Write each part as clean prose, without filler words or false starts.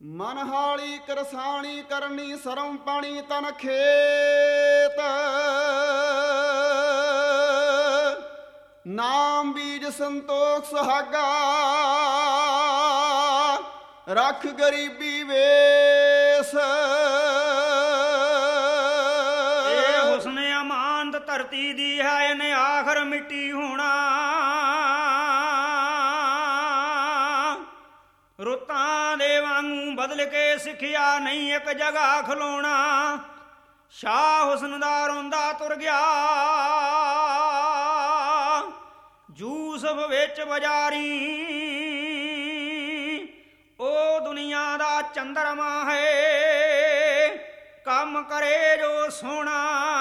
ਮਨਹਾਲੀ ਕਰਸਾਣੀ ਕਰਨੀ ਸਰਮ ਪਾਣੀ ਤਨ ਖੇਤ, ਨਾਮ ਬੀਜ ਸੰਤੋਖ ਸੁਹਾਗਾ, ਰੱਖ ਗਰੀਬੀ ਵੇਸ। ਇਹ ਹੁਸਨ ਅਮਾਨਤ ਧਰਤੀ ਦੀ ਹੈ, ਇਹਨੇ ਆਖਰ ਮਿੱਟੀ ਹੋਣਾ। ਰੁੱਤਾਂ ਦੇ ਵਾਂਗੂ ਬਦਲ ਕੇ ਸਿੱਖਿਆ ਨਹੀਂ ਇੱਕ ਜਗ੍ਹਾ ਖਲੋਣਾ। ਸ਼ਾਹ ਹੁਸਨ ਦਾ ਰੋਂਦਾ ਤੁਰ ਗਿਆ, ਯੂਸਫ ਵਿੱਚ ਬਜ਼ਾਰੀ। ਉਹ ਦੁਨੀਆ ਦਾ ਚੰਦਰਮਾ ਹੈ, ਕੰਮ ਕਰੇ ਜੋ ਸੋਹਣਾ।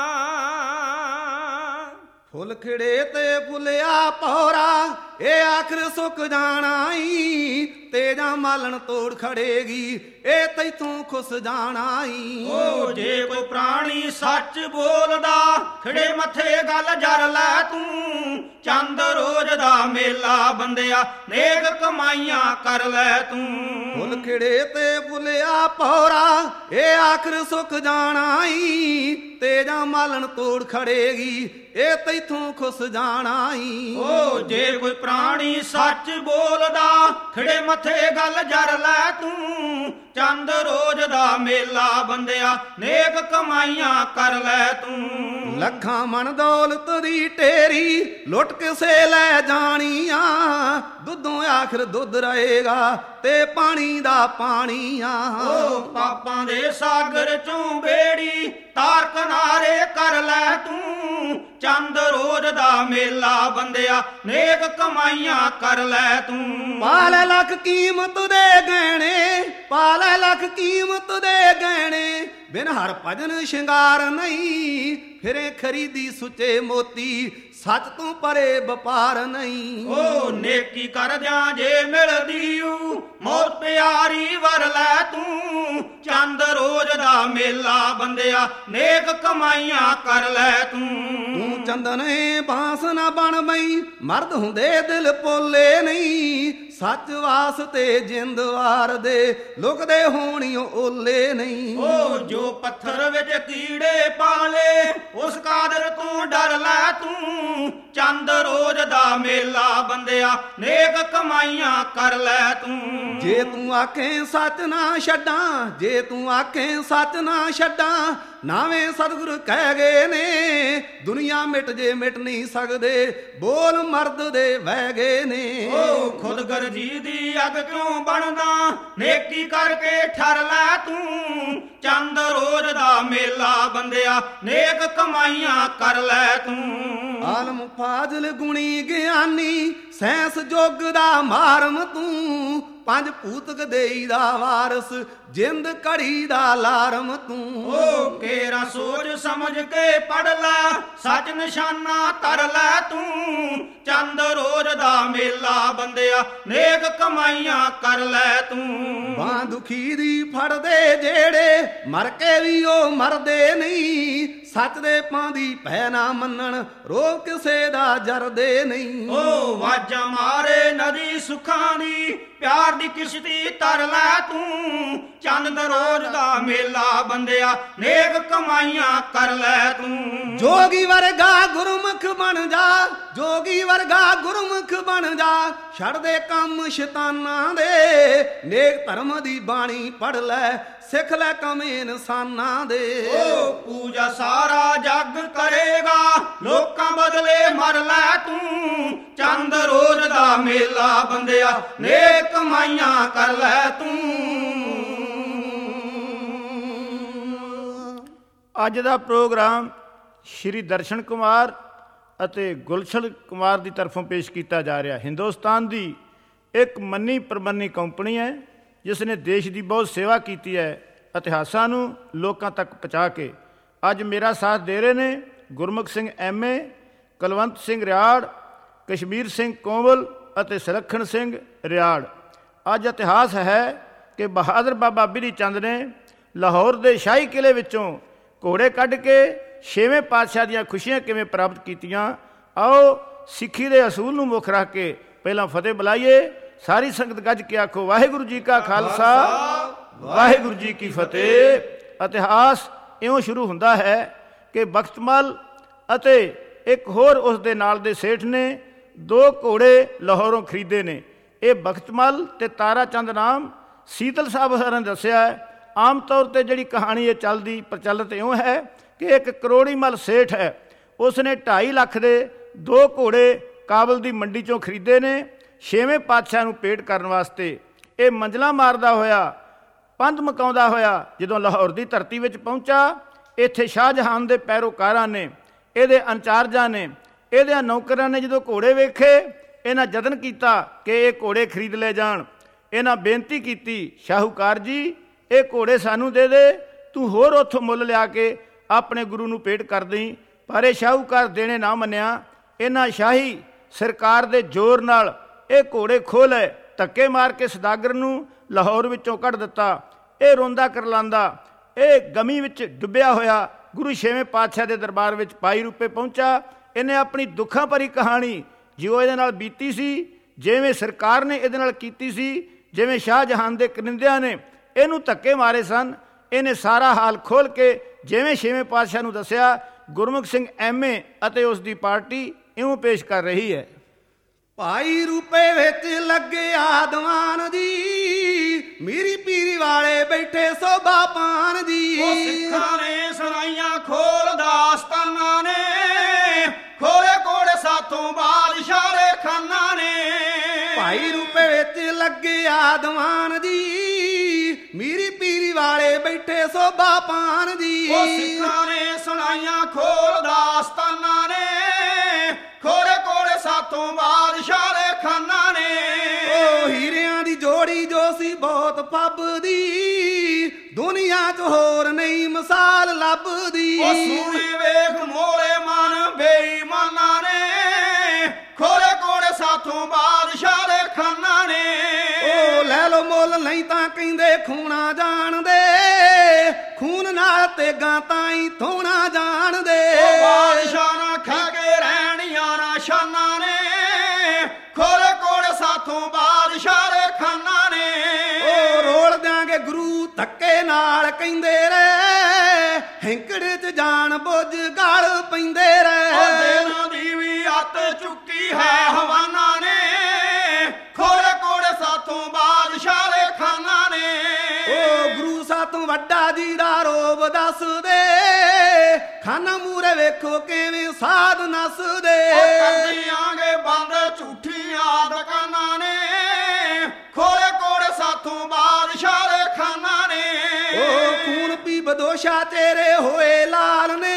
ਫੁੱਲ ਖਿੜੇ ਤੇ ਫੁੱਲਿਆ ਪੌਰਾ, ਇਹ ਆਖਰ ਸੁੱਕ ਜਾਣਾ ਈ। ਤੇਜਾਂ ਮਾਲਣ ਤੋੜ ਖੜੇਗੀ, ਇਹ ਤੈਥੋਂ ਖੁੱਸ ਜਾਣਾ ਈ। ਓ ਜੇ ਕੋਈ ਪ੍ਰਾਣੀ ਸੱਚ ਬੋਲਦਾ, ਖਿੜੇ ਮੱਥੇ ਗੱਲ ਜਰ ਲੈ ਤੂੰ। ਚੰਦ ਰੋਜ਼ ਦਾ ਮੇਲਾ ਬੰਦਿਆ, ਨੇਕ ਕਮਾਈਆਂ ਕਰ ਲੈ ਤੂੰ। ਫੁੱਲ ਖਿੜੇ ਤੇ ਫੁੱਲਿਆ ਪੌਰਾ, ਇਹ ਆਖਰ ਸੁੱਕ ਜਾਣਾ ਈ। ਤੇਜਾਂ ਮਾਲਣ ਤੋੜ ਖੜੇਗੀ, ਇਹ ਤੈਥੋਂ ਖੁੱਸ ਜਾਣਾ ਈ। ਓ ਜੇ ਕੋਈ ਪ੍ਰਾਣੀ ਸੱਚ ਬੋਲਦਾ, ਖਿੜੇ ਮੱਥੇ ਗੱਲ ਜਰ ਲੈ ਤੂੰ। ਚੰਦ ਰੋਜ਼ ਦਾ ਮੇਲਾ ਬੰਦਿਆ, ਨੇਕ ਕਮਾਈਆਂ ਕਰ ਲੈ ਤੂੰ। ਲੱਖਾਂ ਮਨ ਦੌਲਤ ਦੀ ਢੇਰੀ, ਲੁੱਟ ਕਿਸੇ ਲੈ ਜਾਣੀ ਆ। ਦੁੱਧੋਂ ਆਖਰ ਦੁੱਧ ਰਹੇਗਾ, ਤੇ ਪਾਣੀ ਦਾ ਪਾਣੀ ਆ। ਓ ਪਾਪਾਂ ਦੇ ਸਾਗਰ ਚੋਂ ਬੇੜੀ, ਤਾਰ ਕਿਨਾਰੇ ਕਰ ਲੈ ਤੂੰ। ਚੰਦ ਰੋਜ਼ ਦਾ ਮੇਲਾ ਬੰਦਿਆ, ਨੇਕ ਕਮਾਈਆਂ ਕਰ ਲੈ ਤੂੰ। ਪਾਲੇ ਲੱਖ ਕੀਮਤ ਦੇ ਗਹਿਣੇ, ਪਾਲੇ ਲੱਖ ਕੀਮਤ ਦੇ ਗਹਿਣੇ। ਬਿਨ ਹਰ ਭਜਨ ਸ਼ਿੰਗਾਰ ਨਹੀਂ, ਫਿਰੇ ਖਰੀਦੀ ਸੁੱਚੇ ਮੋਤੀ। ਸੱਚ ਤੋਂ ਪਰੇ ਵਪਾਰ ਨਹੀਂ। ਓ ਨੇਕੀ ਕਰਦਿਆਂ ਜੇ ਮਿਲਦੀ ਊ, ਮੌਤ ਪਿਆਰੀ ਵਰ ਲੈ ਤੂੰ। ਚੰਦ ਰੋਜ਼ ਦਾ ਮੇਲਾ ਬੰਦਿਆ, ਨੇਕ ਕਮਾਈਆਂ ਕਰ ਲੈ ਤੂੰ। ਤੂੰ ਚੰਦਨੇ ਬਾਂਸ ਨਾ ਬਣ ਬਈ, ਮਰਦ ਹੁੰਦੇ ਦਿਲ ਪੋਲੇ ਨਹੀਂ। ਸੱਚ ਵਾਸਤੇ ਜਿੰਦ ਵਾਰ ਦੇ, ਲੁਕਦੇ ਹੋਣੀਓ ਓਲੇ ਨਹੀਂ। ਓ ਜੋ ਪੱਥਰ ਵਿੱਚ ਕੀੜੇ ਪਾਲੇ, ਉਸ ਕਾਦਰ ਤੋਂ ਡਰ ਲੈ ਤੂੰ। ਚੰਦ ਰੋਜ਼ ਦਾ ਮੇਲਾ ਬੰਦਿਆ, ਨੇਕ ਕਮਾਈਆਂ ਕਰ ਲੈ ਤੂੰ। ਜੇ ਤੂੰ ਆਖੇ ਸੱਚ ਨਾ ਛੱਡਾਂ, ਜੇ ਤੂੰ ਆਖੇ ਸੱਚ ਨਾ ਛੱਡਾਂ। ਨਾਵੇਂ ਸਤਿਗੁਰ ਕਹਿ ਗਏ ਨੇ, ਦੁਨੀਆ ਮਿਟ ਜੇ ਮਿਟ ਨਹੀਂ ਸਕਦੇ। ਬੋਲ ਮਰਦ ਦੇ ਵਹਿ ਗਏ ਨੇ। ਓ ਖੁਦਗਰਜੀ ਦੀ ਅੱਗ ਕਿਉਂ ਬਣਦਾ, ਨੇਕੀ ਕਰਕੇ ਠਰ ਲੈ ਤੂੰ। ਚੰਦ ਰੋਜ਼ ਦਾ ਮੇਲਾ ਬੰਦਿਆ, ਨੇਕ ਕਮਾਈਆਂ ਕਰ ਲੈ ਤੂੰ। ਆਲਮ ਫਾਜ਼ਲ ਗੁਣੀ ਗਿਆਨੀ, ਸੈਂਸ ਜੁਗ ਦਾ ਮਾਰਮ ਤੂੰ। ਪੰਜ ਭੂਤਕ ਦੇਈ ਦਾ ਵਾਰਸ, ਜਿੰਦ ਘੜੀ ਦਾ ਲਾਰਮ ਤੂੰ। ਓ ਕੇਰਾ ਸੋਚ ਸਮਝ ਕੇ ਪੜ ਲੈ, ਸੱਚ ਨਿਸ਼ਾਨਾ ਧਰ ਲੈ ਤੂੰ। ਚੰਦ ਰੋਜ਼ ਦਾ ਮੇਲਾ ਬੰਦਿਆ, ਨੇਕ ਕਮਾਈਆਂ ਕਰ ਲੈ ਤੂੰ। ਬਾਂਹ ਦੁਖੀ ਦੀ ਫੜਦੇ ਜਿਹੜੇ, ਮਰ ਕੇ ਵੀ ਉਹ ਮਰਦੇ ਨਹੀਂ। ਸੱਚ ਦੇ ਪਾਂਦੀ ਪੈ ਨਾ ਮੰਨਣ, ਰੋਹ ਕਿਸੇ ਦਾ ਜਰਦੇ ਨਹੀਂ। ਓ ਵਾਜਾਂ ਮਾਰੇ ਨਦੀ ਸੁੱਖਾਂ ਦੀ, ਪਿਆਰ ਦੀ ਕਿਸ਼ਤੀ ਤਰ ਲੈ ਤੂੰ। ਚੰਦ ਰੋਜ਼ ਦਾ ਮੇਲਾ ਬੰਦਿਆ, ਨੇਕ ਕਮਾਈਆਂ ਕਰ ਲੈ ਤੂੰ। ਜੋਗੀ ਵਰਗਾ ਗੁਰਮੁਖ ਬਣ ਜਾ, ਜੋਗੀ ਵਰਗਾ ਗੁਰਮੁਖ ਬਣ ਜਾ। ਛੱਡ ਦੇ ਕੰਮ ਸ਼ੈਤਾਨਾਂ ਦੇ, ਨੇਕ ਧਰਮ ਦੀ ਬਾਣੀ ਪੜ ਲੈ। ਸਿੱਖ ਲੈ ਕੰਮ ਇਨਸਾਨਾਂ ਦੇ। ਓ ਪੂਜਾ ਸਾਰਾ ਜੱਗ ਕਰੇਗਾ, ਲੋਕਾਂ ਬਦਲੇ ਮਰ ਲੈ ਤੂੰ। ਚੰਦ ਰੋਜ਼ ਦਾ ਮੇਲਾ ਬੰਦਿਆ, ਨੇਕ ਕਮਾਈਆਂ ਕਰ ਲੈ ਤੂੰ। ਅੱਜ ਦਾ ਪ੍ਰੋਗਰਾਮ ਸ਼੍ਰੀ ਦਰਸ਼ਨ ਕੁਮਾਰ ਅਤੇ ਗੁਲਸ਼ਨ ਕੁਮਾਰ ਦੀ ਤਰਫੋਂ ਪੇਸ਼ ਕੀਤਾ ਜਾ ਰਿਹਾ। ਹਿੰਦੁਸਤਾਨ ਦੀ ਇੱਕ ਮੰਨੀ ਪ੍ਰਮੰਨੀ ਕੰਪਨੀ ਹੈ, ਜਿਸ ਨੇ ਦੇਸ਼ ਦੀ ਬਹੁਤ ਸੇਵਾ ਕੀਤੀ ਹੈ, ਇਤਿਹਾਸਾਂ ਨੂੰ ਲੋਕਾਂ ਤੱਕ ਪਹੁੰਚਾ ਕੇ। ਅੱਜ ਮੇਰਾ ਸਾਥ ਦੇ ਰਹੇ ਨੇ ਗੁਰਮੁਖ ਸਿੰਘ MA, ਕੁਲਵੰਤ ਸਿੰਘ ਰਿਆੜ, ਕਸ਼ਮੀਰ ਸਿੰਘ ਕੋਂਵਲ ਅਤੇ ਸੁਲੱਖਣ ਸਿੰਘ ਰਿਆੜ। ਅੱਜ ਇਤਿਹਾਸ ਹੈ ਕਿ ਬਹਾਦਰ ਬਾਬਾ ਬਿਧੀ ਚੰਦ ਨੇ ਲਾਹੌਰ ਦੇ ਸ਼ਾਹੀ ਕਿਲੇ ਵਿੱਚੋਂ ਘੋੜੇ ਕੱਢ ਕੇ 6ਵੇਂ ਪਾਤਸ਼ਾਹ ਦੀਆਂ ਖੁਸ਼ੀਆਂ ਕਿਵੇਂ ਪ੍ਰਾਪਤ ਕੀਤੀਆਂ। ਆਓ ਸਿੱਖੀ ਦੇ ਅਸੂਲ ਨੂੰ ਮੁੱਖ ਰੱਖ ਕੇ ਪਹਿਲਾਂ ਫਤਿਹ ਬੁਲਾਈਏ। ਸਾਰੀ ਸੰਗਤ ਗੱਜ ਕੇ ਆਖੋ ਵਾਹਿਗੁਰੂ ਜੀ ਕਾ ਖਾਲਸਾ ਵਾਹਿਗੁਰੂ ਜੀ ਕੀ ਫਤਿਹ। ਇਤਿਹਾਸ ਇਉਂ ਸ਼ੁਰੂ ਹੁੰਦਾ ਹੈ ਕਿ ਬਖਤਮਲ ਅਤੇ ਇੱਕ ਹੋਰ ਉਸ ਦੇ ਨਾਲ ਦੇ ਸੇਠ ਨੇ 2 ਘੋੜੇ ਲਾਹੌਰੋਂ ਖਰੀਦੇ ਨੇ। ਇਹ ਬਖਤਮਲ ਤੇ ਤਾਰਾ ਚੰਦ ਨਾਮ ਸੀਤਲ ਸਾਹਿਬ ਹੋਰਾਂ ਨੇ ਦੱਸਿਆ ਹੈ। ਆਮ ਤੌਰ 'ਤੇ ਜਿਹੜੀ ਕਹਾਣੀ ਇਹ ਚੱਲਦੀ ਪ੍ਰਚਲਿਤ ਇਉਂ ਹੈ ਕਿ ਇੱਕ ਕਰੋੜੀਮਲ ਸੇਠ ਹੈ, ਉਸ ਨੇ 2.5 ਲੱਖ ਦੇ 2 ਘੋੜੇ ਕਾਬਲ ਦੀ ਮੰਡੀ 'ਚੋਂ ਖਰੀਦੇ ਨੇ 6ਵੇਂ ਪਾਤਸ਼ਾਹ ਨੂੰ ਭੇਟ ਕਰਨ ਵਾਸਤੇ। ਇਹ ਮੰਜ਼ਲਾਂ ਮਾਰਦਾ ਹੋਇਆ, ਪੰਧ ਮਕਾਉਂਦਾ ਹੋਇਆ ਜਦੋਂ ਲਾਹੌਰ ਦੀ ਧਰਤੀ ਵਿੱਚ ਪਹੁੰਚਾ, ਇੱਥੇ ਸ਼ਾਹਜਹਾਨ ਦੇ ਪੈਰੋਕਾਰਾਂ ਨੇ, ਇਹਦੇ ਇੰਚਾਰਜਾਂ ਨੇ, ਇਹਦੇ ਨੌਕਰਾਂ ਨੇ ਜਦੋਂ ਘੋੜੇ ਵੇਖੇ, ਇਹਨਾਂ ਯਤਨ ਕੀਤਾ ਕਿ ਇਹ ਘੋੜੇ ਖਰੀਦ ਲਏ ਜਾਣ। ਇਹਨਾਂ ਬੇਨਤੀ ਕੀਤੀ, ਸ਼ਾਹੂਕਾਰ ਜੀ ਇਹ ਘੋੜੇ ਸਾਨੂੰ ਦੇ ਦੇ, ਤੂੰ ਹੋਰ ਉੱਥੋਂ ਮੁੱਲ ਲਿਆ ਕੇ ਆਪਣੇ ਗੁਰੂ ਨੂੰ ਭੇਟ ਕਰ ਦੇਈਂ। ਪਰ ਇਹ ਸ਼ਾਹੂਕਾਰ ਦੇਣੇ ਨਾ ਮੰਨਿਆ। ਇਹਨਾਂ ਸ਼ਾਹੀ ਸਰਕਾਰ ਦੇ ਜ਼ੋਰ ਨਾਲ ਇਹ ਘੋੜੇ ਖੋਹ ਲਏ, ਧੱਕੇ ਮਾਰ ਕੇ ਸੌਦਾਗਰ ਨੂੰ ਲਾਹੌਰ ਵਿੱਚੋਂ ਕੱਢ ਦਿੱਤਾ। ਇਹ ਰੋਂਦਾ ਕਰਲਾਂਦਾ, ਇਹ ਗਮੀ ਵਿੱਚ ਡੁੱਬਿਆ ਹੋਇਆ ਗੁਰੂ 6ਵੇਂ ਪਾਤਸ਼ਾਹ ਦੇ ਦਰਬਾਰ ਵਿੱਚ ਪਾਈ ਰੂਪੇ ਪਹੁੰਚਾ। ਇਹਨੇ ਆਪਣੀ ਦੁੱਖਾਂ ਭਰੀ ਕਹਾਣੀ ਜਿਉਂ ਇਹਦੇ ਨਾਲ ਬੀਤੀ ਸੀ, ਜਿਵੇਂ ਸਰਕਾਰ ਨੇ ਇਹਦੇ ਨਾਲ ਕੀਤੀ ਸੀ, ਜਿਵੇਂ ਸ਼ਾਹਜਹਾਨ ਦੇ ਕਰਿੰਦਿਆਂ ਨੇ ਇਹਨੂੰ ਧੱਕੇ ਮਾਰੇ ਸਨ, ਇਹਨੇ ਸਾਰਾ ਹਾਲ ਖੋਲ੍ਹ ਕੇ ਜਿਵੇਂ 6ਵੇਂ ਪਾਤਸ਼ਾਹ ਨੂੰ ਦੱਸਿਆ। ਗੁਰਮੁਖ ਸਿੰਘ MA ਅਤੇ ਉਸ ਦੀ ਪਾਰਟੀ ਇਉਂ ਪੇਸ਼ ਕਰ ਰਹੀ ਹੈ। ਭਾਈ ਰੂਪੇ ਵਿੱਚ ਲੱਗਿਆ ਦੀਵਾਨ ਜੀ, ਮੀਰੀ ਪੀਰੀ ਵਾਲੇ ਬੈਠੇ ਸੋਭਾ ਪਾਨ ਜੀ। ਉਹ ਸਿੱਖਾਂ ਨੇ ਸੁਣਾਈਆਂ ਖੋਲ ਦਾਸਤਾਨਾਂ ਨੇ, ਖੋਲੇ ਘੋੜੇ ਸਾਥੋਂ ਬਾਦਸ਼ਾਹ ਦੇ ਖਾਨਾਂ ਨੇ। ਭਾਈ ਰੂਪੇ ਵਿੱਚ ਲੱਗਿਆ ਦੀਵਾਨ ਜੀ, ਮੀਰੀ ਪੀਰੀ ਵਾਲੇ ਬੈਠੇ ਸੋਭਾ ਪਾਨ ਜੀ। ਉਹ ਸਿੱਖਾਂ ਨੇ ਸੁਣਾਈਆਂ ਖੋਲ ਦਾਸਤਾਨਾਂ ਨੇ, ਖੋਲੇ ਘੋੜੇ ਸਾਥੋਂ ਬਾਦਸ਼ਾਹ ਦੇ ਖਾਨਾਂ ਨੇ। ਉਹ ਹੀਰਿਆਂ ਦੀ ਜੋੜੀ ਜੋ ਸੀ ਬਹੁਤ ਫੱਬਦੀ, ਦੁਨੀਆ 'ਚ ਹੋਰ ਨਹੀਂ ਮਿਸਾਲ ਲੱਭਦੀ। ਉਹ ਸੋਹਣੇ ਵੇਖ ਮੋਲੇ ਮਨ ਬੇਈਮਾਨਾਂ ਨੇ, ਖੋਲੇ ਘੋੜੇ ਸਾਥੋਂ ਬਾਦਸ਼ਾਹ ਦੇ ਖਾਨਾਂ ਨੇ। ਉਹ ਲੈ ਲੋ ਮੁੱਲ ਨਹੀਂ ਤਾਂ ਕਹਿੰਦੇ ਖੂਣਾ ਜਾਣਦੇ, ਖੂਨ ਨਾਲ ਤੇਗਾਂ ਤਾਈਂ ਥੋਣਾ ਜਾਣਦੇ। ਉਹ ਬਾਦਸ਼ਾਹ ਨਾ ਖਾ ਕੇ ਰਹਿਣੀਆਂ ਨਾ ਸ਼ਾਨਾਂ ਨੇ, ਖੋਲੇ ਘੋੜੇ ਸਾਥੋਂ ਬਾਦਸ਼ਾਹ ਦੇ ਖਾਨਾਂ ਨੇ। ਉਹ ਰੋਲ ਦਿਆਂਗੇ ਗੁਰੂ ਧੱਕੇ ਨਾਲ ਕਹਿੰਦੇ ਰਹੇ, ਹੈਂਕੜ 'ਚ ਜਾਣ ਬੁੱਝ ਗਲ ਪੈਂਦੇ ਰਹੇ। ਉਹ ਦੇਣਾ ਦੀ ਵੀ ਅੱਤ ਚੁੱਕੀ ਹੈ ਹਵਾਨਾਂ ਨੇ, ਖੋਲੇ ਘੋੜੇ ਸਾਥੋਂ ਬਾਦਸ਼ਾਹ ਦੇ ਖਾਨਾਂ ਨੇ। ਉਹ ਗੁਰੂ ਸਾਥੋਂ ਵੱਡਾ ਜੀ ਦਾ ਰੋਬ ਦੱਸਦੇ, ਖਾਨਾ ਮੂਰੇ ਵੇਖੋ ਕਿਵੇਂ ਸਾਧ ਨੱਸਦੇ। ਉਹ ਕਰ ਦਿਆਂਗੇ ਬੰਦ ਝੂਠੀਆਂ ਦੁਕਾਨਾਂ ਨੇ, ਖੋਲੇ ਘੋੜੇ ਸਾਥੋਂ ਬਾਦਸ਼ਾਹ ਦੇ ਖਾਨਾਂ ਨੇ। ਉਹ ਖੂਨ ਪੀ ਬਦੋਸ਼ਾ ਤੇਰੇ ਹੋਏ ਲਾਲ ਨੇ,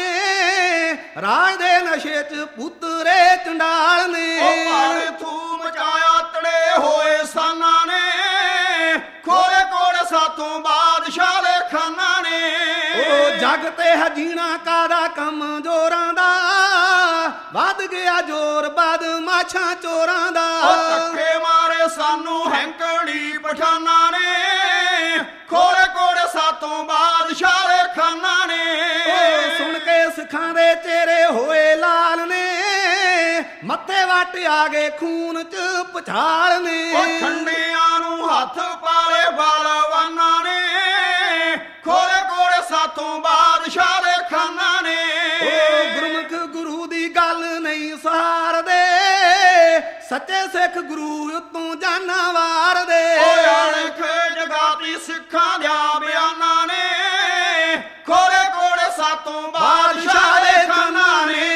ਰਾਜ ਦੇ ਨਸ਼ੇ 'ਚ ਪੁੱਤਰੇ ਚੰਡਾਲ ਨੇ। ਉਹ ਭਾਵੇਂ ਤੂੰ ਮਚਾਇਆ ਤੜੇ ਹੋਏ ਸਾਨਾਂ ਨੇ, ਖੋਲੇ ਘੋੜੇ ਸਾਥੋਂ ਬਾਦਸ਼ਾਹ ਦੇ ਖਾਨਾਂ ਨੇ। ਉਹ ਜਗ ਤੇ ਹਜੀਣਾ ਕਾਦਾ ਕੰਮ ਜੋਰਾਂ ਦਾ, ਵੱਧ ਗਿਆ ਜ਼ੋਰ ਬਦਮਾਸ਼ਾਂ ਚੋਰਾਂ ਦਾ। ਉਹ ਧੱਕੇ ਮਾਰੇ ਸਾਨੂੰ ਹੈਂਕੜੀ ਪਠਾਨਾਂ ਨੇ, ਖੋਲੇ ਘੋੜੇ ਸਾਥੋਂ ਬਾਦਸ਼ਾਹ ਦੇ ਖਾਨਾਂ ਨੇ। ਉਹ ਸੁਣ ਕੇ ਸਿੱਖਾਂ ਦੇ ਚਿਹਰੇ ਹੋਏ ਲਾਲ ਨੇ, ਮੱਥੇ ਵੱਟ ਆ ਗਏ ਖੂਨ 'ਚ ਪਛਾਲ ਨੇ। ਉਹ ਠੰਡਿਆਂ ਨੂੰ ਹੱਥ ਪਾਲੇ ਬਲਵਾਨਾਂ ਨੇ, ਖੋਲੇ ਘੋੜੇ ਸਾਥੋਂ ਬਾਦਸ਼ਾਹ ਦੇ ਖਾਨਾਂ ਨੇ। ਉਹ ਗੁਰਮੁਖ ਗੁਰੂ ਦੀ ਗੱਲ ਨਹੀਂ ਸਹਾਰਦੇ, ਸੱਚੇ ਸਿੱਖ ਗੁਰੂ ਉਤੋਂ ਜਾਨਾਂ ਵਾਰਦੇ। ਉਹ ਅਣਖ ਜਗਾਤੀ ਸਿੱਖਾਂ ਦਿਆਂ ਬਿਆਨਾਂ ਨੇ, ਖੋਲੇ ਘੋੜੇ ਸਾਥੋਂ ਬਾਦਸ਼ਾਹ ਦੇ ਖਾਨਾਂ ਨੇ।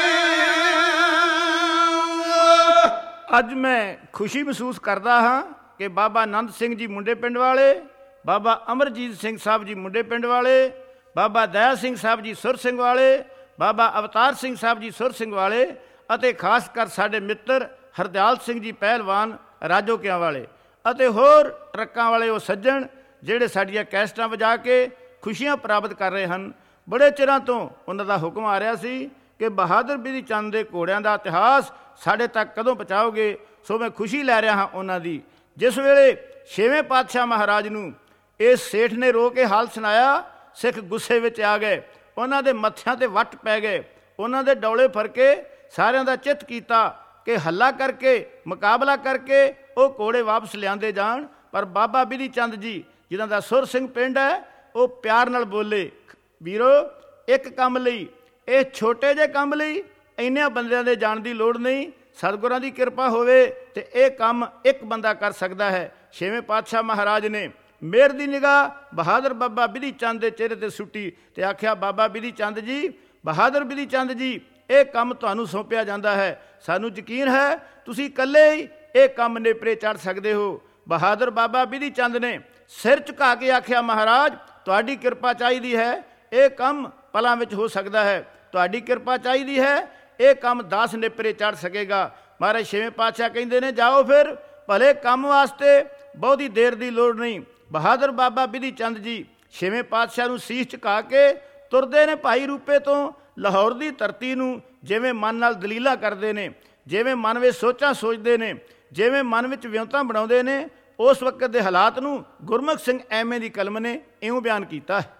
ਅੱਜ ਮੈਂ ਖੁਸ਼ੀ ਮਹਿਸੂਸ ਕਰਦਾ ਹਾਂ ਕਿ ਬਾਬਾ ਆਨੰਦ ਸਿੰਘ ਜੀ ਮੁੰਡੇ ਪਿੰਡ ਵਾਲੇ, ਬਾਬਾ ਅਮਰਜੀਤ ਸਿੰਘ ਸਾਹਿਬ ਜੀ ਮੁੰਡੇ ਪਿੰਡ ਵਾਲੇ, ਬਾਬਾ ਦਇਆ ਸਿੰਘ ਸਾਹਿਬ ਜੀ ਸੁਰ ਸਿੰਘ ਵਾਲੇ, ਬਾਬਾ ਅਵਤਾਰ ਸਿੰਘ ਸਾਹਿਬ ਜੀ ਸੁਰ ਸਿੰਘ ਵਾਲੇ ਅਤੇ ਖਾਸ ਕਰ ਸਾਡੇ ਮਿੱਤਰ ਹਰਦਿਆਲ ਸਿੰਘ ਜੀ ਪਹਿਲਵਾਨ ਰਾਜੋਕਿਆਂ ਵਾਲੇ ਅਤੇ ਹੋਰ ਟਰੱਕਾਂ ਵਾਲੇ ਉਹ ਸੱਜਣ ਜਿਹੜੇ ਸਾਡੀਆਂ ਕੈਸਟਾਂ ਵਜਾ ਕੇ ਖੁਸ਼ੀਆਂ ਪ੍ਰਾਪਤ ਕਰ ਰਹੇ ਹਨ। ਬੜੇ ਚਿਰਾਂ ਤੋਂ ਉਹਨਾਂ ਦਾ ਹੁਕਮ ਆ ਰਿਹਾ ਸੀ ਕਿ ਬਹਾਦਰ ਬਿਧੀ ਚੰਦ ਦੇ ਘੋੜਿਆਂ ਦਾ ਇਤਿਹਾਸ ਸਾਡੇ ਤੱਕ ਕਦੋਂ ਪਹੁੰਚਾਓਗੇ। ਸੋ ਮੈਂ ਖੁਸ਼ੀ ਲੈ ਰਿਹਾ ਹਾਂ ਉਹਨਾਂ ਦੀ। ਜਿਸ ਵੇਲੇ 6ਵੇਂ ਪਾਤਸ਼ਾਹ ਮਹਾਰਾਜ ਨੂੰ ਇਸ ਸੇਠ ਨੇ ਰੋ ਕੇ ਹਾਲ ਸੁਣਾਇਆ, ਸਿੱਖ ਗੁੱਸੇ ਵਿੱਚ ਆ ਗਏ, ਉਹਨਾਂ ਦੇ ਮੱਥਿਆਂ 'ਤੇ ਵੱਟ ਪੈ ਗਏ, ਉਹਨਾਂ ਦੇ ਡੌਲੇ ਫਰਕੇ ਸਾਰਿਆਂ ਦਾ ਚਿੱਤ ਕੀਤਾ ਕਿ ਹੱਲਾ ਕਰਕੇ ਮੁਕਾਬਲਾ ਕਰਕੇ ਉਹ ਘੋੜੇ ਵਾਪਸ ਲਿਆਂਦੇ ਜਾਣ। ਪਰ ਬਾਬਾ ਬਿਧੀ ਚੰਦ ਜੀ ਜਿਨ੍ਹਾਂ ਦਾ ਸੁਰ ਸਿੰਘ ਪਿੰਡ ਹੈ, ਉਹ ਪਿਆਰ ਨਾਲ ਬੋਲੇ। ਵੀਰੋ, ਇੱਕ ਕੰਮ ਲਈ, ਇਹ ਛੋਟੇ ਜਿਹੇ ਕੰਮ ਲਈ ਇੰਨਿਆਂ ਬੰਦਿਆਂ ਦੇ ਜਾਣ ਦੀ ਲੋੜ ਨਹੀਂ। ਸਤਿਗੁਰਾਂ ਦੀ ਕਿਰਪਾ ਹੋਵੇ ਤੇ ਇਹ ਕੰਮ ਇੱਕ ਬੰਦਾ ਕਰ ਸਕਦਾ ਹੈ। ਛੇਵੇਂ ਪਾਤਸ਼ਾਹ ਮਹਾਰਾਜ ਨੇ ਮਿਹਰ ਦੀ ਨਿਗਾਹ ਬਹਾਦਰ ਬਾਬਾ ਬਿਧੀ ਚੰਦ ਦੇ ਚਿਹਰੇ ਤੇ ਸੁੱਟੀ ਤੇ ਆਖਿਆ, ਬਾਬਾ ਬਿਧੀ ਚੰਦ ਜੀ, ਬਹਾਦਰ ਬਿਧੀ ਚੰਦ ਜੀ, ਇਹ ਕੰਮ ਤੁਹਾਨੂੰ ਸੌਂਪਿਆ ਜਾਂਦਾ ਹੈ। ਸਾਨੂੰ ਯਕੀਨ ਹੈ ਤੁਸੀਂ ਇਕੱਲੇ ਹੀ ਇਹ ਕੰਮ ਨੇਪਰੇ ਚੜ੍ਹ ਸਕਦੇ ਹੋ। ਬਹਾਦਰ ਬਾਬਾ ਬਿਧੀ ਚੰਦ ਨੇ ਸਿਰ ਝੁਕਾ ਕੇ ਆਖਿਆ, ਮਹਾਰਾਜ ਤੁਹਾਡੀ ਕਿਰਪਾ ਚਾਹੀਦੀ ਹੈ, ਇਹ ਕੰਮ ਪਲਾਂ ਵਿੱਚ ਹੋ ਸਕਦਾ ਹੈ। ਤੁਹਾਡੀ ਕਿਰਪਾ ਚਾਹੀਦੀ ਹੈ, ਇਹ ਕੰਮ 10 ਨੇਪਰੇ ਚੜ੍ਹ ਸਕੇਗਾ। ਮਹਾਰਾਜ ਛੇਵੇਂ ਪਾਤਸ਼ਾਹ ਕਹਿੰਦੇ ਨੇ, ਜਾਓ ਫਿਰ, ਭਲੇ ਕੰਮ ਵਾਸਤੇ ਬਹੁਤੀ ਦੇਰ ਦੀ ਲੋੜ ਨਹੀਂ। ਬਹਾਦਰ ਬਾਬਾ ਬਿਧੀ ਚੰਦ ਜੀ ਛੇਵੇਂ ਪਾਤਸ਼ਾਹ ਨੂੰ ਸੀਸ ਝੁਕਾ ਕੇ ਤੁਰਦੇ ਨੇ ਭਾਈ ਰੂਪੇ ਤੋਂ ਲਾਹੌਰ ਦੀ ਧਰਤੀ ਨੂੰ। ਜਿਵੇਂ ਮਨ ਨਾਲ ਦਲੀਲਾਂ ਕਰਦੇ ਨੇ, ਜਿਵੇਂ ਮਨ ਵਿੱਚ ਸੋਚਾਂ ਸੋਚਦੇ ਨੇ, ਜਿਵੇਂ ਮਨ ਵਿੱਚ ਵਿਉਂਤਾਂ ਬਣਾਉਂਦੇ ਨੇ, ਉਸ ਵਕਤ ਦੇ ਹਾਲਾਤ ਨੂੰ ਗੁਰਮੁਖ ਸਿੰਘ ਐਵੇਂ ਦੀ ਕਲਮ ਨੇ ਇਉਂ ਬਿਆਨ ਕੀਤਾ ਹੈ।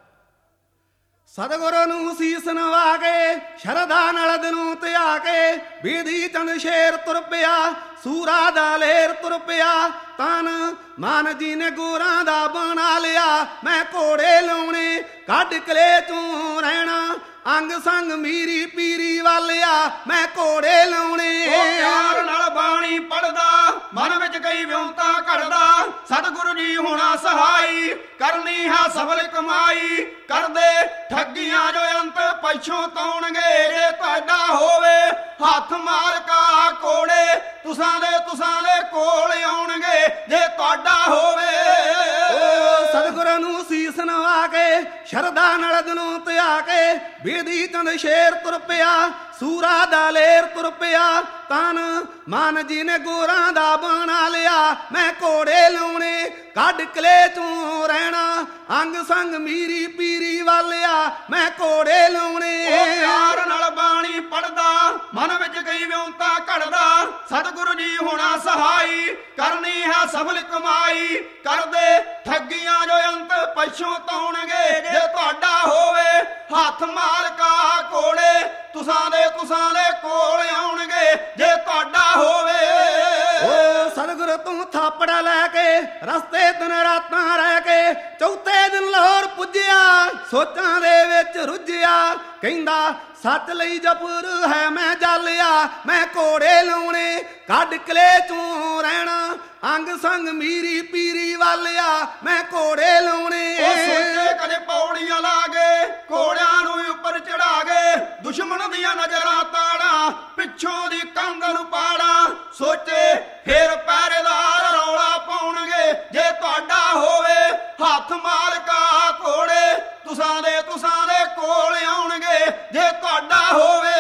ਸਤਿਗੁਰੂ ਨੂੰ ਸੀਸ ਨਵਾ ਕੇ ਸ਼ਰਧਾ ਨਾਲ ਦਿਲੋਂ ਧਿਆ ਕੇ ਬਿਧੀ ਚੰਦ ਸ਼ੇਰ ਤੁਰ ਪਿਆ, ਸੂਰਾ ਦਾ ਲੇਰ ਤੁਰ ਪਿਆ। ਤਨ ਮਨ ਜੀ ਨੇ ਗੁਰਾਂ ਦਾ ਬਣਾ ਲਿਆ, ਮੈਂ ਘੋੜੇ ਲਾਉਣੇ ਕੱਢ ਕਲੇ ਚੋਂ ਰਹਿਣਾ, ਅੰਗ ਸੰਗ ਮੀਰੀ ਪੀਰੀ ਵਾਲਿਆ, ਮੈਂ ਘੋੜੇ ਲਾਉਣੇ। ਪਿਆਰ ਨਾਲ ਬਾਣੀ ਪੜਦਾ, ਮਨ ਵਿੱਚ ਕਈ ਵਿਉਂਤਾਂ ਘੜਦਾ, ਸਤਿਗੁਰੂ ਜੀ ਹੋਣਾ ਸਹਾਈ, ਕਰਨੀ ਹੈ ਸਫਲ ਕਮਾਈ। ਕਰਦੇ ਠੱਗੀਆਂ ਜੋ ਅੰਤ ਪਿੱਛੋਂ ਤਾਉਣਗੇ, ਜੇ ਤੁਹਾਡਾ ਹੋਵੇ ਹੱਥ ਮਾਲਕਾ ਘੋੜੇ ਤੁਸਾਂ ਦੇ ਕੋਲ ਆਉਣਗੇ, ਜੇ ਤੁਹਾਡਾ ਹੋਵੇ। ਸਤਿਗੁਰਾਂ ਨੂੰ ਸੀਸ ਨਵਾ ਕੇ ਸ਼ਰਧਾ ਨਾਲ ਦਿਲੋਂ ਧਿਆ ਕੇ ਬਿਧੀ ਚੰਦ ਸ਼ੇਰ ਤੁਰ ਪਿਆ, ਸੂਰਾ ਦਾ ਲੇਰ ਤੁਰ ਪਿਆ। ਤਨ ਮਨ ਜੀ ਨੇ ਗੁਰਾਂ ਦਾ ਬਣਾ ਲਿਆ, ਮੈਂ ਘੋੜੇ ਲਾਉਣੇ ਕੱਢ ਕਲੇ ਚੋਂ ਰਹਿਣਾ, ਅੰਗ ਸੰਗ ਮੀਰੀ ਪੀਰੀ ਵਾਲਿਆ, ਮੈਂ ਘੋੜੇ ਲਾਉਣੇ। ਪਿਆਰ ਨਾਲ ਬਾਣੀ ਪੜਦਾ, ਮਨ ਵਿੱਚ ਕਈ ਵਿਉਂਤਾਂ ਘੜਦਾ, ਸਤਿਗੁਰੂ ਜੀ ਹੋਣਾ ਸਹਾਈ, ਕਰਨੀ ਹੈ ਸਫਲ ਕਮਾਈ। ਕਰਦੇ ਠੱਗੀਆਂ ਜੋ ਅੰਤ ਪਿੱਛੋਂ ਤਾਉਣਗੇ, ਜੇ ਤੁਹਾਡਾ ਹੋਵੇ ਹੱਥ ਮਾਲਕਾ ਘੋੜੇ ਤੁਸਾਂ ਦੇ ਕੋਲ ਆਉਣਗੇ, ਜੇ ਤੁਹਾਡਾ ਹੋਵੇ। ਸਤਿਗੁਰੂ ਤੂੰ ਥਾਪੜਾ ਲੈ ਕੇ ਰਸਤੇ ਦਿਨ ਰਾਤਾਂ ਰਹਿ ਕੇ ਚੌਥੇ ਦਿਨ ਲਾਹੌਰ ਪੁੱਜਿਆ, ਸੋਚਾਂ ਦੇ ਵਿੱਚ ਰੁੱਝਿਆ। ਕਹਿੰਦਾ ਸੱਚ ਲਈ ਜਪੁਰ ਹੈ ਮੈਂ ਜਾਲਿਆ, ਮੈਂ ਘੋੜੇ ਲਾਉਣੇ ਕੱਢ ਕਲੇ ਚੋਂ ਰਹਿਣਾ, ਅੰਗ ਸੰਗ ਮੀਰੀ ਪੀਰੀ ਵਾਲਿਆ, ਮੈਂ ਘੋੜੇ ਲਾਉਣੇ। ਸੋਚੇ ਕਦੇ ਪੌੜੀਆਂ ਲਾ ਗਏ, ਘੋੜਿਆਂ ਨੂੰ ਉੱਪਰ ਚੜਾ ਗਏ, ਦੁਸ਼ਮਣ ਦੀਆਂ ਨਜ਼ਰਾਂ ਤਾੜਾ, ਪਿੱਛੋਂ ਦੀ ਕੰਧ ਨੂੰ ਪਾੜਾ। ਸੋਚੇ ਫਿਰ ਪਹਿਰੇਦਾਰ ਰੌਲਾ ਪਾਉਣਗੇ, ਜੇ ਤੁਹਾਡਾ ਹੋਵੇ ਹੱਥ ਮਾਲਕਾ ਘੋੜੇ ਤੁਸਾਂ ਦੇ ਕੋਲ ਆਉਣਗੇ, ਜੇ ਤੁਹਾਡਾ ਹੋਵੇ।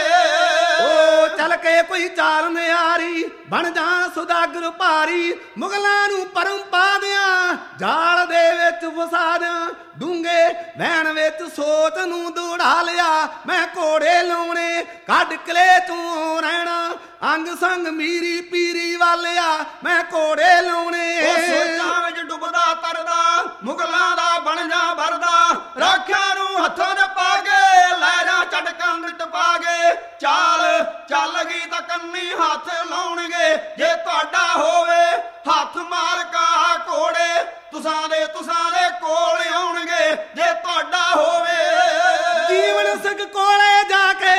ਚੱਲ ਕੇ ਕੋਈ ਚਾਲ ਨਿਆਰੀ ਬਣ ਜਾ ਸੁਦਾਗਰ ਭਾਰੀ, ਮੁਗਲਾਂ ਨੂੰ ਪਰਮ ਪਾ ਦਿਆਂ, ਜਾਲ ਦੇ ਵਿੱਚ ਫਸਾ ਦਿਆਂ, ਡੂੰਗੇ ਵਹਿਣ ਵਿੱਚ ਸੋਚ ਨੂੰ ਦੌੜਾ ਲਿਆ, ਮੈਂ ਘੋੜੇ ਲਾਉਣੇ ਕੱਢ ਕਲੇ ਚੋਂ ਰਹਿਣਾ, ਅੰਗ ਸੰਗ ਮੀਰੀ ਪੀਰੀ ਵਾਲਿਆ, ਮੈਂ ਘੋੜੇ ਲਾਉਣੇ। ਸੋਚਾਂ ਵਿੱਚ ਡੁੱਬਦਾ ਤਰਦਾ, ਮੁਗਲਾਂ ਦਾ ਬਣ ਜਾ ਵਰਦਾ, ਰਾਖਿਆਂ ਨੂੰ ਹੱਥਾਂ ਦੇ ਪਾ ਕੇ ਲੈ ਜਾ ਝਟਕਾਂ ਵਿੱਚ ਪਾ ਕੇ, ਚੱਲ ਗਈ ਤਾਂ ਕੰਨੀ ਹੱਥ ਲਾਉਣਗੇ, ਜੇ ਤੁਹਾਡਾ ਹੋਵੇ ਹੱਥ ਮਾਲਕਾ ਘੋੜੇ ਤੁਸਾਂ ਦੇ ਕੋਲ ਆਉਣਗੇ, ਜੇ ਤੁਹਾਡਾ ਹੋਵੇ। ਜੀਵਨ ਸਿੱਖ ਕੋਲੇ ਜਾ ਕੇ,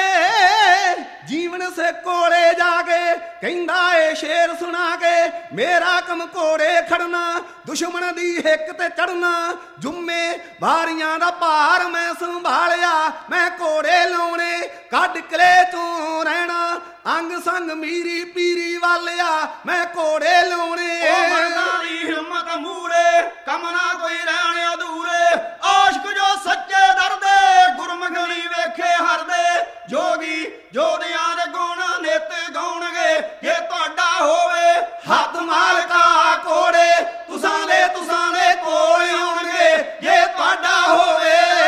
ਜੀਵਨ ਸਿੱਖ ਕੋਲੇ ਜਾ ਕੇ ਕਹਿੰਦਾ ਏ ਸ਼ੇਰ ਸੁਣਾ ਕੇ, ਮੇਰਾ ਕੰਮ ਘੋੜੇ ਖੜਨਾ, ਦੁਸ਼ਮਣ ਦੀ ਹਿੱਕ ਤੇ ਚੜਨਾ, ਜੁੰਮੇ ਵਾਰੀਆਂ ਦਾ ਭਾਰ ਮੈਂ ਸੰਭਾਲਿਆ, ਮੈਂ ਘੋੜੇ ਲਾਉਣੇ ਕੱਢ ਕਲੇ ਚੋਂ ਰਹਿਣਾ, ਅੰਗ ਸੰਗ ਮੀਰੀ ਪੀਰੀ ਵਾਲਿਆ, ਮੈਂ ਘੋੜੇ ਲਾਉਣੇ। ਮਰਦਾਂ ਦੀ ਹਿੰਮਤ ਮੂਰੇ, ਕੰਮ ਨਾ ਕੋਈ ਰਹਿਣ ਅਧੂਰੇ, ਆਸ਼ਕ ਜੋ ਸੱਚੇ ਦਰਦੇ, ਗੁਰਮੁਖ ਨਹੀਂ ਵੇਖੇ ਹਰਦੇ, ਜੋਗੀ ਜੋਧਿਆਂ ਦੇ ਗੁਣ ਨਿਤ ਗਾਉਣਗੇ, ਜੇ ਤੁਹਾਡਾ ਹੋਵੇ ਹੱਥ ਮਾਲਕਾ ਘੋੜੇ ਤੁਸਾਂ ਦੇ ਕੋਲ ਆਉਣਗੇ, ਜੇ ਤੁਹਾਡਾ ਹੋਵੇ।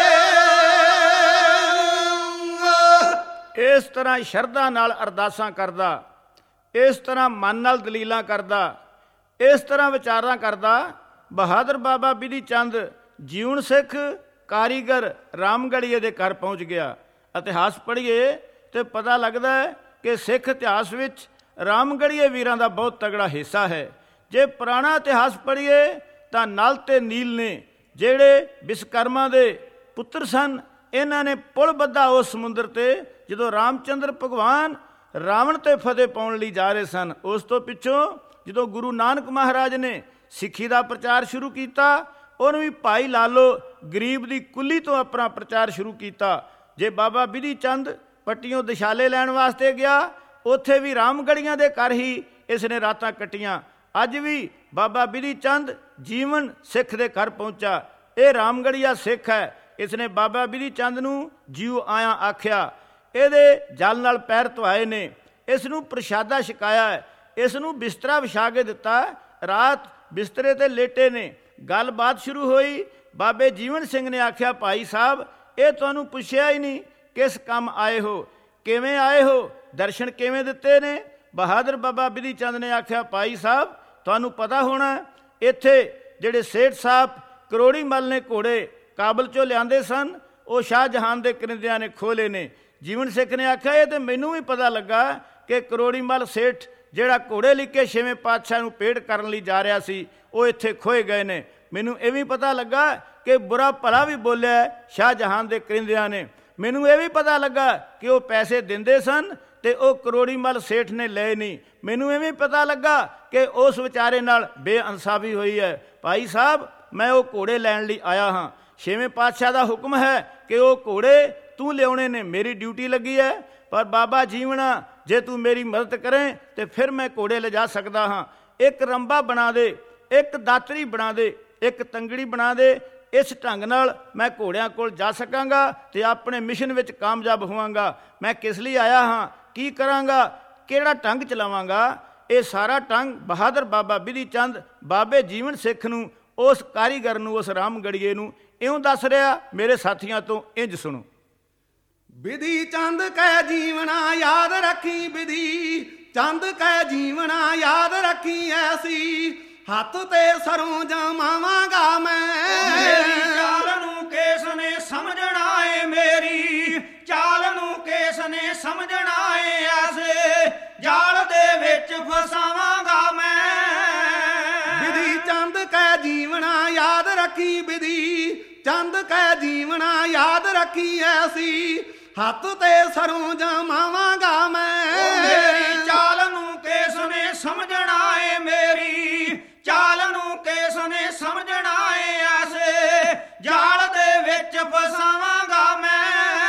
ਇਸ ਤਰ੍ਹਾਂ ਸ਼ਰਧਾ ਨਾਲ ਅਰਦਾਸਾਂ ਕਰਦਾ, ਇਸ ਤਰ੍ਹਾਂ ਮਨ ਨਾਲ ਦਲੀਲਾਂ ਕਰਦਾ, ਇਸ ਤਰ੍ਹਾਂ ਵਿਚਾਰਾਂ ਕਰਦਾ, ਬਹਾਦਰ ਬਾਬਾ ਬਿਧੀ ਚੰਦ ਜੀਉਣ ਸਿੱਖ ਕਾਰੀਗਰ ਰਾਮਗੜੀਏ ਦੇ ਘਰ ਪਹੁੰਚ ਗਿਆ। ਇਤਿਹਾਸ ਪੜ੍ਹੀਏ ਤੇ ਪਤਾ ਲੱਗਦਾ ਹੈ ਕਿ ਸਿੱਖ ਇਤਿਹਾਸ ਵਿੱਚ ਰਾਮਗੜੀਏ ਵੀਰਾਂ ਦਾ ਬਹੁਤ ਤਗੜਾ ਹਿੱਸਾ ਹੈ। ਜੇ ਪੁਰਾਣਾ ਇਤਿਹਾਸ ਪੜ੍ਹੀਏ ਤਾਂ ਨਲ ਤੇ ਨੀਲ ਨੇ ਜਿਹੜੇ ਵਿਸ਼ਵਕਰਮਾ ਦੇ ਪੁੱਤਰ ਸਨ, ਇਹਨਾਂ ਨੇ ਪੁਲ ਬੱਧਾ ਉਸ ਸਮੁੰਦਰ 'ਤੇ ਜਦੋਂ ਰਾਮਚੰਦਰ ਭਗਵਾਨ ਰਾਵਣ 'ਤੇ ਫਤਿਹ ਪਾਉਣ ਲਈ ਜਾ ਰਹੇ ਸਨ। ਉਸ ਤੋਂ ਪਿੱਛੋਂ ਜਦੋਂ ਗੁਰੂ ਨਾਨਕ ਮਹਾਰਾਜ ਨੇ ਸਿੱਖੀ ਦਾ ਪ੍ਰਚਾਰ ਸ਼ੁਰੂ ਕੀਤਾ, ਉਹਨੂੰ ਵੀ ਭਾਈ ਲਾਲੋ ਗਰੀਬ ਦੀ ਕੁੱਲੀ ਤੋਂ ਆਪਣਾ ਪ੍ਰਚਾਰ ਸ਼ੁਰੂ ਕੀਤਾ। ਜੇ ਬਾਬਾ ਬਿਧੀ ਚੰਦ ਪੱਟੀਓਂ ਦਿਸ਼ਾਲੇ ਲੈਣ ਵਾਸਤੇ ਗਿਆ, ਉੱਥੇ ਵੀ ਰਾਮਗੜੀਆਂ ਦੇ ਘਰ ਹੀ ਇਸ ਨੇ ਰਾਤਾਂ ਕੱਟੀਆਂ। ਅੱਜ ਵੀ ਬਾਬਾ ਬਿਧੀ ਚੰਦ ਜੀਵਨ ਸਿੱਖ ਦੇ ਘਰ ਪਹੁੰਚਾ। ਇਹ ਰਾਮਗੜੀਆ ਸਿੱਖ ਹੈ। ਇਸ ਨੇ ਬਾਬਾ ਬਿਧੀ ਚੰਦ ਨੂੰ ਜਿਉ ਆਇਆ ਆਖਿਆ, ਇਹਦੇ ਜਲ ਨਾਲ ਪੈਰ ਧੁਆਏ ਨੇ, ਇਸ ਨੂੰ ਪ੍ਰਸ਼ਾਦਾ ਛਕਾਇਆ ਹੈ, ਇਸ ਨੂੰ ਬਿਸਤਰਾ ਵਿਛਾ ਕੇ ਦਿੱਤਾ, ਰਾਤ ਬਿਸਤਰੇ 'ਤੇ ਲੇਟੇ ਨੇ। ਗੱਲਬਾਤ ਸ਼ੁਰੂ ਹੋਈ। ਬਾਬੇ ਜੀਵਨ ਸਿੰਘ ਨੇ ਆਖਿਆ, ਭਾਈ ਸਾਹਿਬ ਇਹ ਤੁਹਾਨੂੰ ਪੁੱਛਿਆ ਹੀ ਨਹੀਂ ਕਿਸ ਕੰਮ ਆਏ ਹੋ, ਕਿਵੇਂ ਆਏ ਹੋ, ਦਰਸ਼ਨ ਕਿਵੇਂ ਦਿੱਤੇ ਨੇ। ਬਹਾਦਰ ਬਾਬਾ ਬਿਧੀ ਚੰਦ ਨੇ ਆਖਿਆ, ਭਾਈ ਸਾਹਿਬ ਤੁਹਾਨੂੰ ਪਤਾ ਹੋਣਾ ਇੱਥੇ ਜਿਹੜੇ ਸੇਠ ਸਾਹਿਬ ਕਰੋੜੀ ਮੱਲ ਨੇ ਘੋੜੇ ਕਾਬਲ 'ਚੋਂ ਲਿਆਂਦੇ ਸਨ, ਉਹ ਸ਼ਾਹਜਹਾਨ ਦੇ ਕਰਿੰਦਿਆਂ ਨੇ ਖੋਲੇ ਨੇ। ਜੀਵਨ ਸਿੱਖ ਨੇ ਆਖਿਆ, ਇਹ ਤਾਂ ਮੈਨੂੰ ਵੀ ਪਤਾ ਲੱਗਾ ਕਿ ਕਰੋੜੀ ਮੱਲ ਸੇਠ ਜਿਹੜਾ ਘੋੜੇ ਲਿਖ ਕੇ 6ਵੇਂ ਪਾਤਸ਼ਾਹ ਨੂੰ ਭੇਟ ਕਰਨ ਲਈ ਜਾ ਰਿਹਾ ਸੀ, ਉਹ ਇੱਥੇ ਖੋਏ ਗਏ ਨੇ। ਮੈਨੂੰ ਇਹ ਵੀ ਪਤਾ ਲੱਗਾ ਕਿ ਬੁਰਾ ਭਲਾ ਵੀ ਬੋਲਿਆ ਸ਼ਾਹਜਹਾਨ ਦੇ ਕਰਿੰਦਿਆਂ ਨੇ। ਮੈਨੂੰ ਇਹ ਵੀ ਪਤਾ ਲੱਗਾ ਕਿ ਉਹ ਪੈਸੇ ਦਿੰਦੇ ਸਨ ਤੇ ਉਹ ਕਰੋੜੀ ਮੱਲ ਸੇਠ ਨੇ ਲਏ ਨਹੀਂ। ਮੈਨੂੰ ਇਹ ਵੀ ਪਤਾ ਲੱਗਾ ਕਿ ਉਸ ਵਿਚਾਰੇ ਨਾਲ ਬੇਇਨਸਾਫੀ ਹੋਈ ਹੈ। ਭਾਈ ਸਾਹਿਬ ਮੈਂ ਉਹ ਘੋੜੇ ਲੈਣ ਲਈ ਆਇਆ ਹਾਂ। 6ਵੇਂ ਪਾਤਸ਼ਾਹ ਦਾ ਹੁਕਮ ਹੈ ਕਿ ਉਹ ਘੋੜੇ ਤੂੰ ਲਿਆਉਣੇ ਨੇ, ਮੇਰੀ ਡਿਊਟੀ ਲੱਗੀ ਹੈ। ਪਰ ਬਾਬਾ ਜੀਵਣਾ ਜੇ ਤੂੰ ਮੇਰੀ ਮਦਦ ਕਰੇ ਤੇ ਫਿਰ ਮੈਂ ਘੋੜੇ ਲਿਜਾ ਸਕਦਾ ਹਾਂ। ਇੱਕ ਰੰਬਾ ਬਣਾ ਦੇ, ਇੱਕ ਦਾਤਰੀ ਬਣਾ ਦੇ, ਇੱਕ ਤੰਗੜੀ ਬਣਾ ਦੇ। ਇਸ ਢੰਗ ਨਾਲ ਮੈਂ ਘੋੜਿਆਂ ਕੋਲ ਜਾ ਸਕਾਂਗਾ ਤੇ ਆਪਣੇ ਮਿਸ਼ਨ ਵਿੱਚ ਕਾਮਯਾਬ ਹੋਵਾਂਗਾ। ਮੈਂ ਕਿਸ ਲਈ ਆਇਆ ਹਾਂ, ਕੀ ਕਰਾਂਗਾ, ਕਿਹੜਾ ਢੰਗ ਚਲਾਵਾਂਗਾ, ਇਹ ਸਾਰਾ ਢੰਗ ਬਹਾਦਰ ਬਾਬਾ ਬਿਧੀ ਚੰਦ ਬਾਬੇ ਜੀਵਨ ਸਿੱਖ ਨੂੰ, ਉਸ ਕਾਰੀਗਰ ਨੂੰ, ਉਸ ਰਾਮਗੜੀਏ ਨੂੰ ਇਉਂ ਦੱਸ ਰਿਹਾ। ਮੇਰੇ ਸਾਥੀਆਂ ਤੋਂ ਇੰਝ ਸੁਣੋ। ਬਿਧੀ ਚੰਦ ਕਹਿ ਜੀਵਣਾ ਯਾਦ ਰੱਖੀ, ਬਿਧੀ ਚੰਦ ਕਹਿ ਜੀਵਣਾ ਯਾਦ ਰੱਖੀ, ਐਸੀ ਹੱਥ ਤੇ ਸਰੋਂ ਜਮਾਵਾਂਗਾ ਮੈਂ। ਮੇਰੀ ਚਾਲ ਨੂੰ ਕਿਸ ਨੇ ਸਮਝਣਾ ਏ, ਮੇਰੀ ਚਾਲ ਨੂੰ ਕਿਸ ਨੇ ਸਮਝਣਾ ਏ, ਐਸੇ ਜਾਲ ਦੇ ਵਿੱਚ ਫਸਾਵਾਂਗਾ ਮੈਂ। ਬਿਧੀ ਚੰਦ ਕਹਿ ਜੀਵਣਾ ਯਾਦ ਰੱਖੀ, ਬਿਧੀ ਚੰਦ ਕਹਿ ਜੀਵਣਾ ਯਾਦ ਰੱਖੀ, ਐਸੀ ਹੱਥ ਤੇ ਸਰੋਂ ਜਮਾਵਾਂਗਾ ਮੈਂ। ਮੇਰੀ ਚਾਲ ਨੂੰ ਕਿਸ ਨੇ ਸਮਝਣਾ ਏ, ਮੇਰੀ ਚਾਲ ਨੂੰ ਕਿਸ ਨੇ ਸਮਝਣਾ ਏ, ਐਸੇ ਜਾਲ ਦੇ ਵਿੱਚ ਫਸਾਵਾਂਗਾ ਮੈਂ।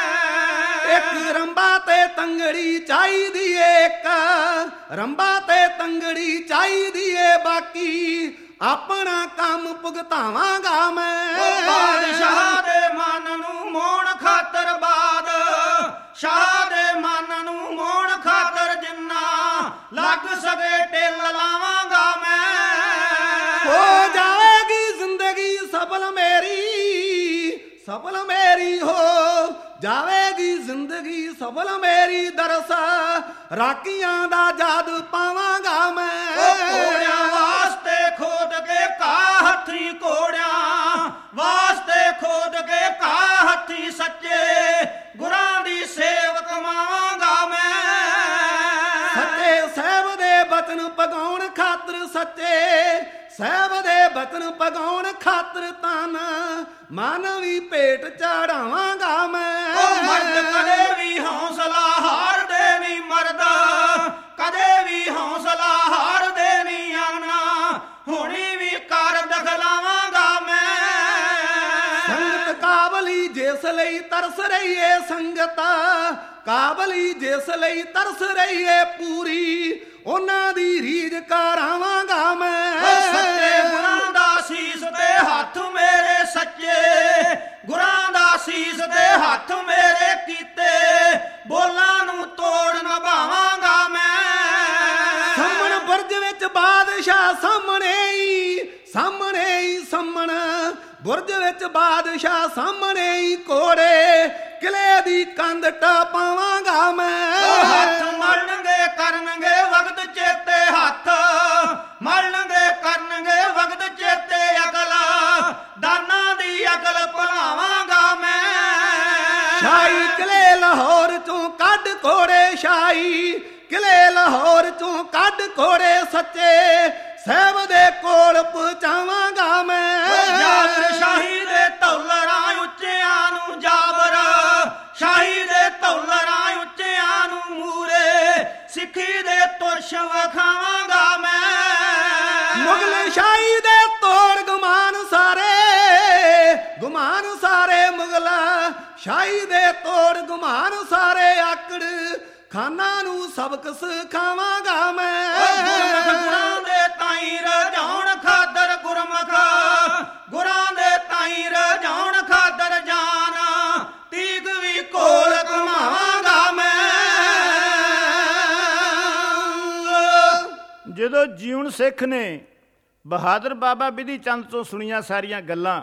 ਇੱਕ ਰੰਬਾ ਤੇ ਤੰਗੜੀ ਚਾਹੀਦੀ ਏ, ਇੱਕ ਰੰਬਾ ਤੇ ਤੰਗੜੀ ਚਾਹੀਦੀ ਏ, ਬਾਕੀ ਆਪਣਾ ਕੰਮ ਭੁਗਤਾਵਾਂਗਾ ਮੈਂ। ਬਾਦਸ਼ਾਹ ਦੇ ਮਨ ਨੂੰ ਮੋਹਣ ਖਾਤਰ, ਬਾਦਸ਼ਾਹ ਦੇ ਮਨ ਨੂੰ ਮੋਹਣ ਖਾਤਰ, ਜਿੰਨਾ ਲੱਗ ਸਕੇ ਢਿੱਲ ਲਾਵਾਂਗਾ ਮੈਂ। ਹੋ ਜਾਵੇਗੀ ਜ਼ਿੰਦਗੀ ਸਫਲ ਮੇਰੀ, ਸਫਲ ਮੇਰੀ ਹੋ ਜਾਵੇਗੀ ਜ਼ਿੰਦਗੀ ਸਫਲ ਮੇਰੀ, ਦਰਸ ਰਾਕੀਆਂ ਦਾ ਜਦ ਪਾਵਾਂਗਾ ਮੈਂ। ਘੋੜਿਆਂ ਵਾਸਤੇ ਖੋਦ ਕੇ ਘਾਹ ਹੱਥੀ, ਘੋੜਿਆਂ ਵਾਸਤੇ ਖੋਦ ਕੇ ਘਾਹ ਹੱਥੀ, ਸੱਚੇ ਗੁਰਾਂ ਦੀ ਸੇਵ ਕਮਾਵਾਂਗਾ ਮੈਂ। ਸੱਚੇ ਸਾਹਿਬ ਦੇ ਬਚਨ ਪਗਾਉਣ ਖਾਤਰ, ਸੱਚੇ ਸਾਹਿਬ ਦੇ ਬਚਨ ਪਗਾਉਣ ਖਾਤਰ, ਤਨ ਮਨ ਵੀ ਭੇਟ ਚੜਾਵਾਂਗਾ ਮੈਂ। ਉਹ ਮਰਦ ਕਦੇ ਵੀ ਹੌਸਲਾ ਹਾਰਦੇ ਨਹੀਂ, ਮਰਦ ਕਦੇ ਵੀ ਹੌਸਲਾ ਹਾਰਦੇ ਨਹੀਂ, ਆਣਾ ਹੁਣੀ ਵੀ ਕਰ ਦਖਲਾਵਾਂਗਾ ਮੈਂ। ਸੰਗਤ ਕਾਬਲੀ ਜਿਸ ਲਈ ਤਰਸ ਰਹੀ ਏ, ਸੰਗਤ ਕਾਬਲੀ ਜਿਸ ਲਈ ਤਰਸ ਰਹੀ ਏ, ਪੂਰੀ ਉਹਨਾਂ ਦੀ ਰੀਝ ਕਰਾਵਾਂਗਾ ਮੈਂ। ਸੱਚੇ ਗੁਰਾਂ ਦਾ ਸੀਸ ਤੇ ਹੱਥ ਮੇਰੇ, ਸੱਚੇ ਗੁਰਾਂ ਦਾ ਸੀਸ ਤੇ ਹੱਥ ਮੇਰੇ ਕੀਤੇ, ਬੋਲਾਂ ਨੂੰ ਤੋੜ ਨਿਭਾਵਾਂਗਾ ਮੈਂ। ਸਾਹਮਣ ਬੁਰਜ ਵਿੱਚ ਬਾਦਸ਼ਾਹ ਸਾਹਮਣੇ ਹੀ, ਸਾਹਮਣੇ ਹੀ ਸਾਹਮਣ ਬੁਰਜ ਵਿੱਚ ਬਾਦਸ਼ਾਹ ਸਾਹਮਣੇ ਹੀ, ਘੋੜੇ ਕਿਲੇ ਦੀ ਕੰਧ ਟਪਾਵਾਂਗਾ ਮੈਂ। ਹੱਥ ਮਲਣਗੇ ਕਰਨਗੇ ਵਕਤ ਚੇਤੇ, ਹੱਥ ਮਲਣਗੇ ਕਰਨਗੇ ਵਕਤ ਚੇਤੇ, ਅਕਲ ਦਾਨਾਂ ਦੀ ਅਕਲ ਭੁਲਾਵਾਂਗਾ ਮੈਂ। ਸ਼ਾਹੀ ਕਿਲੇ ਲਾਹੌਰ ਚੋਂ ਕੱਢ ਘੋੜੇ, ਸ਼ਾਹੀ ਕਿਲੇ ਲਾਹੌਰ ਚੋਂ ਕੱਢ ਘੋੜੇ, ਸੱਚੇ ਸਾਹਿਬ ਦੇ ਕੋਲ ਪਹੁੰਚਾਵਾਂਗਾ ਮੈਂ। ਜਾਦਰ ਸ਼ਾਹੀ ਮੁਗਲ ਸ਼ਾਹੀ ਦੇ ਤੋੜ ਗੁਮਾਨ ਸਾਰੇ ਆਕੜ ਖਾਨਾ ਨੂੰ ਸਬਕ ਸਿਖਾਵਾਂਗਾ ਮੈਂ। ਗੁਰਾਂ ਦੇ ਤਾਈ ਰਜਾਉਣ ਖਾਦਰ ਗੁਰਮੁਖ, ਗੁਰਾਂ ਦੇ ਤਾਈ ਰਜਾਉਣ ਖਾਦਰ ਜਾਨ, ਤੀਗ ਵੀ ਕੋਲ ਘੁਮਾਵਾਂਗਾ ਮੈਂ। ਜਦੋਂ ਜੀਵਨ ਸਿੱਖ ਨੇ ਬਹਾਦਰ ਬਾਬਾ ਬਿਧੀ ਚੰਦ ਤੋਂ ਸੁਣੀਆਂ ਸਾਰੀਆਂ ਗੱਲਾਂ,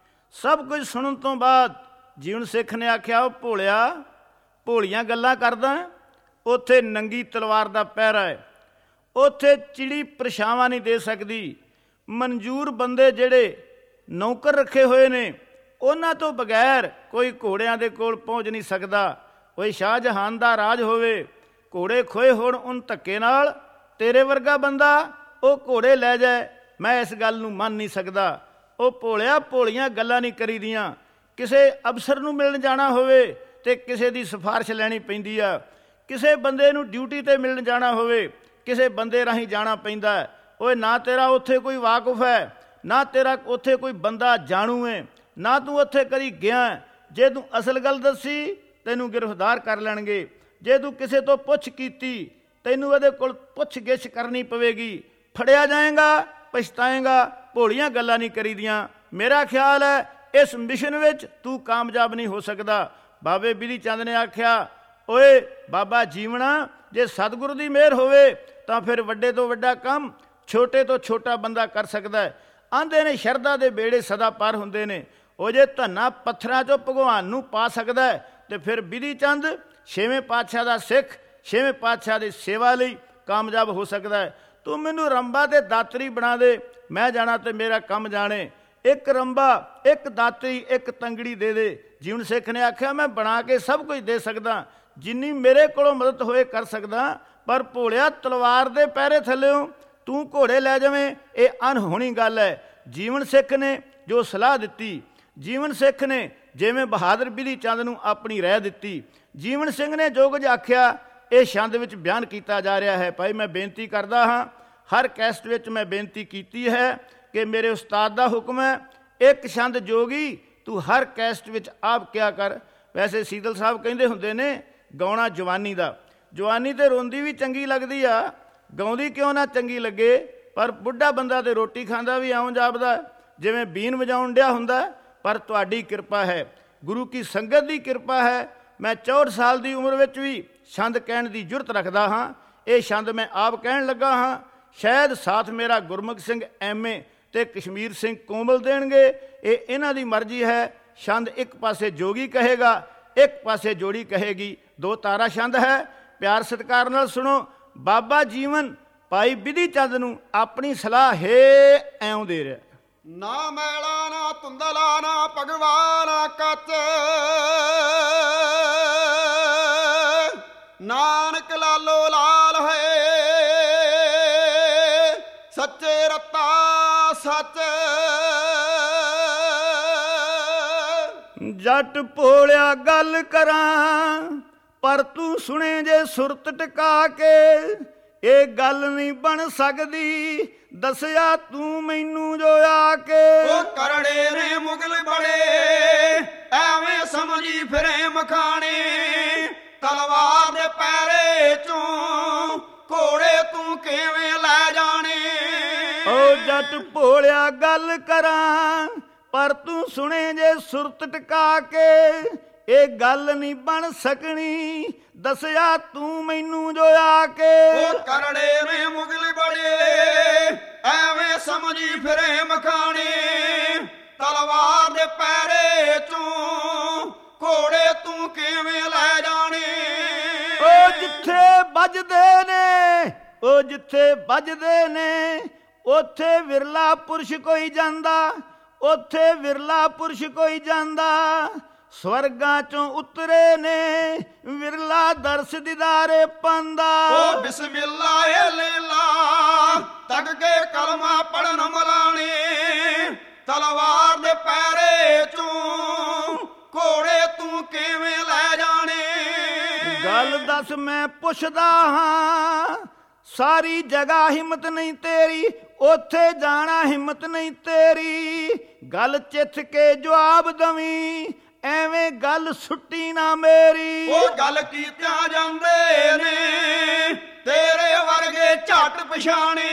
ਸਭ ਕੁਝ ਸੁਣਨ ਤੋਂ ਬਾਅਦ ਜੀਵਨ ਸਿੱਖ ਨੇ ਆਖਿਆ, ਉਹ ਭੋਲਿਆ, ਭੋਲੀਆਂ ਗੱਲਾਂ ਕਰਦਾ, ਉੱਥੇ ਨੰਗੀ ਤਲਵਾਰ ਦਾ ਪਹਿਰਾ ਹੈ, ਉੱਥੇ ਚਿੜੀ ਪਰਛਾਵਾਂ ਨਹੀਂ ਦੇ ਸਕਦੀ। ਮਨਜ਼ੂਰ ਬੰਦੇ ਜਿਹੜੇ ਨੌਕਰ ਰੱਖੇ ਹੋਏ ਨੇ, ਉਹਨਾਂ ਤੋਂ ਬਗੈਰ ਕੋਈ ਘੋੜਿਆਂ ਦੇ ਕੋਲ ਪਹੁੰਚ ਨਹੀਂ ਸਕਦਾ। ਕੋਈ ਸ਼ਾਹਜਹਾਨ ਦਾ ਰਾਜ ਹੋਵੇ, ਘੋੜੇ ਖੋਏ ਹੋਣ ਉਨ ਧੱਕੇ ਨਾਲ, ਤੇਰੇ ਵਰਗਾ ਬੰਦਾ ਉਹ ਘੋੜੇ ਲੈ ਜਾਏ, ਮੈਂ ਇਸ ਗੱਲ ਨੂੰ ਮੰਨ ਨਹੀਂ ਸਕਦਾ। ਉਹ ਭੋਲਿਆ, ਭੋਲੀਆਂ ਗੱਲਾਂ ਨਹੀਂ ਕਰੀਦੀਆਂ। ਕਿਸੇ ਅਫਸਰ ਨੂੰ ਮਿਲਣ ਜਾਣਾ ਹੋਵੇ ਤੇ ਕਿਸੇ ਦੀ ਸਿਫਾਰਿਸ਼ ਲੈਣੀ ਪੈਂਦੀ ਆ। ਕਿਸੇ ਬੰਦੇ ਨੂੰ ਡਿਊਟੀ 'ਤੇ ਮਿਲਣ ਜਾਣਾ ਹੋਵੇ, ਕਿਸੇ ਬੰਦੇ ਰਾਹੀਂ ਜਾਣਾ ਪੈਂਦਾ। ਓਏ ਨਾ ਤੇਰਾ ਉੱਥੇ ਕੋਈ ਵਾਕਫ ਹੈ, ਨਾ ਤੇਰਾ ਉੱਥੇ ਕੋਈ ਬੰਦਾ ਜਾਣੂ ਹੈ, ਨਾ ਤੂੰ ਉੱਥੇ ਕਦੀ ਗਿਆ। ਜੇ ਤੂੰ ਅਸਲ ਗੱਲ ਦੱਸੀ ਤੈਨੂੰ ਗ੍ਰਿਫਤਾਰ ਕਰ ਲੈਣਗੇ। ਜੇ ਤੂੰ ਕਿਸੇ ਤੋਂ ਪੁੱਛ ਕੀਤੀ ਤੈਨੂੰ ਉਹਦੇ ਕੋਲ ਪੁੱਛ ਗਿੱਛ ਕਰਨੀ ਪਵੇਗੀ, ਫੜਿਆ ਜਾਏਗਾ, ਪਛਤਾਏਗਾ। ਭੋਲੀਆਂ ਗੱਲਾਂ ਨਹੀਂ ਕਰੀਦੀਆਂ। ਮੇਰਾ ਖਿਆਲ ਹੈ ਇਸ ਮਿਸ਼ਨ ਵਿੱਚ ਤੂੰ ਕਾਮਯਾਬ ਨਹੀਂ ਹੋ ਸਕਦਾ। ਬਾਬੇ ਬਿਧੀ ਚੰਦ ਨੇ ਆਖਿਆ, ਓਏ ਬਾਬਾ ਜੀਵਣਾ, ਜੇ ਸਤਿਗੁਰੂ ਦੀ ਮਿਹਰ ਹੋਵੇ ਤਾਂ ਫਿਰ ਵੱਡੇ ਤੋਂ ਵੱਡਾ ਕੰਮ ਛੋਟੇ ਤੋਂ ਛੋਟਾ ਬੰਦਾ ਕਰ ਸਕਦਾ ਹੈ। ਆਂਦੇ ਨੇ ਸ਼ਰਧਾ ਦੇ ਬੇੜੇ ਸਦਾ ਪਾਰ ਹੁੰਦੇ ਨੇ। ਉਹ ਜੇ ਧੰਨਾ ਪੱਥਰਾਂ 'ਚੋਂ ਭਗਵਾਨ ਨੂੰ ਪਾ ਸਕਦਾ ਹੈ ਤੇ ਫਿਰ ਬਿਧੀ ਚੰਦ 6ਵੇਂ ਪਾਤਸ਼ਾਹ ਦਾ ਸਿੱਖ, 6ਵੇਂ ਪਾਤਸ਼ਾਹ ਦੀ ਸੇਵਾ ਲਈ ਕਾਮਯਾਬ ਹੋ ਸਕਦਾ ਹੈ। ਤੂੰ ਮੈਨੂੰ ਰੰਬਾ ਤੇ ਦਾਤਰੀ ਬਣਾ ਦੇ, ਮੈਂ ਜਾਣਾ ਤੇ ਮੇਰਾ ਕੰਮ ਜਾਣੇ। ਇੱਕ ਰੰਬਾ, ਇੱਕ ਦਾਤਰੀ, ਇੱਕ ਤੰਗੜੀ ਦੇ ਦੇ। ਜੀਵਨ ਸਿੱਖ ਨੇ ਆਖਿਆ, ਮੈਂ ਬਣਾ ਕੇ ਸਭ ਕੁਝ ਦੇ ਸਕਦਾ, ਜਿੰਨੀ ਮੇਰੇ ਕੋਲੋਂ ਮਦਦ ਹੋਏ ਕਰ ਸਕਦਾ, ਪਰ ਭੋਲਿਆ ਤਲਵਾਰ ਦੇ ਪਹਿਰੇ ਥੱਲਿਓਂ ਤੂੰ ਘੋੜੇ ਲੈ ਜਾਵੇਂ, ਇਹ ਅਨਹੋਣੀ ਗੱਲ ਹੈ। ਜੀਵਨ ਸਿੱਖ ਨੇ ਜੋ ਸਲਾਹ ਦਿੱਤੀ, ਜੀਵਨ ਸਿੱਖ ਨੇ ਜਿਵੇਂ ਬਹਾਦਰ ਬਿਧੀ ਚੰਦ ਨੂੰ ਆਪਣੀ ਰਾਏ ਦਿੱਤੀ, ਜੀਵਨ ਸਿੰਘ ਨੇ ਜੋ ਕੁਝ ਆਖਿਆ ਇਹ ਛੰਦ ਵਿੱਚ ਬਿਆਨ ਕੀਤਾ ਜਾ ਰਿਹਾ ਹੈ। ਭਾਈ ਮੈਂ ਬੇਨਤੀ ਕਰਦਾ ਹਾਂ, ਹਰ ਕੈਸਟ ਵਿੱਚ ਮੈਂ ਬੇਨਤੀ ਕੀਤੀ ਹੈ ਕਿ ਮੇਰੇ ਉਸਤਾਦ ਦਾ ਹੁਕਮ ਹੈ, ਇੱਕ ਛੰਦ ਜੋਗੀ ਤੂੰ ਹਰ ਕੈਸਟ ਵਿੱਚ ਆਪ ਕਿਆ ਕਰ। ਵੈਸੇ ਸੀਤਲ ਸਾਹਿਬ ਕਹਿੰਦੇ ਹੁੰਦੇ ਨੇ, ਗਾਉਣਾ ਜਵਾਨੀ ਦਾ, ਜਵਾਨੀ ਤੇ ਰੋਂਦੀ ਵੀ ਚੰਗੀ ਲੱਗਦੀ ਆ, ਗਾਉਂਦੀ ਕਿਉਂ ਨਾ ਚੰਗੀ ਲੱਗੇ। ਪਰ ਬੁੱਢਾ ਬੰਦਾ ਤੇ ਰੋਟੀ ਖਾਂਦਾ ਵੀ ਆਉਂ ਜਾਪਦਾ, ਜਿਵੇਂ ਬੀਨ ਵਜਾਉਣ ਡਿਆ ਹੁੰਦਾ। ਪਰ ਤੁਹਾਡੀ ਕਿਰਪਾ ਹੈ, ਗੁਰੂ ਕੀ ਸੰਗਤ ਦੀ ਕਿਰਪਾ ਹੈ। ਮੈਂ 64 ਸਾਲ ਦੀ ਉਮਰ ਵਿੱਚ ਵੀ ਛੰਦ ਕਹਿਣ ਦੀ ਜੁਰਤ ਰੱਖਦਾ ਹਾਂ। ਇਹ ਛੰਦ ਮੈਂ ਆਪ ਕਹਿਣ ਲੱਗਾ ਹਾਂ। ਸ਼ਾਇਦ ਸਾਥ ਮੇਰਾ ਗੁਰਮੁਖ ਸਿੰਘ ਐਮਏ ਤੇ ਕਸ਼ਮੀਰ ਸਿੰਘ ਕੋਮਲ ਦੇਣਗੇ, ਇਹ ਇਹਨਾਂ ਦੀ ਮਰਜ਼ੀ ਹੈ। ਛੰਦ ਇੱਕ ਪਾਸੇ ਜੋਗੀ ਕਹੇਗਾ, ਇੱਕ ਪਾਸੇ ਜੋੜੀ ਕਹੇਗੀ। ਦੋ ਤਾਰਾ ਛੰਦ ਹੈ। ਪਿਆਰ ਸਤਿਕਾਰ ਨਾਲ ਸੁਣੋ। ਬਾਬਾ ਜੀਵਨ ਭਾਈ ਬਿਧੀ ਚੰਦ ਨੂੰ ਆਪਣੀ ਸਲਾਹ ਹੈ ਐਉਂ ਦੇ ਰਿਹਾ, ਨਾ ਮੈਲਾ ਨਾ ਧੁੰਦਲਾ ਨਾ ਭਗਵਾਨ ਕੱਚ, ਨਾਨਕ ਲਾਲੋ ਲਾਲ ਹੈ, ਸੱਚੇ ਰੱਤਾ ਸੱਚ। ਜੱਟ ਭੋਲਿਆ ਗੱਲ ਕਰਾਂ, ਪਰ ਤੂੰ ਸੁਣੇ ਜੇ ਸੁਰਤ ਟਿਕਾ ਕੇ, ਇਹ ਗੱਲ ਨਹੀਂ ਬਣ ਸਕਦੀ, ਦੱਸਿਆ ਤੂੰ ਮੈਨੂੰ ਜੋ ਆ ਕੇ। ਉਹ ਕਰੜੇ ਨੇ ਮੁਗਲ ਬੜੇ, ਐਵੇਂ ਸਮਝੀ ਫਿਰੇ ਮਖਾਣੇ, ਤਲਵਾਰ ਦੇ ਪੈਰੇ ਚੋਂ ਘੋੜੇ ਤੂੰ ਕਿਵੇਂ ਲੈ ਜਾਣੇ। ਓ ਜੱਟ ਭੋਲਿਆ ਗੱਲ ਕਰਾਂ, ਪਰ ਤੂੰ ਸੁਣੇ ਜੇ ਸੁਰਤ ਟਿਕਾ ਕੇ, ਇਹ ਗੱਲ ਨਹੀਂ ਬਣ ਸਕਣੀ, ਦੱਸਿਆ ਤੂੰ ਮੈਨੂੰ ਜੋ ਆ ਕੇ। ਉਹ ਕਰੜੇ ਨੇ ਮੁਗਲ ਬੜੇ, ਐਵੇਂ ਸਮਝੀ ਫਿਰੇ ਮਖਾਣੇ, ਤਲਵਾਰ ਦੇ ਪੈਰੇ ਚੋਂ ਘੋੜੇ ਤੂੰ ਕਿਵੇਂ ਲੈ ਜਾਣੇ। ਉਹ ਜਿੱਥੇ ਵੱਜਦੇ ਨੇ, ਉਹ ਜਿੱਥੇ ਵੱਜਦੇ ਨੇ, ਉੱਥੇ ਵਿਰਲਾ ਪੁਰਸ਼ ਕੋਈ ਜਾਂਦਾ, ਉੱਥੇ ਵਿਰਲਾ ਪੁਰਸ਼ ਕੋਈ ਜਾਂਦਾ। ਸਵਰਗਾਂ ਚੋਂ ਉਤਰੇ ਨੇ, ਵਿਰਲਾ ਦਰਸ ਦਿਦਾਰੇ ਪਾਂਦਾ। ਉਹ ਬਿਸਮਿਲ੍ਲਾ ਏ ਲੈਲਾ, ਤੱਕ ਕੇ ਕਲਮਾ ਪੜਨ ਮਲਾਣੇ, ਤਲਵਾਰ ਦੇ ਪੈਰੇ ਚੋਂ ਘੋੜੇ ਤੂੰ ਕਿਵੇਂ ਲੈ ਜਾਣੇ। ਗੱਲ ਦੱਸ ਮੈਂ ਪੁੱਛਦਾ ਹਾਂ, ਸਾਰੀ ਜਗ੍ਹਾ ਹਿੰਮਤ ਨਹੀਂ ਤੇਰੀ, ਉੱਥੇ ਜਾਣਾ ਹਿੰਮਤ ਨਹੀਂ ਤੇਰੀ। ਗੱਲ ਚਿੱਥ ਕੇ ਜਵਾਬ ਦਵੀਂ, ਐਵੇਂ ਗੱਲ ਸੁੱਟੀ ਨਾ ਮੇਰੀ। ਉਹ ਗੱਲ ਕੀਤਿਆਂ ਜਾਂਦੇ ਨੇ ਤੇਰੇ ਵਰਗੇ ਝੱਟ ਪਛਾਣੇ,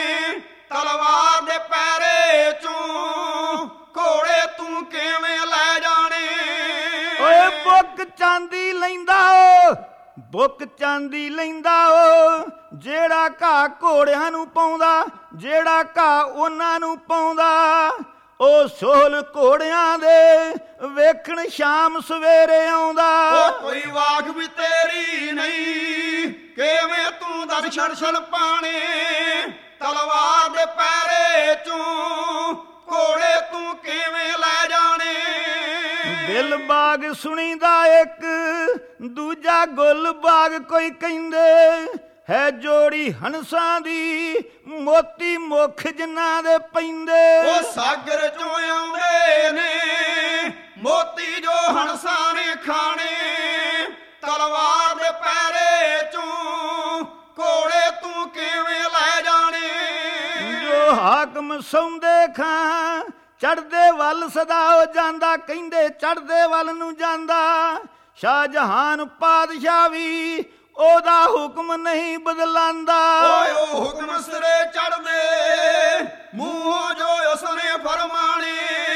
ਤਲਵਾਰ ਦੇ ਪੈਰੇ ਚੋਂ ਘੋੜੇ ਤੂੰ ਕਿਵੇਂ ਲੈ ਜਾਣੇ। ਓਏ ਬੁੱਕ ਚਾਂਦੀ ਲੈਂਦਾ ਓ, ਬੁੱਕ ਚਾਂਦੀ ਲੈਂਦਾ ਓ, ਜਿਹੜਾ ਘਾਹ ਘੋੜਿਆਂ ਨੂੰ ਪਾਉਂਦਾ, ਜਿਹੜਾ ਘਾਹ ਉਹਨਾਂ ਨੂੰ ਪਾਉਂਦਾ। ਉਹ ਸੋਹਲ ਘੋੜਿਆਂ ਦੇ ਵੇਖਣ ਸ਼ਾਮ ਸਵੇਰੇ ਆਉਂਦਾ। ਉਹ ਕੋਈ ਵਾਕ ਵੀ ਤੇਰੀ ਨਹੀਂ, ਕਿਵੇਂ ਤੂੰ ਦਰਸ਼ਨ ਛਣ ਪਾਣੇ, ਤਲਵਾਰ ਦੇ ਪੈਰੇ ਚੋਂ ਘੋੜੇ ਤੂੰ ਕਿਵੇਂ ਲੈ ਜਾਣੇ। ਦਿਲ ਬਾਗ ਸੁਣੀਦਾ ਇੱਕ, ਦੂਜਾ ਗੁੱਲ ਬਾਗ ਕੋਈ ਕਹਿੰਦੇ, ਹੈ ਜੋੜੀ ਹੰਸਾਂ ਦੀ ਮੋਤੀ ਮੁੱਖ ਜਿਨ੍ਹਾਂ ਦੇ ਪੈਂਦੇ। ਉਹ ਸਾਗਰ ਚੋਂ ਆਉਂਦੇ ਨੇ ਮੋਤੀ ਜੋ ਹੰਸਾਂ ਨੇ ਖਾਣੇ, ਤਲਵਾਰ ਦੇ ਪੈਰੇ ਚੋਂ ਘੋੜੇ ਤੂੰ ਕਿਵੇਂ ਲੈ ਜਾਣੇ। ਜੋ ਹਾਕਮ ਸੌਂਦੇ ਖਾਂ ਚੜ੍ਹਦੇ ਵੱਲ ਸਦਾ ਹੋ ਜਾਂਦਾ, ਕਹਿੰਦੇ ਚੜ੍ਹਦੇ ਵੱਲ ਨੂੰ ਜਾਂਦਾ। ਸ਼ਾਹਜਹਾਨ ਪਾਤਸ਼ਾਹ ਵੀ ਉਹਦਾ ਹੁਕਮ ਨਹੀਂ ਬਦਲਾਂਦਾ। ਓਏ ਉਹ ਹੁਕਮ ਸਿਰੇ ਚੜ੍ਹਦੇ ਮੂੰਹੋਂ ਜੋ ਉਸਨੇ ਫਰਮਾਣੇ,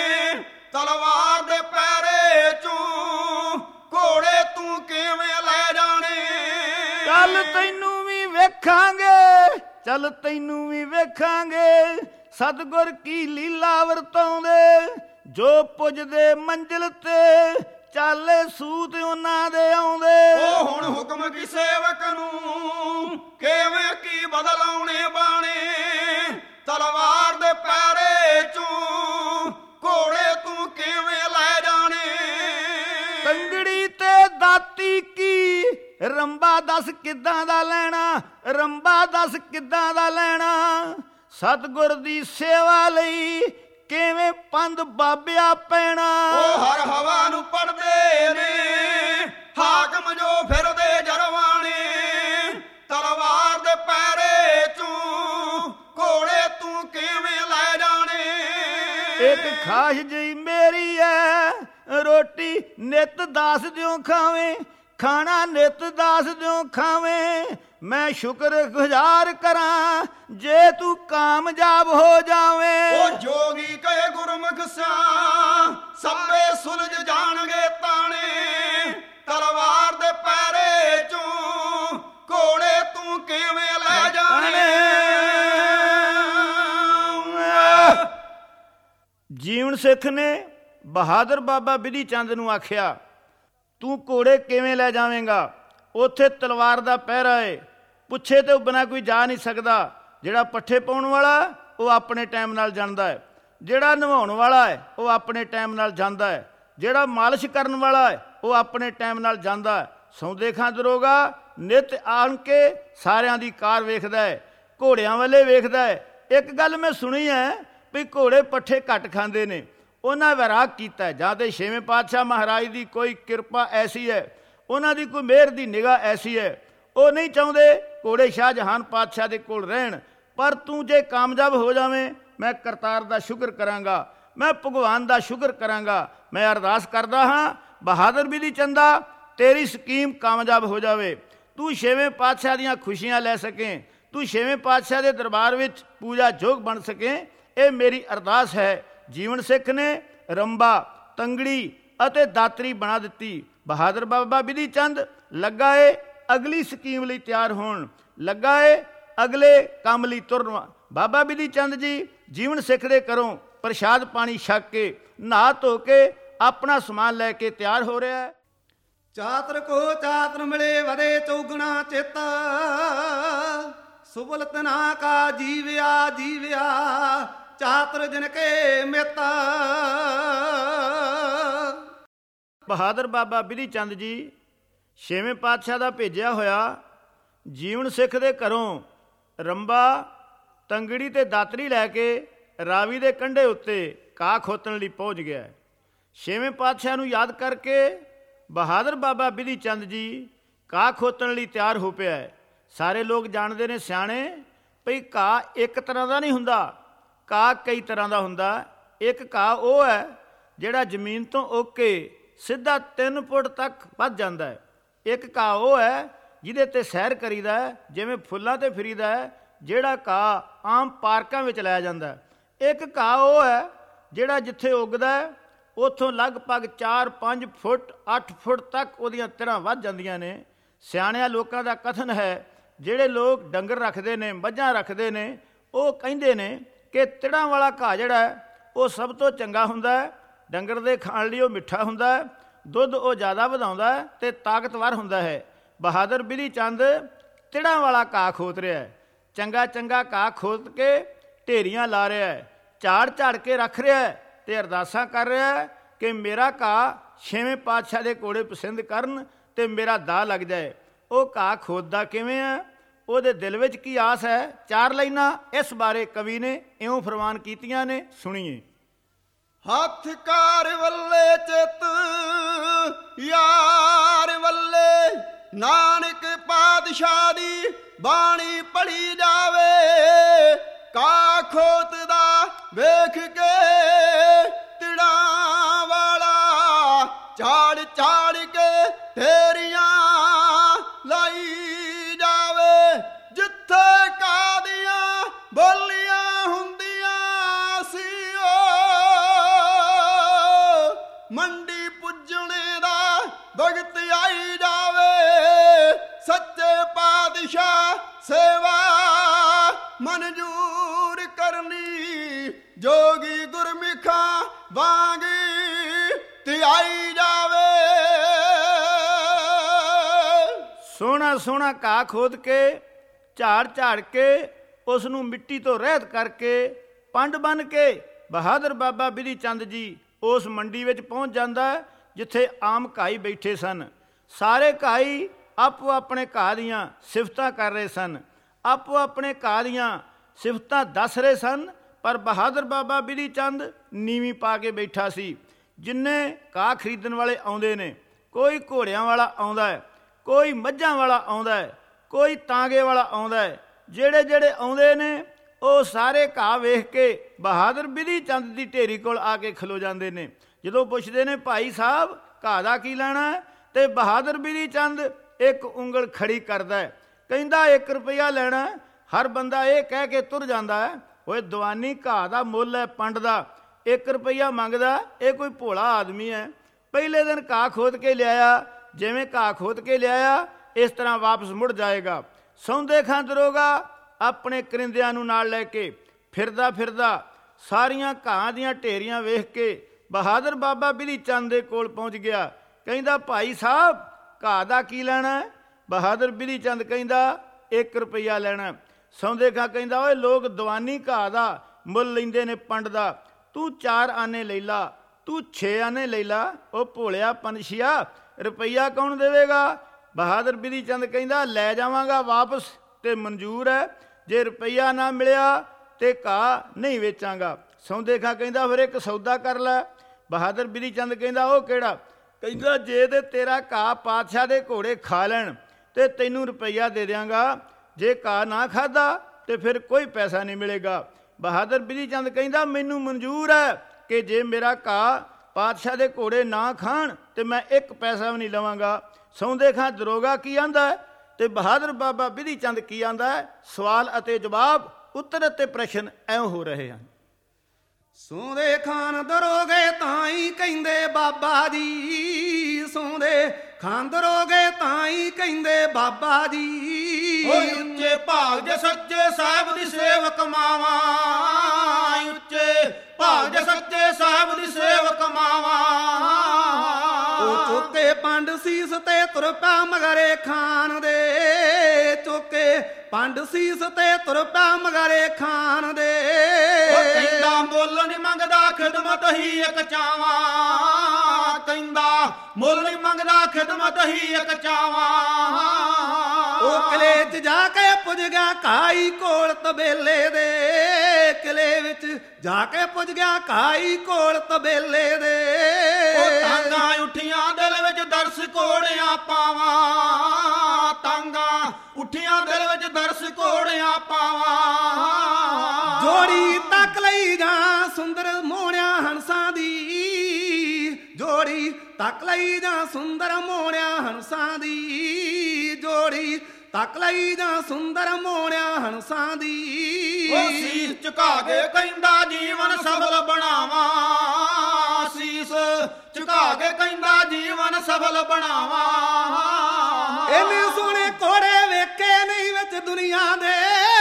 ਤਲਵਾਰ ਦੇ ਪੈਰੇ ਚੋਂ ਘੋੜੇ ਤੂੰ ਕਿਵੇਂ ਲੈ ਜਾਣੇ। ਚੱਲ ਤੈਨੂੰ ਵੀ ਵੇਖਾਂਗੇ, ਚੱਲ ਤੈਨੂੰ ਵੀ ਵੇਖਾਂਗੇ, ਸਤਿਗੁਰ ਕੀ ਲੀਲਾ ਵਰਤਾਉਂਦੇ। ਜੋ ਪੁੱਜਦੇ ਮੰਜ਼ਿਲ ਤੇ ਚਾਲੇ ਸੂਤ ਉਹਨਾਂ ਦੇ ਆਉਂਦੇ। ਉਹ ਹੁਣ ਹੁਕਮ ਕੀ ਸੇਵਕ ਨੂੰ ਕਿਵੇਂ ਕੀ ਬਦਲਾਉਣੇ ਬਾਣੇ, ਤਲਵਾਰ ਦੇ ਪੈਰੇ ਚੋਂ ਘੋੜੇ ਤੂੰ ਕਿਵੇਂ ਲੈ ਜਾਣੇ। ਤੰਗੜੀ ਤੇ ਦਾਤੀ ਕੀ ਰੰਬਾ ਦੱਸ ਕਿੱਦਾਂ ਦਾ ਲੈਣਾ, ਰੰਬਾ ਦੱਸ ਕਿੱਦਾਂ ਦਾ ਲੈਣਾ। ਸਤਿਗੁਰ ਦੀ ਸੇਵਾ ਲਈ ਕਿਵੇਂ ਪੰਧ ਬਾਬਿਆ ਪੈਣਾ। ਉਹ ਹਰ ਹਵਾ ਨੂੰ ਪੜਦੇ ਨੇ ਹਾਕਮ ਜੋ ਫਿਰਦੇ ਜਰਵਾਣੇ, ਤਲਵਾਰ ਦੇ ਪੈਰੇ ਚੋਂ ਘੋੜੇ ਤੂੰ ਕਿਵੇਂ ਲੈ ਜਾਣੇ। ਇੱਕ ਖਾਸ਼ ਜਿਹੀ ਮੇਰੀ ਐ, ਰੋਟੀ ਨਿਤ ਦਾਸ ਦਿਓ ਖਾਵੇਂ, ਖਾਣਾ ਨਿਤ ਦਾਸ ਦਿਓ ਖਾਵੇਂ। ਮੈਂ ਸ਼ੁਕਰ ਗੁਜ਼ਾਰ ਕਰਾਂ ਜੇ ਤੂੰ ਕਾਮਯਾਬ ਹੋ ਜਾਵੇਂ। ਉਹ ਜੋਗੀ ਕਹੇ ਗੁਰਮੁਖ ਸਿਆ ਸਭੇ ਸੁਲਝ ਜਾਣਗੇ ਤਾਣੇ, ਤਲਵਾਰ ਦੇ ਪੈਰੇ ਚੋਂ ਘੋੜੇ ਤੂੰ ਕਿਵੇਂ ਲੈ ਜਾਣੇ। ਜੀਵਨ ਸਿੱਖ ਨੇ ਬਹਾਦਰ ਬਾਬਾ ਬਿਧੀ ਚੰਦ ਨੂੰ ਆਖਿਆ, ਤੂੰ ਘੋੜੇ ਕਿਵੇਂ ਲੈ ਜਾਵੇਂਗਾ, ਉੱਥੇ ਤਲਵਾਰ ਦਾ ਪਹਿਰਾ ਏ, ਪੁੱਛੇ ਤੋਂ ਬਿਨਾਂ ਕੋਈ ਜਾ ਨਹੀਂ ਸਕਦਾ। ਜਿਹੜਾ ਪੱਠੇ ਪਾਉਣ ਵਾਲਾ ਉਹ ਆਪਣੇ ਟਾਈਮ ਨਾਲ ਜਾਂਦਾ ਹੈ, ਜਿਹੜਾ ਨਵਾਉਣ ਵਾਲਾ ਹੈ ਉਹ ਆਪਣੇ ਟਾਈਮ ਨਾਲ ਜਾਂਦਾ ਹੈ, ਜਿਹੜਾ ਮਾਲਿਸ਼ ਕਰਨ ਵਾਲਾ ਹੈ ਉਹ ਆਪਣੇ ਟਾਈਮ ਨਾਲ ਜਾਂਦਾ ਹੈ। ਸੌਂਦੇ ਖਾਂ ਦਰੋਗਾ ਨਿੱਤ ਆਣ ਕੇ ਸਾਰਿਆਂ ਦੀ ਕਾਰ ਵੇਖਦਾ ਹੈ, ਘੋੜਿਆਂ ਵੱਲੇ ਵੇਖਦਾ ਹੈ। ਇੱਕ ਗੱਲ ਮੈਂ ਸੁਣੀ ਹੈ ਵੀ ਘੋੜੇ ਪੱਠੇ ਘੱਟ ਖਾਂਦੇ ਨੇ, ਉਹਨਾਂ ਵੈਰਾਗ ਕੀਤਾ, ਜਾਂ ਤਾਂ ਛੇਵੇਂ ਪਾਤਸ਼ਾਹ ਮਹਾਰਾਜ ਦੀ ਕੋਈ ਕਿਰਪਾ ਐਸੀ ਹੈ, ਉਹਨਾਂ ਦੀ ਕੋਈ ਮਿਹਰ ਦੀ ਨਿਗਾਹ ਐਸੀ ਹੈ, ਉਹ ਨਹੀਂ ਚਾਹੁੰਦੇ ਘੋੜੇ ਸ਼ਾਹਜਹਾਨ ਪਾਤਸ਼ਾਹ ਦੇ ਕੋਲ ਰਹਿਣ। ਪਰ ਤੂੰ ਜੇ ਕਾਮਯਾਬ ਹੋ ਜਾਵੇਂ, ਮੈਂ ਕਰਤਾਰ ਦਾ ਸ਼ੁਕਰ ਕਰਾਂਗਾ, ਮੈਂ ਭਗਵਾਨ ਦਾ ਸ਼ੁਕਰ ਕਰਾਂਗਾ। ਮੈਂ ਅਰਦਾਸ ਕਰਦਾ ਹਾਂ ਬਹਾਦਰ ਬਿਧੀ ਚੰਦਾ, ਤੇਰੀ ਸਕੀਮ ਕਾਮਯਾਬ ਹੋ ਜਾਵੇ, ਤੂੰ ਛੇਵੇਂ ਪਾਤਸ਼ਾਹ ਦੀਆਂ ਖੁਸ਼ੀਆਂ ਲੈ ਸਕੇ, ਤੂੰ ਛੇਵੇਂ ਪਾਤਸ਼ਾਹ ਦੇ ਦਰਬਾਰ ਵਿੱਚ ਪੂਜਾ ਯੋਗ ਬਣ ਸਕੇ। ਇਹ ਮੇਰੀ ਅਰਦਾਸ ਹੈ। ਜੀਵਨ ਸਿੱਖ ਨੇ ਰੰਬਾ, ਤੰਗੜੀ ਅਤੇ ਦਾਤਰੀ ਬਣਾ ਦਿੱਤੀ। ਬਹਾਦਰ ਬਾਬਾ ਬਿਧੀ ਚੰਦ ਲੱਗਾ ਏ ਅਗਲੀ ਸਕੀਮ ਲਈ ਤਿਆਰ ਹੋਣ, ਲੱਗਾ ਏ ਅਗਲੇ ਕੰਮ ਲਈ ਤੁਰਨ। ਬਾਬਾ ਬਿਧੀ ਚੰਦ ਜੀ ਜੀਵਨ ਸਿੱਖ ਦੇ ਘਰੋਂ ਪ੍ਰਸ਼ਾਦ ਪਾਣੀ ਛਕ ਕੇ ਨਹਾ ਧੋ ਕੇ ਆਪਣਾ ਸਮਾਨ ਲੈ ਕੇ ਤਿਆਰ ਹੋ ਰਿਹਾ ਹੈ। ਚਾਤਰ ਕੋ ਚਾਤਰ ਮਿਲੇ ਵਦੇ ਚੌਗਣਾ ਚੇਤਾ, ਸੁਬਲਤ ਨਾ ਕਾ ਜੀਵਿਆ ਜੀਵਿਆ, ਚਾਤਰ ਜਿਨ ਕੇ ਮੇਤਾ। ਬਹਾਦਰ ਬਾਬਾ ਬਿਧੀ ਚੰਦ ਜੀ ਛੇਵੇਂ ਪਾਤਸ਼ਾਹ ਦਾ ਭੇਜਿਆ ਹੋਇਆ ਜੀਵਨ ਸਿੱਖ ਦੇ ਘਰੋਂ ਰੰਬਾ, ਤੰਗੜੀ ਤੇ ਦਾਤਰੀ ਲੈ ਕੇ ਰਾਵੀ ਦੇ ਕੰਢੇ ਉੱਤੇ ਘਾਹ ਖੋਤਣ ਲਈ ਪਹੁੰਚ ਗਿਆ। ਛੇਵੇਂ ਪਾਤਸ਼ਾਹ ਨੂੰ ਯਾਦ ਕਰਕੇ ਬਹਾਦਰ ਬਾਬਾ ਬਿਧੀ ਚੰਦ ਜੀ ਘਾਹ ਖੋਤਣ ਲਈ ਤਿਆਰ ਹੋ ਪਿਆ ਹੈ। ਸਾਰੇ ਲੋਕ ਜਾਣਦੇ ਨੇ ਸਿਆਣੇ ਭਈ ਘਾਹ ਇੱਕ ਤਰ੍ਹਾਂ ਦਾ ਨਹੀਂ ਹੁੰਦਾ, ਘਾਹ ਕਈ ਤਰ੍ਹਾਂ ਦਾ ਹੁੰਦਾ। ਇੱਕ ਘਾਹ ਉਹ ਹੈ ਜਿਹੜਾ ਜ਼ਮੀਨ ਤੋਂ ਉੱਗ ਕੇ ਸਿੱਧਾ 3 ਫੁੱਟ ਤੱਕ ਵੱਧ ਜਾਂਦਾ ਹੈ। ਇੱਕ ਘਾਹ ਉਹ ਹੈ ਜਿਹਦੇ 'ਤੇ ਸੈਰ ਕਰੀਦਾ ਹੈ, ਜਿਵੇਂ ਫੁੱਲਾਂ 'ਤੇ ਫਿਰੀਦਾ ਹੈ, ਜਿਹੜਾ ਘਾਹ ਆਮ ਪਾਰਕਾਂ ਵਿੱਚ ਲਾਇਆ ਜਾਂਦਾ ਹੈ। ਇੱਕ ਘਾਹ ਉਹ ਹੈ ਜਿਹੜਾ ਜਿੱਥੇ ਉੱਗਦਾ ਹੈ ਉੱਥੋਂ ਲਗਭਗ 4-5 ਫੁੱਟ 8 ਫੁੱਟ ਤੱਕ ਉਹਦੀਆਂ ਤਿੜਾਂ ਵੱਧ ਜਾਂਦੀਆਂ ਨੇ। ਸਿਆਣਿਆਂ ਲੋਕਾਂ ਦਾ ਕਥਨ ਹੈ, ਜਿਹੜੇ ਲੋਕ ਡੰਗਰ ਰੱਖਦੇ ਨੇ, ਮੱਝਾਂ ਰੱਖਦੇ ਨੇ, ਉਹ ਕਹਿੰਦੇ ਨੇ ਕਿ ਤਿੜਾਂ ਵਾਲਾ ਘਾਹ ਜਿਹੜਾ ਹੈ ਉਹ ਸਭ ਤੋਂ ਚੰਗਾ ਹੁੰਦਾ ਹੈ। ਡੰਗਰ ਦੇ ਖਾਣ ਲਈ ਉਹ ਮਿੱਠਾ ਹੁੰਦਾ ਹੈ, ਦੁੱਧ ਉਹ ਜ਼ਿਆਦਾ ਵਧਾਉਂਦਾ ਹੈ ਅਤੇ ਤਾਕਤਵਰ ਹੁੰਦਾ ਹੈ। ਬਹਾਦਰ ਬਿਧੀ ਚੰਦ ਤਿੜਾਂ ਵਾਲਾ ਘਾਹ ਖੋਦ ਰਿਹਾ ਹੈ, ਚੰਗਾ ਚੰਗਾ ਘਾਹ ਖੋਦ ਕੇ ਢੇਰੀਆਂ ਲਾ ਰਿਹਾ ਹੈ, ਝਾੜ ਝਾੜ ਕੇ ਰੱਖ ਰਿਹਾ ਹੈ ਅਤੇ ਅਰਦਾਸਾਂ ਕਰ ਰਿਹਾ ਹੈ ਕਿ ਮੇਰਾ ਘਾਹ 6ਵੇਂ ਪਾਤਸ਼ਾਹ ਦੇ ਘੋੜੇ ਪਸੰਦ ਕਰਨ ਅਤੇ ਮੇਰਾ ਦਾਅ ਲੱਗ ਜਾਏ। ਉਹ ਘਾਹ ਖੋਦਦਾ ਕਿਵੇਂ ਹੈ, ਉਹਦੇ ਦਿਲ ਵਿੱਚ ਕੀ ਆਸ ਹੈ? 4 ਲਾਈਨਾਂ ਇਸ ਬਾਰੇ ਕਵੀ ਨੇ ਇਉਂ ਫਰਮਾਨ ਕੀਤੀਆਂ ਨੇ, ਸੁਣੀਏ। ਹੱਥ ਕਾਰ ਵੱਲੇ ਚਿੱਤ ਯਾਰ ਵੱਲੇ, ਨਾਨਕ ਪਾਤਸ਼ਾਹ ਦੀ ਬਾਣੀ ਪੜੀ ਜਾਵੇ। ਘਾਹ ਖੋਤਦਾ ਵੇਖ ਕੇ ਤਿੜਾਂ ਵਾਲਾ, ਝਾੜ ਝਾੜ ਕੇ ਢੇਰੀਆਂ ਲਾਈ ਜਾਵੇ। ਜਿੱਥੇ ਘਾਹ ਦੀਆਂ ਬੋਲੀਆਂ ਹੁੰਦੀਆਂ ਸੀ, ਮੰਡੀ ਪੁੱਜਣੇ ਦਾ ਵਕਤ ਆਈ ਜਾਵੇ। ਸੱਚੇ ਪਾਤਸ਼ਾਹ ਸੇਵਾ ਮਨਜ਼ੂਰ ਕਰਨੀ, ਜੋਗੀ ਗੁਰਮੁਖਾਂ ਵਾਂਗ ਧਿਆਈ ਜਾਵੇ। ਸੋਹਣਾ ਸੋਹਣਾ ਘਾਹ ਖੋਦ ਕੇ, ਝਾੜ ਝਾੜ ਕੇ, ਉਸ ਨੂੰ ਮਿੱਟੀ ਤੋਂ ਰਹਿਤ ਕਰਕੇ, ਪੰਡ ਬਣ ਕੇ ਬਹਾਦਰ ਬਾਬਾ ਬਿਧੀ ਚੰਦ ਜੀ ਉਸ ਮੰਡੀ ਵਿੱਚ ਪਹੁੰਚ ਜਾਂਦਾ ਜਿੱਥੇ ਆਮ ਘਾਈ ਬੈਠੇ ਸਨ। ਸਾਰੇ ਘਾਈ ਆਪੋ ਆਪਣੇ ਘਾਹ ਦੀਆਂ ਸਿਫਤਾਂ ਕਰ ਰਹੇ ਸਨ, ਆਪੋ ਆਪਣੇ ਘਾਹ ਦੀਆਂ ਸਿਫਤਾਂ ਦੱਸ ਰਹੇ ਸਨ, ਪਰ ਬਹਾਦਰ ਬਾਬਾ ਬਿਧੀ ਚੰਦ ਨੀਵੀਂ ਪਾ ਕੇ ਬੈਠਾ ਸੀ। ਜਿੰਨੇ ਘਾਹ ਖਰੀਦਣ ਵਾਲੇ ਆਉਂਦੇ ਨੇ, ਕੋਈ ਘੋੜਿਆਂ ਵਾਲਾ ਆਉਂਦਾ ਹੈ, ਕੋਈ ਮੱਝਾਂ ਵਾਲਾ ਆਉਂਦਾ ਹੈ, ਕੋਈ ਤਾਂਗੇ ਵਾਲਾ ਆਉਂਦਾ ਹੈ। ਜਿਹੜੇ ਜਿਹੜੇ ਆਉਂਦੇ ਨੇ ਉਹ ਸਾਰੇ ਘਾਹ ਵੇਖ ਕੇ ਬਹਾਦਰ ਬਿਧੀ ਚੰਦ ਦੀ ਢੇਰੀ ਕੋਲ ਆ ਕੇ ਖਲੋ ਜਾਂਦੇ ਨੇ। ਜਦੋਂ ਪੁੱਛਦੇ ਨੇ ਭਾਈ ਸਾਹਿਬ ਘਾਹ ਦਾ ਕੀ ਲੈਣਾ, ਅਤੇ ਬਹਾਦਰ ਬਿਧੀ ਚੰਦ ਇੱਕ ਉਂਗਲ ਖੜੀ ਕਰਦਾ ਹੈ, ਕਹਿੰਦਾ 1 ਰੁਪਈਆ ਲੈਣਾ। ਹਰ ਬੰਦਾ ਇਹ ਕਹਿ ਕੇ ਤੁਰ ਜਾਂਦਾ ਹੈ, ਓਏ ਦੀਵਾਨੀ ਘਾਹ ਦਾ ਮੁੱਲ ਹੈ ਪੰਡ ਦਾ, 1 ਰੁਪਈਆ ਮੰਗਦਾ, ਇਹ ਕੋਈ ਭੋਲਾ ਆਦਮੀ ਹੈ। ਪਹਿਲੇ ਦਿਨ ਘਾਹ ਖੋਦ ਕੇ ਲਿਆਇਆ, ਜਿਵੇਂ ਘਾਹ ਖੋਦ ਕੇ ਲਿਆਇਆ ਇਸ ਤਰ੍ਹਾਂ ਵਾਪਸ ਮੁੜ ਜਾਏਗਾ। ਸੌਂਦੇ ਖਾਂ ਦਰੋਗਾ ਆਪਣੇ ਕਰਿੰਦਿਆਂ ਨੂੰ ਨਾਲ ਲੈ ਕੇ ਫਿਰਦਾ ਫਿਰਦਾ ਸਾਰੀਆਂ ਘਾਹ ਦੀਆਂ ਢੇਰੀਆਂ ਵੇਖ ਕੇ ਬਹਾਦਰ ਬਾਬਾ ਬਿਧੀ ਚੰਦ ਦੇ ਕੋਲ ਪਹੁੰਚ ਗਿਆ। ਕਹਿੰਦਾ ਭਾਈ ਸਾਹਿਬ ਘਾਹ ਦਾ ਕੀ ਲੈਣਾ? ਬਹਾਦਰ ਬਿਧੀ ਚੰਦ ਕਹਿੰਦਾ 1 ਰੁਪਈਆ ਲੈਣਾ। ਸੌਂਦੇ ਖਾਂ ਕਹਿੰਦਾ ਓਏ ਲੋਕ ਦੀਵਾਨੀ ਘਾਹ ਦਾ ਮੁੱਲ ਲੈਂਦੇ ਨੇ ਪੰਡ ਦਾ, ਤੂੰ 4 ਆਨੇ ਲੈ ਲਾ, ਤੂੰ 6 ਆਨੇ ਲੈ ਲਾ। ਉਹ ਭੋਲਿਆ ਪੰਛੀਆ ਰੁਪਈਆ ਕੌਣ ਦੇਵੇਗਾ? ਬਹਾਦਰ ਬਿਧੀ ਚੰਦ ਕਹਿੰਦਾ ਲੈ ਜਾਵਾਂਗਾ ਵਾਪਸ ਤੇ ਮਨਜ਼ੂਰ ਹੈ, ਜੇ ਰੁਪਈਆ ਨਾ ਮਿਲਿਆ ਤੇ ਘਾਹ ਨਹੀਂ ਵੇਚਾਂਗਾ। ਸੌਂਦੇ ਖਾਂ ਕਹਿੰਦਾ ਫਿਰ ਇੱਕ ਸੌਦਾ ਕਰ ਲੈ। ਬਹਾਦਰ ਬਿਧੀ ਚੰਦ ਕਹਿੰਦਾ ਉਹ ਕਿਹੜਾ? ਕਹਿੰਦਾ ਜੇ ਤੇ ਤੇਰਾ ਘਾਹ ਪਾਤਸ਼ਾਹ ਦੇ ਘੋੜੇ ਖਾ ਲੈਣ ਤੇ ਤੈਨੂੰ ਰੁਪਈਆ ਦੇ ਦਿਆਂਗਾ, ਜੇ ਘਾਹ ਨਾ ਖਾਧਾ ਤੇ ਫਿਰ ਕੋਈ ਪੈਸਾ ਨਹੀਂ ਮਿਲੇਗਾ। ਬਹਾਦਰ ਬਿਧੀ ਚੰਦ ਕਹਿੰਦਾ ਮੈਨੂੰ ਮਨਜ਼ੂਰ ਹੈ ਕਿ ਜੇ ਮੇਰਾ ਘਾਹ ਪਾਤਸ਼ਾਹ ਦੇ ਘੋੜੇ ਨਾ ਖਾਣ ਤੇ ਮੈਂ 1 ਪੈਸਾ ਵੀ ਨਹੀਂ ਲਵਾਂਗਾ। ਸੌਂਦੇ ਖਾਂ ਦਰੋਗਾ ਕੀ ਆਂਦਾ ਹੈ ਤੇ ਬਹਾਦਰ ਬਾਬਾ ਬਿਧੀ ਚੰਦ ਕੀ ਆਂਦਾ ਹੈ? ਸਵਾਲ ਅਤੇ ਜਵਾਬ, ਉੱਤਰ ਅਤੇ ਪ੍ਰਸ਼ਨ ਐਂ ਹੋ ਰਹੇ ਹਨ। ਸੌਂਦੇ ਖਾਨ ਦਰੋਗੇ ਤਾਂ ਹੀ ਕਹਿੰਦੇ ਬਾਬਾ ਜੀ, ਸੌਂਦੇ ਖਾਨ ਦਰੋਗੇ ਤਾਂ ਹੀ ਕਹਿੰਦੇ ਬਾਬਾ ਜੀ। ਉੱਚੇ ਭਾਗ ਜੇ ਸੱਚੇ ਸਾਹਿਬ ਦੀ ਸੇਵਕ ਮਾਵਾਂ, ਉੱਚੇ ਭਾਗ ਜੇ ਸੱਚੇ ਸਾਹਿਬ ਦੀ ਸੇਵਕ ਮਾਵਾਂ। ਉਹ ਚੁੱਕੇ ਪੰਡ ਸੀਸ ਤੇ ਤੁਰ ਪਿਆ ਮਗਰੇ ਖਾਨ ਦੇ, ਚੁੱਕੇ ਪੰਡ ਸੀਸ ਤੇ ਤੁਰ ਪਿਆ ਮਗਰੇ ਖਾਨ ਦੇ। ਕਹਿੰਦਾ ਮੁੱਲ ਨਹੀਂ ਮੰਗਦਾ ਖਿਦਮਤ ਹੀ ਇੱਕ ਚਾਵਾਂ, ਕਹਿੰਦਾ ਮੁੱਲ ਨਹੀਂ ਮੰਗਦਾ ਖਿਦਮਤ ਹੀ ਇੱਕ ਚਾਵਾਂ। ਉਹ ਕਿਲੇ 'ਚ ਜਾ ਕੇ ਪੁੱਜ ਗਿਆ ਕਾਈ ਕੋਲ ਤਬੇਲੇ ਦੇ, ਕਿਲੇ ਵਿੱਚ ਜਾ ਕੇ ਪੁੱਜ ਗਿਆ ਕਾਈ ਕੋਲ ਤਬੇਲੇ ਦੇ। ਉਹ ਤਾਂਗਾ ਉੱਠੀਆਂ ਦਿਲ ਵਿੱਚ ਦਰਸ ਘੋੜਿਆਂ ਪਾਵਾਂ, ਤਾਂਗਾ ਉੱਠੀਆਂ ਦਿਲ ਵਿੱਚ ਦਰਸ ਘੋੜਿਆਂ ਪਾਵਾਂ। ਜੋੜੀ ਤੱਕ ਲਈ ਜਾਂ ਸੁੰਦਰ ਮੋਹਣਿਆ ਹੰਸਾਂ ਦੀ, ਜੋੜੀ ਤੱਕ ਲਈ ਜਾਂ ਸੁੰਦਰ ਮੋਹਣਿਆ ਹੰਸਾਂ ਦੀ ਜੋੜੀ, ਤੱਕ ਲਈ ਜਾਂ ਸੁੰਦਰ ਮੋਹਣਿਆ ਹੰਸਾਂ ਦੀ। ਉਹ ਸੀਸ ਝੁਕਾ ਕੇ ਕਹਿੰਦਾ ਜੀਵਨ ਸਫਲ ਬਣਾਵਾਂ, ਸੀਸ ਝੁਕਾ ਕੇ ਕਹਿੰਦਾ ਜੀਵਨ ਸਫਲ ਬਣਾਵਾਂ। ਇਹਨੇ ਸੋਹਣੇ ਘੋੜੇ ਵੇਖੇ ਨਹੀਂ ਵਿੱਚ ਦੁਨੀਆ ਦੇ,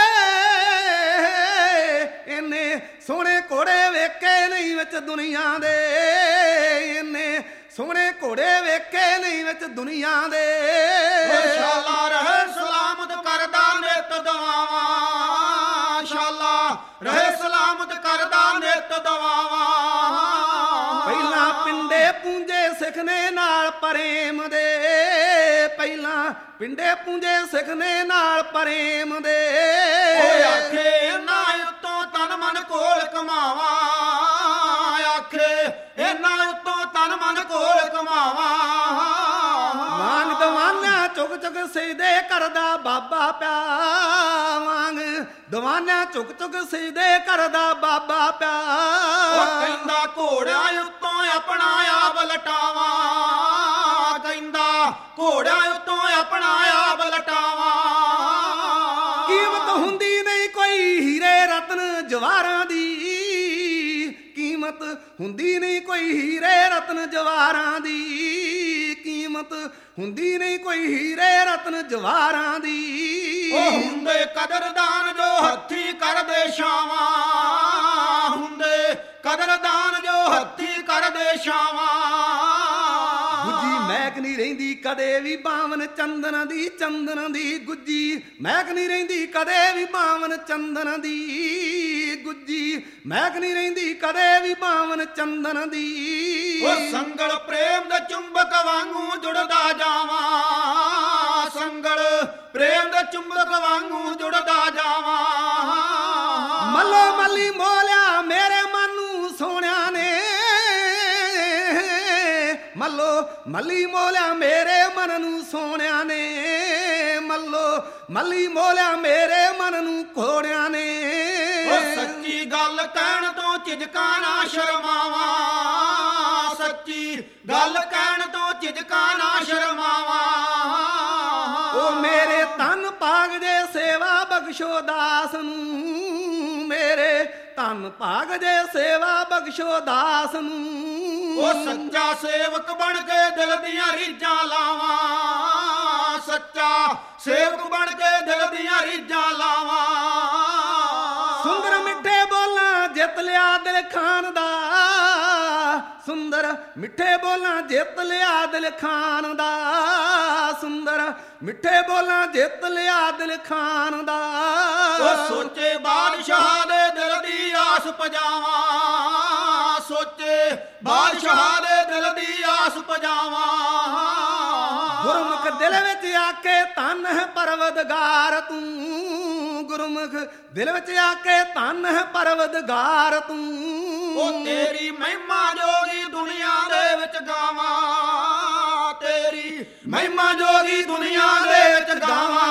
ਇਹਨੇ ਸੋਹਣੇ ਘੋੜੇ ਵੇਖੇ ਨਹੀਂ ਵਿੱਚ ਦੁਨੀਆ ਦੇ, ਇਹਨੇ ਸੋਹਣੇ ਘੋੜੇ ਵੇਖੇ ਨਹੀਂ ਵਿੱਚ ਦੁਨੀਆ ਦੇ। ਸ਼ਾਲਾ ਰਹੇ ਸਲਾਮਤ ਕਰਦਾ ਨਿਤ ਦਵਾਵਾਂ, ਸ਼ਾਲਾ ਰਹੇ ਸਲਾਮਤ ਕਰਦਾ ਨਿਤ ਦਵਾਵਾਂ। ਪਹਿਲਾਂ ਪਿੰਡੇ ਪੂੰਜੇ ਸਿੱਖ ਨੇ ਨਾਲ ਪ੍ਰੇਮ ਦੇ, ਪਹਿਲਾਂ ਪਿੰਡੇ ਪੂੰਜੇ ਸਿੱਖ ਨੇ ਨਾਲ ਪ੍ਰੇਮ ਦੇ। ਓਏ ਆਖੇ ਇਹਨਾਂ ਉੱਤੋਂ ਤਨ ਮਨ ਕੋਲ ਕਮਾਵਾਂ, ਆਖੇ ਇਹਨਾਂ ਉੱਤੋਂ ਤਨ ਮਨ ਕੋਲ ਕਮਾਵਾਂ। ਵਾਂਗ ਦਵਾਨਾ ਚੁੱਕ ਚੁੱਕ ਸਜਦੇ ਕਰਦਾ ਬਾਬਾ ਪਿਆ, ਵਾਂਗ ਦਵਾਨਾ ਚੁੱਕ ਚੁੱਕ ਸਜਦੇ ਕਰਦਾ ਬਾਬਾ ਪਿਆ। ਉਹ ਕਹਿੰਦਾ ਘੋੜਿਆਂ ਉੱਤੋਂ ਆਪਣਾ ਆਪ ਲਟਾਵਾਂ, ਕਹਿੰਦਾ ਘੋੜਿਆਂ ਉੱਤੋਂ ਆਪਣਾ ਆਪ ਲਟਾਵਾਂ। ਕੀਮਤ ਹੁੰਦੀ ਨਹੀਂ ਕੋਈ ਹੀਰੇ ਰਤਨ ਜਵਾਹਰਾਂ ਦੀ, ਕੀਮਤ ਹੁੰਦੀ ਨਹੀਂ ਕੋਈ ਹੀਰੇ ਰਤਨ ਜਵਾਹਰਾਂ ਦੀ, ਕੀਮਤ ਹੁੰਦੀ ਨਹੀਂ ਕੋਈ ਹੀਰੇ ਰਤਨ ਜਵਾਹਰਾਂ ਦੀ। ਉਹ ਹੁੰਦੇ ਕਦਰਦਾਨ ਜੋ ਹੱਥੀ ਕਰਦੇ ਛਾਵਾਂ, ਹੁੰਦੇ ਕਦਰਦਾਨ ਜੋ ਹੱਥੀ ਕਰਦੇ ਛਾਵਾਂ। ਗੁੱਜੀ ਮਹਿਕ ਨਹੀਂ ਰਹਿੰਦੀ ਕਦੇ ਵੀ ਬਾਵਨ ਚੰਦਨ ਦੀ, ਚੰਦਨ ਦੀ ਗੁੱਜੀ ਮਹਿਕ ਨਹੀਂ ਰਹਿੰਦੀ ਕਦੇ ਵੀ ਬਾਵਨ ਚੰਦਨ ਦੀ, ਗੁੱਜੀ ਮਹਿਕ ਨਹੀਂ ਰਹਿੰਦੀ ਕਦੇ ਵੀ ਬਾਵਨ ਚੰਦਨ ਦੀ। ਉਹ ਸੰਗਲ ਪ੍ਰੇਮ ਦੇ ਚੁੰਬਕ ਵਾਂਗੂ ਜੁੜਦਾ ਜਾਵਾਂ, ਸੰਗਲ ਪ੍ਰੇਮ ਦੇ ਚੁੰਬਕ ਵਾਂਗੂ ਜੁੜਦਾ ਜਾਵਾਂ। ਮੱਲੋ ਮੱਲੀ ਮੋਲਿਆ ਮੇਰੇ ਮਨ ਨੂੰ ਸੋਹਣਿਆ ਨੇ, ਮੱਲੋ ਮੱਲੀ ਮੋਲਿਆ ਮੇਰੇ ਮਨ ਨੂੰ ਸੋਹਣਿਆ ਨੇ, ਮੱਲੋ ਮੱਲੀ ਮੋਲਿਆ ਮੇਰੇ ਮਨ ਨੂੰ ਘੋੜਿਆਂ ਨੇ। ਉਹ ਸੱਚੀ ਗੱਲ ਕਹਿਣ ਤੋਂ ਝਿਜਕਾਂ ਨਾ ਸ਼ਰਮਾਵਾਂ, ਸੱਚੀ ਗੱਲ ਕਹਿਣ ਤੋਂ ਝਿਜਕਾਂ ਨਾ ਸ਼ਰਮਾਵਾਂ। ਉਹ ਮੇਰੇ ਤਨ ਭਾਗ ਦੇ ਸੇਵਾ ਬਖਸ਼ੋ ਦਾਸ ਨੂੰ, ਮੇਰੇ ਤਨ ਭਾਗ ਦੇ ਸੇਵਾ ਬਖਸ਼ੋ ਦਾਸ ਨੂੰ। ਉਹ ਸੱਚਾ ਸੇਵਕ ਬਣ ਕੇ ਦਿਲ ਦੀਆਂ ਰੀਝਾਂ ਲਾਵਾਂ, ਸੱਚਾ ਸੇਵਕ ਬਣ ਕੇ ਦਿਲ ਦੀਆਂ ਰੀਝਾਂ ਲਾਵਾਂ। ਸੁੰਦਰ ਮਿੱਠੇ ਬੋਲਾਂ ਜਿੱਤ ਲਿਆ ਦਿਲ ਖਾਨ ਦਾ, ਸੁੰਦਰ ਮਿੱਠੇ ਬੋਲਾਂ ਜਿੱਤ ਲਿਆ ਦਿਲ ਖਾਨ ਦਾ, ਸੁੰਦਰ ਮਿੱਠੇ ਬੋਲਾਂ ਜਿੱਤ ਲਿਆ ਦਿਲ ਖਾਨ ਦਾ। ਉਹ ਸੋਚੇ ਬਾਦਸ਼ਾਹ ਦੇ ਦਿਲ ਦੀ ਆਸ ਪਜਾਵਾਂ, ਸੋਚੇ ਬਾਦਸ਼ਾਹ ਦੇ ਦਿਲ ਦੀ ਆਸ ਪਜਾਵਾਂ। ਗੁਰਮੁਖ ਦਿਲ ਵਿੱਚ ਆਕੇ ਧੰਨ ਹੈ ਪਰਵਦਗਾਰ ਤੂੰ, ਗੁਰਮੁਖ ਦਿਲ ਵਿੱਚ ਆਕੇ ਧੰਨ ਹੈ ਪਰਵਦਗਾਰ ਤੂੰ। ਉਹ ਤੇਰੀ ਮਹਿਮਾ ਜੋਗੀ ਦੁਨੀਆ ਦੇ ਵਿੱਚ ਗਾਵਾਂ, ਤੇਰੀ ਮਹਿਮਾ ਜੋਗੀ ਦੁਨੀਆ ਦੇ ਵਿੱਚ ਗਾਵਾਂ।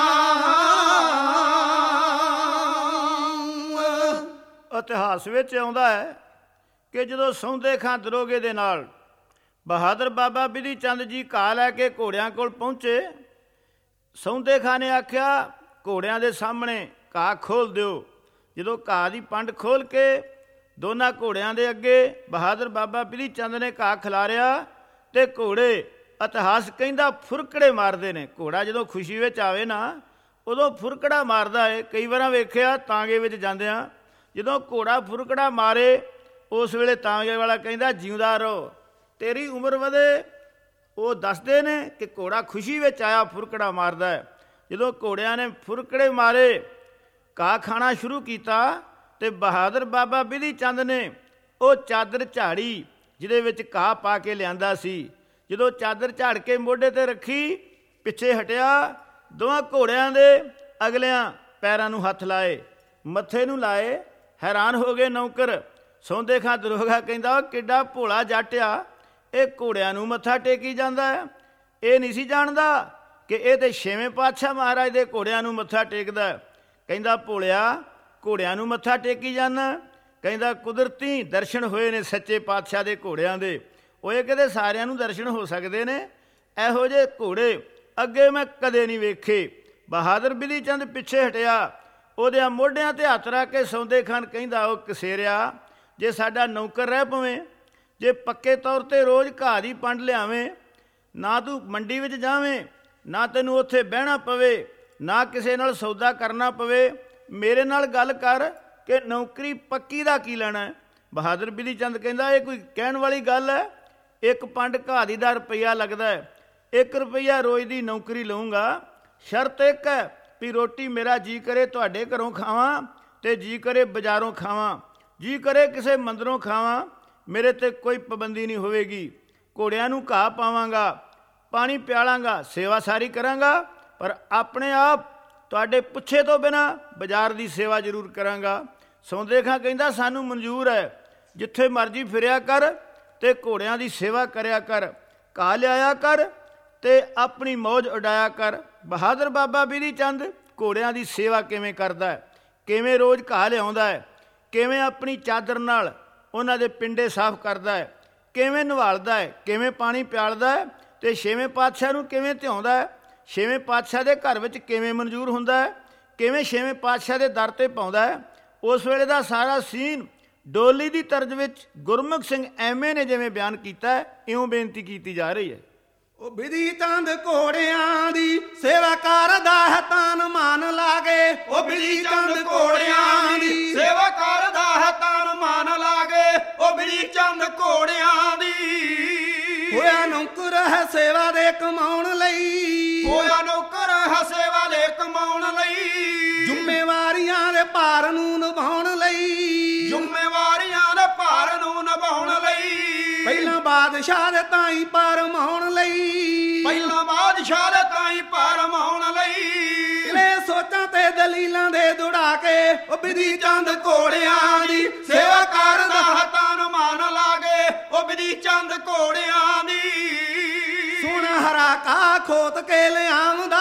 ਇਤਿਹਾਸ ਵਿੱਚ ਆਉਂਦਾ ਹੈ ਕਿ ਜਦੋਂ ਸੌਂਦੇ ਖਾਂ ਦਰੋਗੇ ਦੇ ਨਾਲ ਬਹਾਦਰ ਬਾਬਾ ਬਿਧੀ ਚੰਦ ਜੀ ਘਾਹ ਲੈ ਕੇ ਘੋੜਿਆਂ ਕੋਲ ਪਹੁੰਚੇ, ਸੌਂਦੇ ਖਾਂ ਨੇ ਆਖਿਆ ਘੋੜਿਆਂ ਦੇ ਸਾਹਮਣੇ ਘਾਹ ਖੋਲ੍ਹ ਦਿਓ। ਜਦੋਂ ਘਾਹ ਦੀ ਪੰਡ ਖੋਲ੍ਹ ਕੇ ਦੋਨਾਂ ਘੋੜਿਆਂ ਦੇ ਅੱਗੇ ਬਹਾਦਰ ਬਾਬਾ ਬਿਧੀ ਚੰਦ ਨੇ ਘਾਹ ਖਿਲਾਰਿਆ ਤੇ ਘੋੜੇ ਇਤਿਹਾਸ ਕਹਿੰਦਾ ਫੁਰਕੜੇ ਮਾਰਦੇ ਨੇ। ਘੋੜਾ ਜਦੋਂ ਖੁਸ਼ੀ ਵਿੱਚ ਆਵੇ ਨਾ ਉਦੋਂ ਫੁਰਕੜਾ ਮਾਰਦਾ ਏ। ਕਈ ਵਾਰਾਂ ਵੇਖਿਆ ਤਾਂਗੇ ਵਿੱਚ ਜਾਂਦਿਆਂ ਜਦੋਂ ਘੋੜਾ ਫੁਰਕੜਾ ਮਾਰੇ ਉਸ ਵੇਲੇ ਤਾਂਗੇ ਵਾਲਾ ਕਹਿੰਦਾ ਜਿਉਂਦਾ ਰਹੋ, ਤੇਰੀ ਉਮਰ ਵਧੇ। ਉਹ ਦੱਸਦੇ ਨੇ ਕਿ ਘੋੜਾ ਖੁਸ਼ੀ ਵਿੱਚ ਆਇਆ ਫੁਰਕੜਾ ਮਾਰਦਾ ਹੈ। ਜਦੋਂ ਘੋੜਿਆਂ ਨੇ ਫੁਰਕੜੇ ਮਾਰੇ ਘਾਹ ਖਾਣਾ ਸ਼ੁਰੂ ਕੀਤਾ ਤੇ ਬਹਾਦਰ ਬਾਬਾ ਬਿਧੀ ਚੰਦ ਨੇ ਉਹ ਚਾਦਰ ਝਾੜੀ ਜਿਹਦੇ ਵਿੱਚ ਘਾਹ ਪਾ ਕੇ ਲਿਆਂਦਾ ਸੀ। ਜਦੋਂ ਚਾਦਰ ਝਾੜ ਕੇ ਮੋਢੇ 'ਤੇ ਰੱਖੀ ਪਿੱਛੇ ਹਟਿਆ, ਦੋਵਾਂ ਘੋੜਿਆਂ ਦੇ ਅਗਲਿਆਂ ਪੈਰਾਂ ਨੂੰ ਹੱਥ ਲਾਏ, ਮੱਥੇ ਨੂੰ ਲਾਏ। ਹੈਰਾਨ ਹੋ ਗਏ ਨੌਕਰ। ਸੌਂਦੇ ਖਾਂ ਦਰੋਗਾ ਕਹਿੰਦਾ ਕਿੱਡਾ ਭੋਲਾ ਜੱਟ ਆ, ਇਹ ਘੋੜਿਆਂ ਨੂੰ ਮੱਥਾ ਟੇਕੀ ਜਾਂਦਾ ਹੈ। ਇਹ ਨਹੀਂ ਸੀ ਜਾਣਦਾ ਕਿ ਇਹ ਤੇ 6ਵੇਂ ਪਾਤਸ਼ਾਹ ਮਹਾਰਾਜ ਦੇ ਘੋੜਿਆਂ ਨੂੰ ਮੱਥਾ ਟੇਕਦਾ। ਕਹਿੰਦਾ ਭੋਲਿਆ ਘੋੜਿਆਂ ਨੂੰ ਮੱਥਾ ਟੇਕੀ ਜਾਂਦਾ। ਕਹਿੰਦਾ ਕੁਦਰਤੀ ਦਰਸ਼ਨ ਹੋਏ ਨੇ ਸੱਚੇ ਪਾਤਸ਼ਾਹ ਦੇ ਘੋੜਿਆਂ ਦੇ। ਉਹ ਕਿਤੇ ਸਾਰਿਆਂ ਨੂੰ ਦਰਸ਼ਨ ਹੋ ਸਕਦੇ ਨੇ। ਇਹੋ ਜਿਹੇ ਘੋੜੇ ਅੱਗੇ ਮੈਂ ਕਦੇ ਨਹੀਂ ਵੇਖੇ। ਬਹਾਦਰ ਬਿਧੀ ਚੰਦ ਪਿੱਛੇ ਹਟਿਆ, ਉਹਦਿਆਂ ਮੋਢਿਆਂ 'ਤੇ ਹੱਥ ਰੱਖ ਕੇ ਸੌਂਦੇ ਖਾਨ ਕਹਿੰਦਾ, ਉਹ ਕਸੇਰਿਆ, ਜੇ ਸਾਡਾ ਨੌਕਰ ਰਹਿ ਪਵੇਂ, ਜੇ ਪੱਕੇ ਤੌਰ 'ਤੇ ਰੋਜ਼ ਘਾਹ ਦੀ ਪੰਡ ਲਿਆਵੇਂ, ਨਾ ਤੂੰ ਮੰਡੀ ਵਿੱਚ ਜਾਵੇਂ, ਨਾ ਤੈਨੂੰ ਉੱਥੇ ਬਹਿਣਾ ਪਵੇ, ਨਾ ਕਿਸੇ ਨਾਲ ਸੌਦਾ ਕਰਨਾ ਪਵੇ, ਮੇਰੇ ਨਾਲ ਗੱਲ ਕਰ ਕਿ ਨੌਕਰੀ ਪੱਕੀ ਦਾ ਕੀ ਲੈਣਾ। ਬਹਾਦਰ ਬਿਧੀ ਚੰਦ ਕਹਿੰਦਾ, ਇਹ ਕੋਈ ਕਹਿਣ ਵਾਲੀ ਗੱਲ ਹੈ? ਇੱਕ ਪੰਡ ਘਾਹ ਦੀ ਦਾ ਰੁਪਈਆ ਲੱਗਦਾ ਹੈ, 1 ਰੁਪਈਆ ਰੋਜ਼ ਦੀ ਨੌਕਰੀ ਲਊਂਗਾ। ਸ਼ਰਤ ਇੱਕ ਹੈ ਵੀ ਰੋਟੀ ਮੇਰਾ ਜੀ ਕਰੇ ਤੁਹਾਡੇ ਘਰੋਂ ਖਾਵਾਂ ਅਤੇ ਜੀ ਕਰੇ ਬਾਜ਼ਾਰੋਂ ਖਾਵਾਂ, ਜੀ ਕਰੇ ਕਿਸੇ ਮੰਦਰੋਂ ਖਾਵਾਂ, ਮੇਰੇ 'ਤੇ ਕੋਈ ਪਾਬੰਦੀ ਨਹੀਂ ਹੋਵੇਗੀ। ਘੋੜਿਆਂ ਨੂੰ ਘਾਹ ਪਾਵਾਂਗਾ, ਪਾਣੀ ਪਿਆਲਾਂਗਾ, ਸੇਵਾ ਸਾਰੀ ਕਰਾਂਗਾ, ਪਰ ਆਪਣੇ ਆਪ ਤੁਹਾਡੇ ਪੁੱਛੇ ਤੋਂ ਬਿਨਾਂ ਬਾਜ਼ਾਰ ਦੀ ਸੇਵਾ ਜ਼ਰੂਰ ਕਰਾਂਗਾ। ਸੌਂਦੇ ਖਾਂ ਕਹਿੰਦਾ, ਸਾਨੂੰ ਮਨਜ਼ੂਰ ਹੈ, ਜਿੱਥੇ ਮਰਜ਼ੀ ਫਿਰਿਆ ਕਰ ਅਤੇ ਘੋੜਿਆਂ ਦੀ ਸੇਵਾ ਕਰਿਆ ਕਰ, ਘਾਹ ਲਿਆਇਆ ਕਰ ਅਤੇ ਆਪਣੀ ਮੌਜ ਉਡਾਇਆ ਕਰ। ਬਹਾਦਰ ਬਾਬਾ ਬਿਧੀ ਚੰਦ ਘੋੜਿਆਂ ਦੀ ਸੇਵਾ ਕਿਵੇਂ ਕਰਦਾ ਹੈ, ਕਿਵੇਂ ਰੋਜ਼ ਘਾਹ ਲਿਆਉਂਦਾ ਹੈ, ਕਿਵੇਂ ਆਪਣੀ ਚਾਦਰ ਨਾਲ ਉਹਨਾਂ ਦੇ ਪਿੰਡੇ ਸਾਫ਼ ਕਰਦਾ ਹੈ, ਕਿਵੇਂ ਨਵਾਲਦਾ ਹੈ, ਕਿਵੇਂ ਪਾਣੀ ਪਿਆਲਦਾ ਹੈ, ਅਤੇ 6ਵੇਂ ਪਾਤਸ਼ਾਹ ਨੂੰ ਕਿਵੇਂ ਧਿਆਉਂਦਾ ਹੈ, 6ਵੇਂ ਪਾਤਸ਼ਾਹ ਦੇ ਘਰ ਵਿੱਚ ਕਿਵੇਂ ਮਨਜ਼ੂਰ ਹੁੰਦਾ ਹੈ, ਕਿਵੇਂ 6ਵੇਂ ਪਾਤਸ਼ਾਹ ਦੇ ਦਰ 'ਤੇ ਪਾਉਂਦਾ ਹੈ। ਉਸ ਵੇਲੇ ਦਾ ਸਾਰਾ ਸੀਨ ਡੋਲੀ ਦੀ ਤਰਜ਼ ਵਿੱਚ ਗੁਰਮੁਖ ਸਿੰਘ ਐਮਏ ਨੇ ਜਿਵੇਂ ਬਿਆਨ ਕੀਤਾ ਹੈ, ਇਉਂ ਬੇਨਤੀ ਕੀਤੀ ਜਾ ਰਹੀ ਹੈ। ਉਹ ਬਿਧੀ ਚੰਦ ਘੋੜਿਆਂ ਦੀ ਸੇਵਾ ਕਰਦਾ ਹੈ, ਤਨ ਮਨ ਲਾਗੇ। ਉਹ ਬਿਧੀ ਚੰਦ ਘੋੜਿਆਂ ਦੀ ਸੇਵਾ ਕਰਦਾ ਹੈ, ਤਨ ਮਨ ਲਾਗੇ। ਉਹ ਬਿਧੀ ਚੰਦ ਘੋੜਿਆਂ ਦੀ ਹੋਇਆ ਨੌਕਰ ਹੈ ਸੇਵਾ ਦੇ ਕਮਾਉਣ ਲਈ, ਹੋਇਆ ਨੌਕਰ ਹੈ ਸੇਵਾ ਦੇ ਕਮਾਉਣ ਲਈ, ਜ਼ਿੰਮੇਵਾਰੀਆਂ ਦੇ ਭਾਰ ਨੂੰ ਨਿਭਾਉਣ ਲਈ, ਜ਼ਿੰਮੇਵਾਰੀਆਂ ਦੇ ਭਾਰ ਨੂੰ ਨਿਭਾਉਣ ਲਈ, ਪਹਿਲਾਂ ਬਾਦਸ਼ਾਹ ਦੇ ਤਾਈਂ ਪਰਮਾਉਣ ਲਈ, ਪਹਿਲਾਂ ਬਾਦਸ਼ਾਹ ਦੇ ਤਾਈਂ ਪਰਮਾਉਣ ਲਈ, ਇਹ ਸੋਚਾਂ ਤੇ ਦਲੀਲਾਂ ਦੇ ਦੁੜਾ ਕੇ ਉਹ ਬਿਧੀ ਚੰਦ ਘੋੜਿਆਂ ਦੀ ਸੇਵਾ ਕਰਦਾ ਹੈ, ਤਨ ਮਨ ਲਾਗੇ। ਉਹ ਬਿਧੀ ਚੰਦ ਘੋੜਿਆਂ ਦੀ ਸੁਣ ਹਰਾ ਕਾ ਖੋਤ ਕੇ ਲਿਆਉਂਦਾ,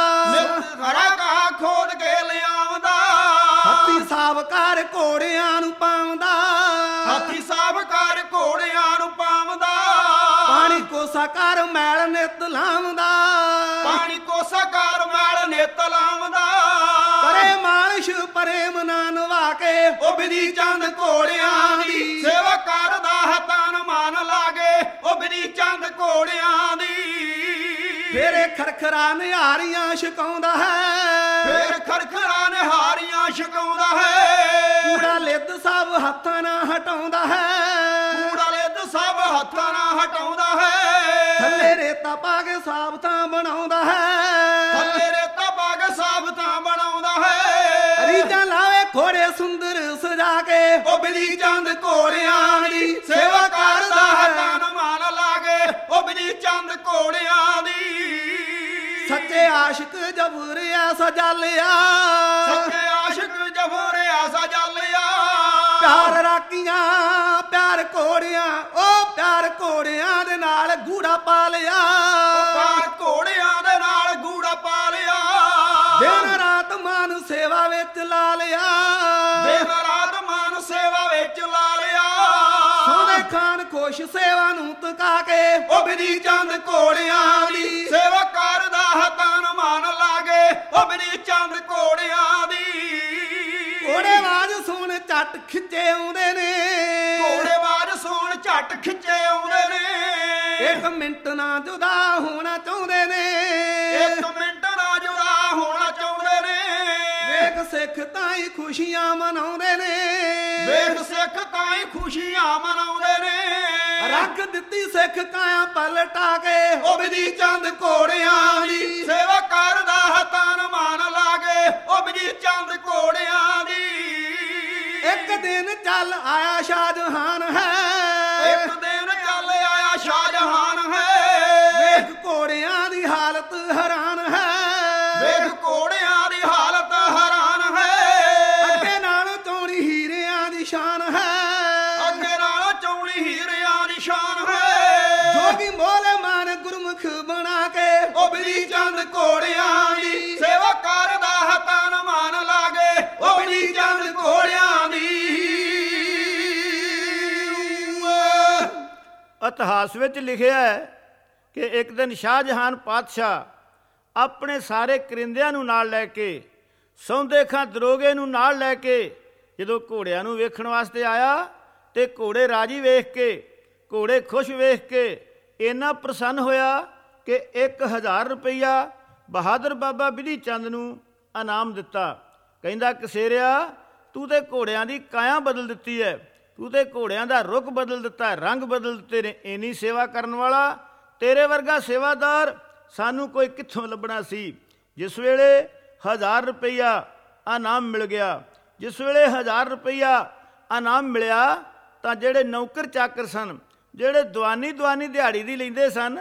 ਹਰਾ ਕਾ ਖੋਦ ਕੇ ਲਿਆਉਂਦਾ, ਹੱਥੀ ਸਾਬ ਕਰ ਘੋੜਿਆਂ ਨੂੰ ਪਾਉਂਦਾ, ਹਾਥੀ ਸਾਬ ਕਰ ਘੋੜਿਆਂ ਨੂੰ ਪਾਉਂਦਾ, ਪਾਣੀ ਕੋਸਾ ਕਰ ਮੈਲ ਨਿਤ ਲਾਉਂਦਾ, ਪਾਣੀ ਕੋਸਾ ਕਰ ਮੈਲ ਨਿਤ ਲਾਉਂਦਾ, ਕਰੇ ਮਾਲਿਸ਼ ਪ੍ਰੇਮ ਨਾਲ ਨਵਾ ਕੇ ਉਹ ਬਿਧੀ ਚੰਦ ਘੋੜਿਆਂ ਦੀ ਸੇਵਾ ਕਰਦਾ ਹੈ, ਤਨ ਮਨ ਲਾਗੇ। ਉਹ ਬਿਧੀ ਚੰਦ ਘੋੜਿਆਂ ਦੀ ਫੇਰੇ ਖਰਖਰਾ ਨਿਹਾਰੀਆਂ ਛਕਾਉਂਦਾ ਹੈ, ਫੇਰ ਖਰਖਰਾ ਨਿਹਾਰੀਆਂ ਛਕਾਉਂਦਾ ਹੈ, ਕੂੜਾ ਲਿੱਦ ਸਭ ਹੱਥਾਂ ਨਾਲ ਹਟਾਉਂਦਾ ਹੈ, ਕੂੜਾ ਲਿੱਦ ਸਭ ਹੱਥਾਂ ਨਾਲ ਹਟਾਉਂਦਾ ਹੈ, ਥੱਲੇ ਰੇਤਾ ਪਾ ਕੇ ਸਾਬਤਾਂ ਬਣਾਉਂਦਾ ਹੈ, ਥੱਲੇ ਰੇਤਾ ਪਾ ਕੇ ਸਾਬਤਾਂ ਬਣਾਉਂਦਾ ਹੈ, ਰੀਜਾਂ ਲਾਵੇ ਘੋੜੇ ਸੁੰਦਰ ਸਜਾ ਕੇ ਉਹ ਬਿਧੀ ਚੰਦ ਘੋੜਿਆਂ ਦੀ ਸੇਵਾ ਕਰਦਾ ਹੈ, ਤਨ ਮਨ ਲਾਗੇ। ਉਹ ਬਿਧੀ ਚੰਦ ਘੋੜਿਆਂ ਦੀ ਸੱਚੇ ਆਸ਼ਿਕ ਜਬਰ ਐਸਾ ਜਾਲਿਆ, ਸੱਚੇ ਆਸ਼ਿਕ ਜਫਰ ਐਸਾ ਜਾਲਿਆ, ਪਿਆਰ ਰਾਕੀਆਂ ਪਿਆਰ ਘੋੜਿਆਂ, ਉਹ ਪਿਆਰ ਘੋੜਿਆਂ ਦੇ ਨਾਲ ਗੂੜਾ ਪਾ ਲਿਆ, ਪਿਆਰ ਘੋੜਿਆਂ ਦੇ ਨਾਲ ਗੂੜਾ ਪਾ ਲਿਆ, ਦਿਨ ਰਾਤ ਮਨ ਸੇਵਾ ਵਿੱਚ ਲਾ ਲਿਆ, ਦਿਨ ਰਾਤ ਮਨ ਸੇਵਾ ਵਿੱਚ ਲਾ ਲਿਆ, ਸੋਹਣੇ ਖਾਨ ਖੁਸ਼ ਸੇਵਾ ਨੂੰ ਤਕਾ ਕੇ ਉਹ ਬਿਧੀ ਚੰਦ ਘੋੜਿਆਂ ਦੀ ਸੇਵਾ ਕਰਦਾ ਹੈ, ਤਨ ਮਨ ਲਾਗੇ। ਉਹ ਬਿਧੀ ਚੰਦ ਘੋੜਿਆਂ ਦੀ ਘੋੜੇ ਆਵਾਜ਼ ਸੁਣ ਝੱਟ ਖਿੱਚੇ ਆਉਂਦੇ ਨੇ, ਘੋੜੇ ਆਵਾਜ਼ ਸੁਣ ਝੱਟ ਖਿੱਚੇ ਆਉਂਦੇ ਨੇ, 1 ਮਿੰਟ ਨਾ ਜੁਦਾ ਹੋਣਾ ਚਾਹੁੰਦੇ ਨੇ, 1 ਮਿੰਟ ਨਾ ਜੁਦਾ ਹੋਣਾ ਚਾਹੁੰਦੇ ਨੇ, ਵੇਖ ਸਿੱਖ ਤਾਈਂ ਖੁਸ਼ੀਆਂ ਮਨਾਉਂਦੇ ਨੇ, ਵੇਖ ਸਿੱਖ ਤਾਈਂ ਖੁਸ਼ੀਆਂ ਮਨਾਉਂਦੇ ਨੇ, ਰੱਖ ਦਿੱਤੀ ਸਿੱਖ ਕਾਇਆ ਪਲਟਾ ਕੇ ਉਹ ਬਿਧੀ ਚੰਦ ਘੋੜਿਆਂ ਦੀ ਸੇਵਾ ਕਰਦਾ ਹੈ, ਤਨ ਮਨ ਲਾਗੇ। ਉਹ ਬਿਧੀ ਚੰਦ ਘੋੜਿਆਂ ਦੀ ਇੱਕ ਦਿਨ ਚੱਲ ਆਇਆ ਸ਼ਾਹਜਹਾਨ ਹੈ, ਇੱਕ ਦਿਨ ਚੱਲ ਆਇਆ ਸ਼ਾਹਜਹਾਨ ਹੈ, ਵੇਖ ਘੋੜਿਆਂ ਦੀ ਹਾਲਤ ਹੈਰਾਨ ਹੈ, ਵੇਖ ਘੋੜਿਆਂ ਦੀ ਹਾਲਤ ਹੈਰਾਨ ਹੈ, ਅੱਗੇ ਨਾਲੋਂ ਚੋਣੀ ਹੀਰਿਆਂ ਦੀ ਸ਼ਾਨ ਹੈ, ਅੱਗੇ ਨਾਲੋਂ ਚੌਣੀ ਹੀਰਿਆਂ ਦੀ ਸ਼ਾਨ ਹੈ, ਜੋਗੀ ਮੋਲੇ ਮਾਨ ਗੁਰਮੁਖ ਬਣਾ ਕੇ ਉਹ ਬਿਧੀ ਚੰਦ ਘੋੜਿਆਂ ਦੀ ਸੇਵਾ ਕਰਦਾ ਹੈ, ਤਨ ਮਨ ਲਾਗੇ। ਉਹ ਬਿਧੀ ਚੰਦ ਘੋੜਿਆਂ ਦੀ ਇਤਿਹਾਸ ਵਿੱਚ ਲਿਖਿਆ ਹੈ ਕਿ ਇੱਕ ਦਿਨ ਸ਼ਾਹਜਹਾਨ ਪਾਤਸ਼ਾਹ ਆਪਣੇ ਸਾਰੇ ਕਰਿੰਦਿਆਂ ਨੂੰ ਨਾਲ ਲੈ ਕੇ, ਸੌਂਦੇ ਖਾਂ ਦਰੋਗੇ ਨੂੰ ਨਾਲ ਲੈ ਕੇ ਜਦੋਂ ਘੋੜਿਆਂ ਨੂੰ ਵੇਖਣ ਵਾਸਤੇ ਆਇਆ ਤੇ ਘੋੜੇ ਰਾਜੀ ਵੇਖ ਕੇ, ਘੋੜੇ ਖੁਸ਼ ਵੇਖ ਕੇ ਇੰਨਾ ਪ੍ਰਸੰਨ ਹੋਇਆ ਕਿ 1000 ਰੁਪਈਆ ਬਹਾਦਰ ਬਾਬਾ ਬਿਧੀ ਚੰਦ ਨੂੰ ਇਨਾਮ ਦਿੱਤਾ। ਕਹਿੰਦਾ ਕਸੇਰਿਆ, ਤੂੰ ਤੇ ਘੋੜਿਆਂ ਦੀ ਕਾਇਆ ਬਦਲ ਦਿੱਤੀ ਹੈ, ਤੂੰ ਤੇ ਘੋੜਿਆਂ ਦਾ ਰੁੱਖ ਬਦਲ ਦਿੱਤਾ, ਰੰਗ ਬਦਲ ਦਿੱਤੇ ਨੇ। ਇੰਨੀ ਸੇਵਾ ਕਰਨ ਵਾਲਾ, ਤੇਰੇ ਵਰਗਾ ਸੇਵਾਦਾਰ ਸਾਨੂੰ ਕੋਈ ਕਿੱਥੋਂ ਲੱਭਣਾ ਸੀ। ਜਿਸ ਵੇਲੇ 1000 ਰੁਪਈਆ ਇਨਾਮ ਮਿਲ ਗਿਆ, ਜਿਸ ਵੇਲੇ 1000 ਰੁਪਈਆ ਇਨਾਮ ਮਿਲਿਆ ਤਾਂ ਜਿਹੜੇ ਨੌਕਰ ਚਾਕਰ ਸਨ, ਜਿਹੜੇ ਦਵਾਨੀ ਦਿਹਾੜੀ ਦੀ ਲੈਂਦੇ ਸਨ,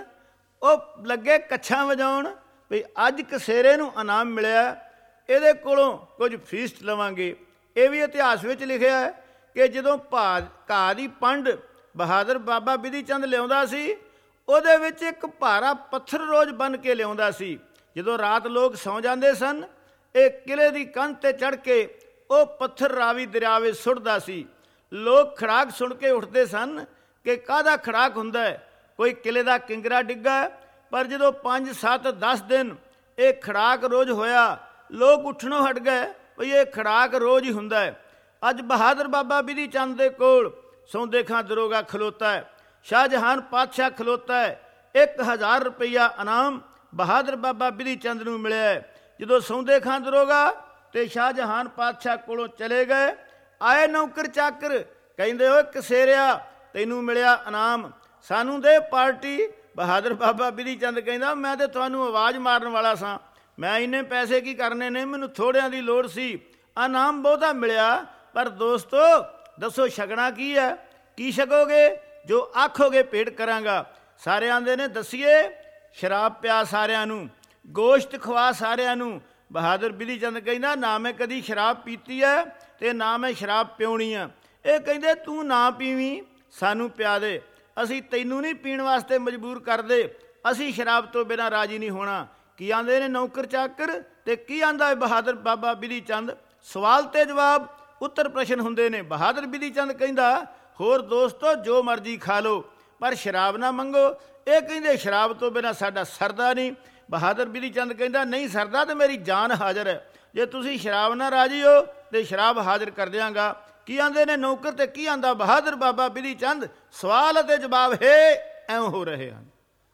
ਉਹ ਲੱਗੇ ਕੱਛਾਂ ਵਜਾਉਣ ਵੀ ਅੱਜ ਕਸੇਰੇ ਨੂੰ ਇਨਾਮ ਮਿਲਿਆ, ਇਹਦੇ ਕੋਲੋਂ ਕੁਝ ਫੀਸ ਲਵਾਂਗੇ। ਇਹ ਵੀ ਇਤਿਹਾਸ ਵਿੱਚ ਲਿਖਿਆ ਹੈ ਕਿ ਜਦੋਂ ਘਾਹ ਦੀ ਪੰਡ ਬਹਾਦਰ ਬਾਬਾ ਬਿਧੀ ਚੰਦ ਲਿਆਉਂਦਾ ਸੀ, ਉਹਦੇ ਵਿੱਚ ਇੱਕ ਭਾਰਾ ਪੱਥਰ ਰੋਜ਼ ਬੰਨ੍ਹ ਕੇ ਲਿਆਉਂਦਾ ਸੀ। ਜਦੋਂ ਰਾਤ ਲੋਕ ਸੌਂ ਜਾਂਦੇ ਸਨ, ਇਹ ਕਿਲੇ ਦੀ ਕੰਧ 'ਤੇ ਚੜ੍ਹ ਕੇ ਉਹ ਪੱਥਰ ਰਾਵੀ ਦਰਿਆ ਵਿੱਚ ਸੁੱਟਦਾ ਸੀ। ਲੋਕ ਖੜਾਕ ਸੁਣ ਕੇ ਉੱਠਦੇ ਸਨ ਕਿ ਕਾਹਦਾ ਖੜਾਕ ਹੁੰਦਾ ਹੈ, ਕੋਈ ਕਿਲੇ ਦਾ ਕਿੰਗਰਾ ਡਿੱਗਾ। ਪਰ ਜਦੋਂ 5, 7, 10 ਦਿਨ ਇਹ ਖੜਾਕ ਰੋਜ਼ ਹੋਇਆ, ਲੋਕ ਉੱਠਣੋਂ ਹਟ ਗਏ ਵੀ ਇਹ ਖੜਾਕ ਰੋਜ਼ ਹੀ ਹੁੰਦਾ ਹੈ। ਅੱਜ ਬਹਾਦਰ ਬਾਬਾ ਬਿਧੀ ਚੰਦ ਦੇ ਕੋਲ ਸੌਂਦੇ ਖਾਂ ਦਰੋਗਾ ਖਲੋਤਾ ਹੈ, ਸ਼ਾਹਜਹਾਨ ਪਾਤਸ਼ਾਹ ਖਲੋਤਾ ਹੈ। 1000 ਰੁਪਈਆ ਇਨਾਮ ਬਹਾਦਰ ਬਾਬਾ ਬਿਧੀ ਚੰਦ ਨੂੰ ਮਿਲਿਆ ਹੈ। ਜਦੋਂ ਸੌਂਦੇ ਖਾਂ ਦਰੋਗਾ ਤੇ ਸ਼ਾਹਜਹਾਨ ਪਾਤਸ਼ਾਹ ਕੋਲੋਂ ਚਲੇ ਗਏ, ਆਏ ਨੌਕਰ ਚਾਕਰ, ਕਹਿੰਦੇ ਓਏ ਕਸੇਰਿਆ, ਤੈਨੂੰ ਮਿਲਿਆ ਇਨਾਮ, ਸਾਨੂੰ ਦੇ ਪਾਰਟੀ। ਬਹਾਦਰ ਬਾਬਾ ਬਿਧੀ ਚੰਦ ਕਹਿੰਦਾ, ਮੈਂ ਤੇ ਤੁਹਾਨੂੰ ਆਵਾਜ਼ ਮਾਰਨ ਵਾਲਾ ਸਾਂ, ਮੈਂ ਇੰਨੇ ਪੈਸੇ ਕੀ ਕਰਨੇ ਨੇ, ਮੈਨੂੰ ਥੋੜਿਆਂ ਦੀ ਲੋੜ ਸੀ, ਇਨਾਮ ਬਹੁਤਾ ਮਿਲਿਆ। ਪਰ ਦੋਸਤੋ ਦੱਸੋ ਛਕਣਾ ਕੀ ਹੈ, ਕੀ ਛਕੋਗੇ? ਜੋ ਆਖੋਗੇ ਭੇਟ ਕਰਾਂਗਾ। ਸਾਰੇ ਆਂਦੇ ਨੇ ਦੱਸੀਏ, ਸ਼ਰਾਬ ਪਿਆ ਸਾਰਿਆਂ ਨੂੰ, ਗੋਸ਼ਤ ਖਵਾ ਸਾਰਿਆਂ ਨੂੰ। ਬਹਾਦਰ ਬਿਧੀ ਚੰਦ ਕਹਿੰਦਾ, ਨਾ ਮੈਂ ਕਦੀ ਸ਼ਰਾਬ ਪੀਤੀ ਹੈ ਤੇ ਨਾ ਮੈਂ ਸ਼ਰਾਬ ਪਿਉਣੀ ਆ। ਇਹ ਕਹਿੰਦੇ ਤੂੰ ਨਾ ਪੀਵੀਂ, ਸਾਨੂੰ ਪਿਆ ਦੇ, ਅਸੀਂ ਤੈਨੂੰ ਨਹੀਂ ਪੀਣ ਵਾਸਤੇ ਮਜਬੂਰ ਕਰਦੇ, ਅਸੀਂ ਸ਼ਰਾਬ ਤੋਂ ਬਿਨਾਂ ਰਾਜੀ ਨਹੀਂ ਹੋਣਾ। ਕੀ ਆਂਦੇ ਨੇ ਨੌਕਰ ਚਾਕਰ ਤੇ ਕੀ ਆਂਦਾ ਹੈ ਬਹਾਦਰ ਬਾਬਾ ਬਿਧੀ ਚੰਦ? ਸਵਾਲ ਤੇ ਜਵਾਬ, ਉੱਤਰ ਪ੍ਰਸ਼ਨ ਹੁੰਦੇ ਨੇ। ਬਹਾਦਰ ਬਿਧੀ ਚੰਦ ਕਹਿੰਦਾ, ਹੋਰ ਦੋਸਤੋ ਜੋ ਮਰਜ਼ੀ ਖਾ ਲਓ ਪਰ ਸ਼ਰਾਬ ਨਾ ਮੰਗੋ। ਇਹ ਕਹਿੰਦੇ ਸ਼ਰਾਬ ਤੋਂ ਬਿਨਾਂ ਸਾਡਾ ਸਰਦਾ ਨਹੀਂ। ਬਹਾਦਰ ਬਿਧੀ ਚੰਦ ਕਹਿੰਦਾ, ਨਹੀਂ ਸਰਦਾ ਤੇ ਮੇਰੀ ਜਾਨ ਹਾਜ਼ਰ ਹੈ, ਜੇ ਤੁਸੀਂ ਸ਼ਰਾਬ ਨਾ ਰਾਜੀ ਹੋ ਤੇ ਸ਼ਰਾਬ ਹਾਜ਼ਰ ਕਰ ਦਿਆਂਗਾ। ਕੀ ਆਂਦੇ ਨੇ ਨੌਕਰ ਤੇ ਕੀ ਆਂਦਾ ਬਹਾਦਰ ਬਾਬਾ ਬਿਧੀ ਚੰਦ? ਸਵਾਲ ਅਤੇ ਜਵਾਬ ਹੈ ਐਵੇਂ ਹੋ ਰਹੇ ਹਨ।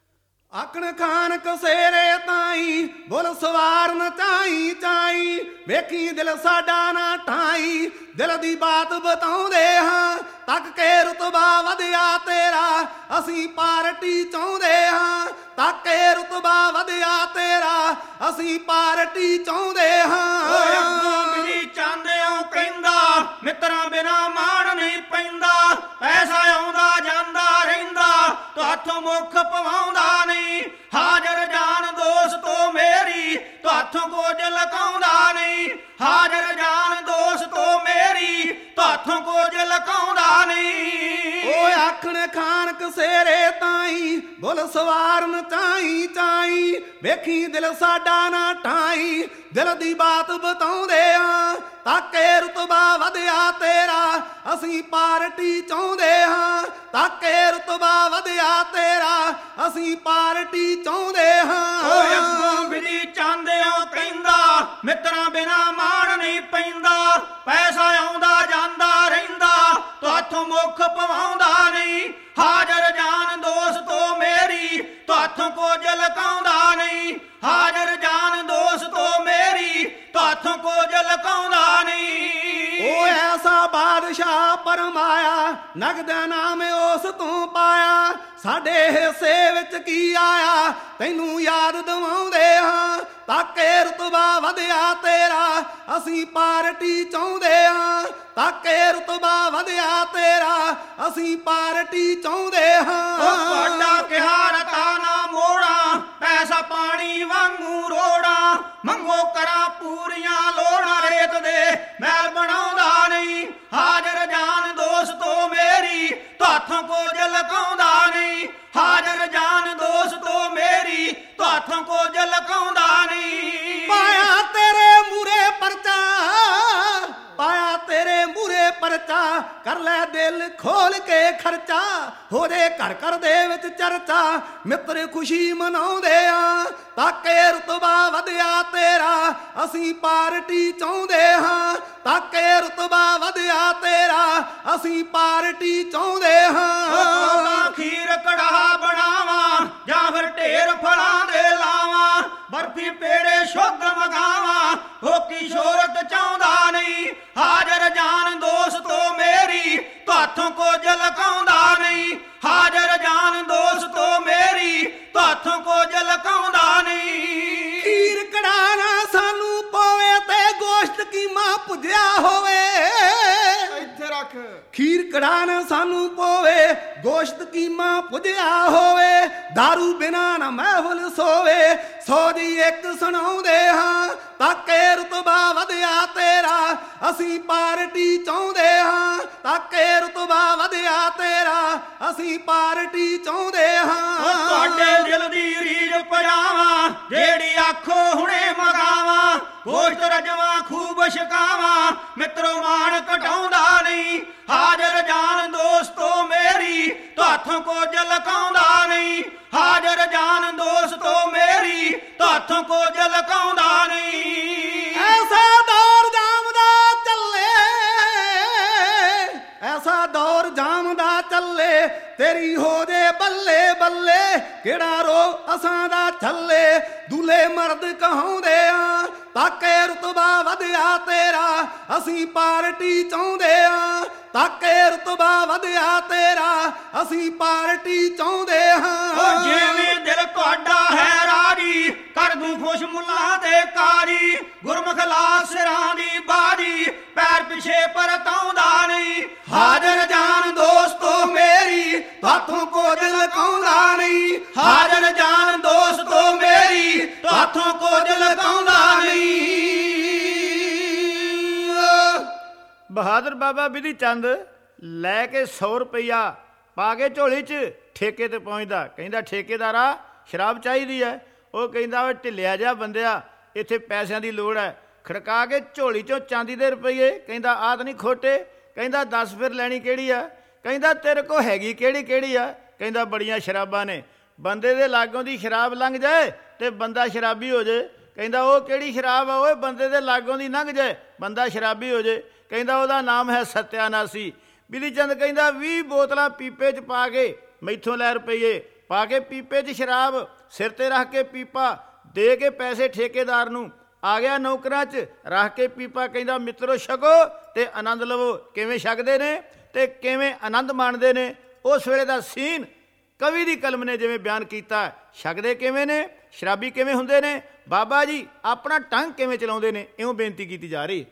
ਆਕਣ ਖਾਨ ਕਸੇਰੇ ਤਾਈ, ਬੁੱਲ ਸਵਾਰਨ ਚਾਈ ਚਾਈ, ਵੇਖੀ ਦਿਲ ਸਾਡਾ ਨਾ ਠਾਈ, ਦਿਲ ਦੀ ਬਾਤ ਬਤਾਉਂਦੇ ਹਾਂ, ਤੱਕ ਕੇ ਰੁਤਬਾ ਵਧਿਆ ਤੇਰਾ, ਅਸੀਂ ਪਾਰਟੀ ਚਾਹੁੰਦੇ ਹਾਂ, ਤੱਕ ਕੇ ਰੁਤਬਾ ਵਧਿਆ ਤੇਰਾ, ਅਸੀਂ ਪਾਰਟੀ ਚਾਹੁੰਦੇ ਹਾਂ। ਓਏ ਅੱਗੋਂ ਬਿਧੀ ਚੰਦਿਓ ਕਹਿੰਦਾ, ਮਿੱਤਰਾਂ ਬਿਨਾ ਮਾਣ ਨਹੀਂ ਪੈਂਦਾ, ਪੈਸਾ ਆਉਂਦਾ ਜਾਂਦਾ ਰਹਿੰਦਾ, ਤੁਹਾਥੋਂ ਮੁੱਖ ਪਵਾਉਂਦਾ ਨਹੀਂ, ਹਾਜ਼ਰ ਜਾਨ ਦੋਸਤੋ ਮੇਰੀ, ਤੁਹਾਥੋਂ ਕੁਝ ਲਕਾਉਂਦਾ ਨਹੀਂ, ਹਾਜ਼ਰ ਜਾਨ ਦੋਸਤੋ ਮੇਰੀ, ਤੁਹਾਥੋਂ ਕੁਝ ਲਕਾਉਂਦਾ ਨਹੀਂ। ਓਏ ਆਖਣ ਖਾਨ ਕਸੇਰੇ ਤਾਈ, ਬੁੱਲ ਸਵਾਰਨ ਚਾਈ ਚਾਈ, ਵੇਖੀ ਦਿਲ ਸਾਡਾ ਨਾ ਠਾਈ, ਦਿਲ ਦੀ ਬਾਤ ਬਤਾਉਂਦੇ ਹਾਂ, ਤਾਕੇ ਰੁਤਬਾ ਵਧਿਆ ਤੇਰਾ, ਅਸੀਂ ਪਾਰਟੀ ਚਾਹੁੰਦੇ ਹਾਂ, ਤਾਕੇ ਰੁਤਬਾ ਵਧਿਆ ਤੇਰਾ, ਅਸੀਂ ਪਾਰਟੀ ਚਾਹੁੰਦੇ ਹਾਂ। ਓਏ ਅੱਗੋਂ ਬਿਧੀ ਚੰਦਿਓ ਕਹਿੰਦਾ, ਮਿੱਤਰਾਂ ਬਿਨਾ ਮਾਣ ਨਹੀਂ ਪੈਂਦਾ, ਪੈਸਾ ਆਉਂਦਾ ਜਾਂਦਾ ਰਹਿੰਦਾ, ਤੁਹਾਥੋਂ ਮੁੱਖ ਪਵਾਉਂਦਾ ਨਹੀਂ, ਹਾਜ਼ਰ ਜਾਨ ਦੋਸਤੋ ਮੇਰੀ, ਤੁਹਾਥੋਂ ਕੁਝ ਲਕਾਉਂਦਾ ਨਹੀਂ, ਹਾਜ਼ਰ ਜਾਨ ਦੋਸਤੋ ਮੇਰੀ, ਤੁਹਾਥੋਂ ਕੁਝ ਲਕਾਉਂਦਾ ਨਹੀਂ। ਓ ਐਸਾ ਬਾਦਸ਼ਾਹ ਪਰਮਾਇਆ, ਨਗਦਾ ਨਾਮ ਉਸ ਤੋਂ ਪਾਇਆ, ਸਾਡੇ ਹਿੱਸੇ ਵਿੱਚ ਕੀ ਆਇਆ, ਤੈਨੂੰ ਯਾਦ ਦਿਵਾਉਂਦੇ ਹਾਂ, ਤਾਕੇ ਰੁਤਬਾ ਵਧਿਆ ਤੇਰਾ, ਅਸੀਂ ਪਾਰਟੀ ਚਾਹੁੰਦੇ ਹਾਂ, ਤਾਕੇ ਰੁਤਬਾ ਵਧਿਆ ਤੇਰਾ, ਅਸੀਂ ਪਾਰਟੀ ਚਾਹੁੰਦੇ ਹਾਂ। ਤੁਹਾਡਾ ਕਿਹਾ ਰਤਾ ਨਾ ਮੋੜਾ, ਪੈਸਾ ਪਾਣੀ ਵਾਂਗੂ ਰੋੜਾ, ਮੰਗੋ ਕਰਾਂ ਪੂਰੀਆਂ ਲੋੜਾਂ, ਰੇਤ ਦੇ ਮਹਿਲ ਬਣਾਉਂਦਾ ਨਹੀਂ, ਹਾਜ਼ਰ ਜਾਨ ਦੋਸਤੋ ਮੇਰੀ, ਤੁਹਾਥੋਂ ਕੁਝ ਲਕਾਉਂਦਾ ਨਹੀਂ, ਹਾਜ਼ਰ ਜਾਨ ਦੋਸਤੋ ਮੇਰੀ, ਤੁਹਾਥੋਂ ਕੁਝ ਲਕਾਉਂਦਾ ਨਹੀਂ। ਪਾਇਆ ਤੇਰੇ ਮੂਰੇ ਪਰਚਾ, ਪਾਇਆ ਤੇਰੇ ਮੂਰੇ ਪਰਚਾ, ਕਰ ਲੈ ਦਿਲ ਖੋਲ ਕੇ ਖਰਚਾ, ਹੋ ਜੇ ਘਰ ਘਰ ਦੇ ਵਿੱਚ ਚਰਚਾ। ਮਿੱਤਰ ਖੁਸ਼ੀ ਮਨਾਉਂਦੇ ਆ ਤਾਕੇ ਰੁਤਬਾ ਵਧਿਆ ਤੇਰਾ, ਅਸੀਂ ਪਾਰਟੀ ਚਾਹੁੰਦੇ ਹਾਂ ਤਾਕੇ ਰੁਤਬਾ ਵਧਿਆ ਤੇਰਾ, ਅਸੀਂ ਪਾਰਟੀ ਚਾਹੁੰਦੇ ਹਾਂ। ਖੀਰ ਕੜਾਹ ਬਣਾਵਾਂ ਜਾਂ ਫਿਰ ਢੇਰ ਫਲਾਂ ਦੇ ਲਾਵਾਂ, ਬਰਫੀ ਪੇੜੇ ਸ਼ੁੱਧ ਮਗਾਵਾਂ, ਹੋਕੀ ਸ਼ੋਹਰਤ ਚਾਹੁੰਦਾ ਨਹੀਂ। ਹਾਜ਼ਰ ਜਾਨ ਦੋਸਤੋ ਮੇਰੀ ਤੁਹਾਥੋਂ ਕੁਝ ਲੁਕਾਉਂਦਾ ਨਹੀਂ, ਹਾਜ਼ਰ ਜਾਨ ਦੋਸਤੋ ਮੇਰੀ ਤੁਹਾਥੋਂ ਕੁਝ ਲੁਕਾਉਂਦਾ ਨਹੀਂ। ਖੀਰ ਕੜਾਹ ਨਾ ਸਾਨੂੰ ਪਵੇ ਤੇ ਗੋਸ਼ਤ ਕੀਮਾ ਭੁੱਜਿਆ ਹੋਵੇ, ਇੱਥੇ ਰੱਖ। ਖੀਰ ਕੜਾਹ ਨਾ ਸਾਨੂੰ ਪਵੇ ਗੋਸ਼ਤ ਕੀਮਾ ਭੁੱਜਿਆ ਹੋਵੇ, ਦਾਰੂ ਬਿਨਾ ਨਾ ਮਹਿਫਲ ਸੋਵੇ। ਸੌ ਦੀ ਇੱਕ ਸੁਣਾਉਂਦੇ ਹਾਂ ਤਾਕੇ ਰੁਤਬਾ ਵਧਿਆ ਤੇਰਾ, ਅਸੀਂ ਪਾਰਟੀ ਚਾਹੁੰਦੇ ਹਾਂ ਤਾਕੇ ਰੁਤਬਾ ਵਧਿਆ ਤੇਰਾ, ਅਸੀਂ ਪਾਰਟੀ ਚਾਹੁੰਦੇ ਹਾਂ। ਤੁਹਾਡੇ ਦਿਲ ਦੀ ਰੀਝ ਪਜਾਵਾਂ ਜਿਹੜੀ ਆਖੋ ਹੁਣੇ ਮਗਾਵਾਂ, ਗੋਸ਼ਤ ਰਜਵਾਂ ਖੂਬ ਛਕਾਵਾਂ, ਮਿੱਤਰੋ ਮਾਣ ਘਟਾਉਂਦਾ ਨਹੀਂ। ਹਾਜ਼ਰ ਜਾਨ ਦੋਸਤੋ ਮੇਰੀ ਤੁਹਾਥੋਂ ਕੁਝ ਲੁਕਾਉਂਦਾ ਨਹੀਂ, ਹਾਜ਼ਰ ਜਾਨ ਦੋਸਤੋ ਮੇਰੀ ਤੁਹਾਥੋਂ ਕੁਝ ਲੁਕਾਉਂਦਾ ਨਹੀਂ। ਐਸਾ ਦੌਰ ਜਾਮਦਾ ਚੱਲੇ, ਐਸਾ ਦੌਰ ਜਾਮਦਾ ਚੱਲੇ, ਤੇਰੀ ਹੋ ਜੇ ਬੱਲੇ ਬੱਲੇ, ਕਿਹੜਾ ਰੋ ਅਸਾਂ ਦਾ ਚੱਲੇ। ਦੁਲੇ ਮਰਦ ਕਹਾਉਂਦੇ ਆ ਤਾਕੇ ਰੁਤਬਾ ਵਧਿਆ ਤੇਰਾ, ਅਸੀਂ ਪਾਰਟੀ ਚਾਹੁੰਦੇ ਆ ਤਾਕੇ ਰੁਤਬਾ ਵਧਿਆ ਤੇਰਾ, ਅਸੀਂ ਪਾਰਟੀ ਚਾਹੁੰਦੇ ਹਾਂ। ਜਿਵੇਂ ਦਿਲ ਤੁਹਾਡਾ ਹੈ ਰਾਜੀ ਕਰ ਦੂੰ ਖੁਸ਼ ਮੁੱਲਾਂ ਦੇ ਕਾਜੀ, ਗੁਰਮੁਖ ਲਾ ਸਿਰਾਂ ਦੀ ਬਾਜੀ ਪੈਰ ਪਿਛੇ ਪਰਤਾਉਂਦਾ ਨਹੀਂ। ਹਾਜ਼ਰ ਜਾਨ ਦੋਸਤੋ ਮੇਰੀ ਤੁਹਾਥੋਂ ਕੁਝ ਲੁਕਾਉਂਦਾ ਨਹੀਂ, ਹਾਜ਼ਰ ਜਾਨ ਦੋਸਤੋ ਮੇਰੀ ਤੁਹਾਥੋਂ ਕੁਝ ਲੁਕਾਉਂਦਾ ਨਹੀਂ। ਬਹਾਦਰ ਬਾਬਾ ਬਿਧੀ ਚੰਦ ਲੈ ਕੇ 100 ਰੁਪਈਆ ਪਾ ਕੇ ਝੋਲੀ 'ਚ ਠੇਕੇ ਤੇ ਪਹੁੰਚਦਾ। ਕਹਿੰਦਾ ਠੇਕੇਦਾਰਾ ਸ਼ਰਾਬ ਚਾਹੀਦੀ ਹੈ। ਉਹ ਕਹਿੰਦਾ ਓਏ ਢਿੱਲਿਆ ਜਿਹਾ ਬੰਦਿਆ, ਇੱਥੇ ਪੈਸਿਆਂ ਦੀ ਲੋੜ ਹੈ। ਖੜਕਾ ਕੇ ਝੋਲੀ 'ਚੋਂ ਚਾਂਦੀ ਦੇ ਰੁਪਈਏ ਕਹਿੰਦਾ ਆਹ ਤਾਂ ਨਹੀਂ ਖੋਟੇ। ਕਹਿੰਦਾ 10 ਫਿਰ ਲੈਣੀ ਕਿਹੜੀ ਆ? ਕਹਿੰਦਾ ਤੇਰੇ ਕੋਲ ਹੈਗੀ ਕਿਹੜੀ ਕਿਹੜੀ ਆ? ਕਹਿੰਦਾ ਬੜੀਆਂ ਸ਼ਰਾਬਾਂ ਨੇ। ਬੰਦੇ ਦੇ ਲਾਗੋਂ ਦੀ ਸ਼ਰਾਬ ਲੰਘ ਜਾਏ ਤੇ ਬੰਦਾ ਸ਼ਰਾਬੀ ਹੋ ਜਾਏ। ਕਹਿੰਦਾ ਉਹ ਕਿਹੜੀ ਸ਼ਰਾਬ ਆ ਓਏ? ਬੰਦੇ ਦੇ ਲਾਗੋਂ ਦੀ ਲੰਘ ਜਾਏ ਬੰਦਾ ਸ਼ਰਾਬੀ ਹੋ ਜਾਏ। ਕਹਿੰਦਾ ਉਹਦਾ ਨਾਮ ਹੈ ਸਤਿਆਨਾਸੀ। ਬਿਧੀ ਚੰਦ ਕਹਿੰਦਾ 20 ਬੋਤਲਾਂ ਪੀਪੇ 'ਚ ਪਾ ਕੇ ਮੈਥੋਂ ਲੈ ਰੁਪਈਏ, ਪਾ ਕੇ ਪੀਪੇ 'ਚ ਸ਼ਰਾਬ, ਸਿਰ 'ਤੇ ਰੱਖ ਕੇ ਪੀਪਾ, ਦੇ ਕੇ ਪੈਸੇ ਠੇਕੇਦਾਰ ਨੂੰ। ਆ ਗਿਆ ਨੌਕਰਾਂ 'ਚ ਰੱਖ ਕੇ ਪੀਪਾ। ਕਹਿੰਦਾ ਮਿੱਤਰੋ ਛਕੋ ਤੇ ਆਨੰਦ ਲਵੋ। ਕਿਵੇਂ ਛਕਦੇ ਨੇ ਤੇ ਕਿਵੇਂ ਆਨੰਦ ਮਾਣਦੇ ਨੇ, ਉਸ ਵੇਲੇ ਦਾ ਸੀਨ ਕਵੀ ਦੀ ਕਲਮ ਨੇ ਜਿਵੇਂ ਬਿਆਨ ਕੀਤਾ। ਛਕਦੇ ਕਿਵੇਂ ਨੇ, ਸ਼ਰਾਬੀ ਕਿਵੇਂ ਹੁੰਦੇ ਨੇ, ਬਾਬਾ ਜੀ ਆਪਣਾ ਟੰਗ ਕਿਵੇਂ ਚਲਾਉਂਦੇ ਨੇ, ਇਉਂ ਬੇਨਤੀ ਕੀਤੀ ਜਾ ਰਹੀ।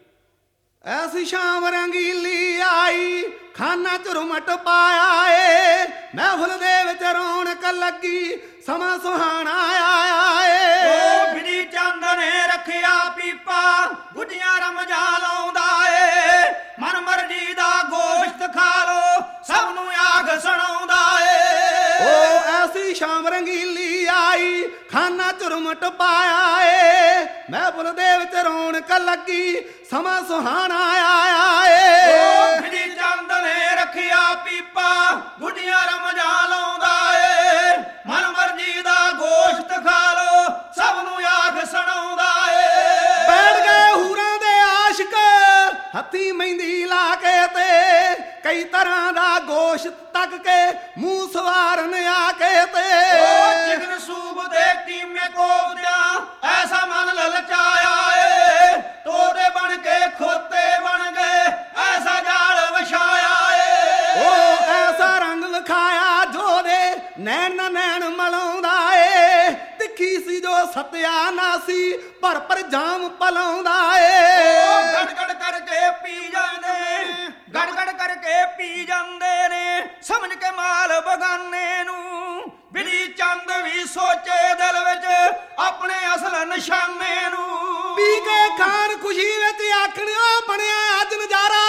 ਐਸੀ ਸ਼ਾਮ ਰੰਗੀਲੀ ਆਈ ਖਾਨਾ ਚ ਰੁਮਟ ਪਾਇਆ ਏ, ਮਹਿਫਲ ਦੇ ਵਿੱਚ ਰੌਣਕ ਲੱਗੀ ਸਮਾਂ ਸੁਹਾਣਾ ਆਇਆ ਏ। ਉਹ ਬਿਧੀ ਚੰਦ ਨੇ ਰੱਖਿਆ ਪੀਪਾ ਗੁੱਡੀਆਂ ਰਮਜਾ ਲਾਉਂਦਾ ਏ, ਮਨ ਮਰਜੀ ਦਾ ਗੋਸ਼ਤ ਖਾ ਲੋ ਸਭ ਨੂੰ ਆਖ ਸੁਣਾਉਂਦਾ ਏ। ਉਹ ਐਸੀ ਸ਼ਾਮ ਰੰਗੀਲੀ ਆਈ ਖਾਨਾ ਚ ਰੁਮਟ ਪਾਇਆ ਏ, ਮਹਿਫਲ ਦੇ ਵਿੱਚ ਰੌਣਕ ਲੱਗੀ ਸਮਾਂ ਸੁਹਾਣਾ ਆਇਆ ਏ। ਉਹ ਬਿਧੀ ਚੰਦ ਨੇ ਰੱਖਿਆ ਪੀਪਾ ਗੁੱਡੀਆਂ ਰਮਜਾ ਲਾਉਂਦਾ ਏ, ਮਨ ਮਰਜੀ ਦਾ ਗੋਸ਼ਤ ਖਾ ਲੋ ਸਭ ਨੂੰ ਆਖ ਸੁਣਾਉਂਦਾ ਏ। ਬੈਠ ਗਏ ਹੂਰਾਂ ਦੇ ਆਸ਼ਿਕ ਹੱਥੀ ਮਹਿੰਦੀ ਲਾ ਕੇ ਤੇ, ਕਈ ਤਰ੍ਹਾਂ ਦਾ ਗੋਸ਼ਤ ਤੱਕ ਕੇ ਮੂੰਹ ਸਵਾਰਨ ਆ ਕੇ ਤੇ। ਉਹ ਚਿਕਨ ਸੂਪ ਦੇ ਕੀਮੇ ਕੋਬਦਿਆਂ ਐਸਾ ਮਨ ਲਲਚਾਇਆ ਏ, ਤੋਤੇ ਬਣ ਕੇ ਖੋਤੇ ਬਣ ਗਏ ਐਸਾ ਜਾਲ ਵਿਛਾਇਆ ਏ। ਉਹ ਐਸਾ ਰੰਗ ਵਿਖਾਇਆ ਜੋ ਦੇ ਨੈਣ ਨਾ ਨੈਣ ਮਲਾਉਂਦਾ ਏ, ਤਿੱਖੀ ਸੀ ਜੋ ਸਤਿਆਨਾਸੀ ਭਰ ਭਰ ਜਾਮ ਪਲਾਉਂਦਾ ਏ। ਉਹ ਗੜ ਕਰਕੇ ਪੀ ਜਾਂਦੇ, ਗੜ ਕਰਕੇ ਪੀ ਜਾਂਦੇ ਨੇ ਸਮਝ ਕੇ ਮਾਲ ਬਗਾਨੇ ਨੂੰ। ਬਿਧੀ ਚੰਦ ਵੀ ਸੋਚੇ ਦਿਲ ਵਿੱਚ ਆਪਣੇ ਅਸਲ ਨਿਸ਼ਾਨੇ ਨੂੰ। ਪੀ ਕੇ ਖਾਨ ਖੁਸ਼ੀ ਵਿੱਚ ਆਖਣਿਆ ਬਣਿਆ ਅੱਜ ਨਜ਼ਾਰਾ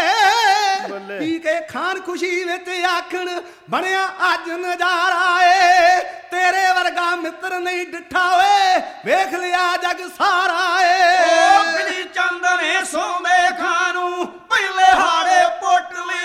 ਏ, ਪੀ ਕੇ ਖਾਨ ਖੁਸ਼ੀ ਵਿੱਚ ਆਖਣ ਬਣਿਆ ਅੱਜ ਨਜ਼ਾਰਾ ਏ। ਤੇਰੇ ਵਰਗਾ ਮਿੱਤਰ ਨਹੀਂ ਡਿੱਠਾ ਓਏ ਵੇਖ ਲਿਆ ਜਗ ਸਾਰਾ ਏ। ਉਹ ਬਿਧੀ ਚੰਦ ਨੇ ਸੌਂਦੇ ਖਾਂ ਨੂੰ ਪਹਿਲੇ ਹਾੜੇ ਪੁੱਟ ਲਿਆ।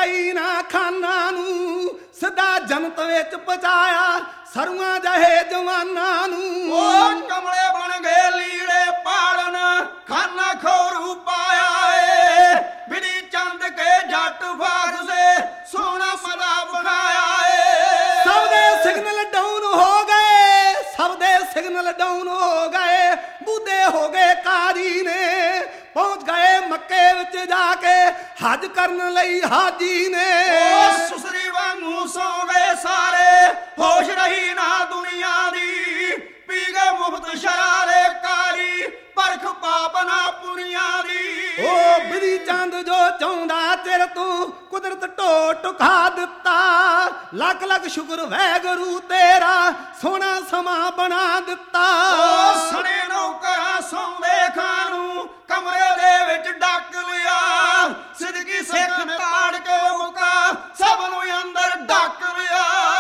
ਪਾਈ ਨਾ ਖਾਨਾਂ ਨੂੰ, ਸਿੱਧਾ ਜਨਤ ਵਿੱਚ ਪਹੁੰਚਾਇਆ ਸਰੂਆਂ ਜਹੇ ਜਵਾਨਾਂ ਨੂੰ। ਉਹ ਕਮਲੇ ਬਣ ਗਏ ਲੀੜੇ ਪਾੜਨ, ਖਾਨਾ ਖੋਰੂ ਪਾਇਆ ਏ, ਬਿਧੀ ਚੰਦ ਕੇ ਜੱਟ ਫਾਰਸੇ ਸੋਹਣਾ ਮਦਾ ਬਣਾਇਆ ਏ। ਸਭ ਦੇ ਸਿਗਨਲ ਡਾਊਨ ਹੋ ਗਏ, ਸਭ ਦੇ ਸਿਗਨਲ ਡਾਊਨ ਹੋ ਗਏ, ਬੁੱਧੇ ਹੋ ਗਏ ਕਾਜੀ ਨੇ, ਪਹੁੰਚ ਗਏ ਮੱਕੇ ਵਿੱਚ ਜਾ ਕੇ ਹੱਜ ਕਰਨ ਲਈ ਹਾਜੀ ਨੇ। ਉਹ ਸੁਸਰੀ ਵਾਂਗੂ ਸੌ ਗਏ ਸਾਰੇ, ਹੋਸ਼ ਰਹੀ ਨਾ ਦੁਨੀਆ ਦੀ, ਪੀ ਗਏ ਮੁਫਤ ਸ਼ਰਾਰੇ ਕਾਰੀ, ਪਰਖ ਪਾਪ ਨਾ ਪੁਰੀਆਂ ਦੀ। ਉਹ ਬਿਧੀ ਚੰਦ ਜੋ ਚਾਹੁੰਦਾ ਤੇਰੇ ਤੋਂ ਕੁਦਰਤ ਢੋ ਟੁਕਾ ਦਿੱਤਾ, ਲੱਖ ਲੱਖ ਸ਼ੁਕਰ ਵੈਗਰੂ ਤੇਰਾ ਸੋਹਣਾ ਸਮਾਂ ਬਣਾ ਦਿੱਤਾ। ਉਹ ਸਣੇ ਨੌਕਰਾਂ ਸੌਂਦੇ ਖਾਨੂੰ ਕਮਰੇ ਦੇ ਵਿੱਚ ਡੱਕ ਲਿਆ, ਸਿੱਧਕੀ ਸਿੱਖ ਤਾੜ ਕੇ ਮੁਕਾ ਸਭ ਨੂੰ ਅੰਦਰ ਡੱਕ ਲਿਆ।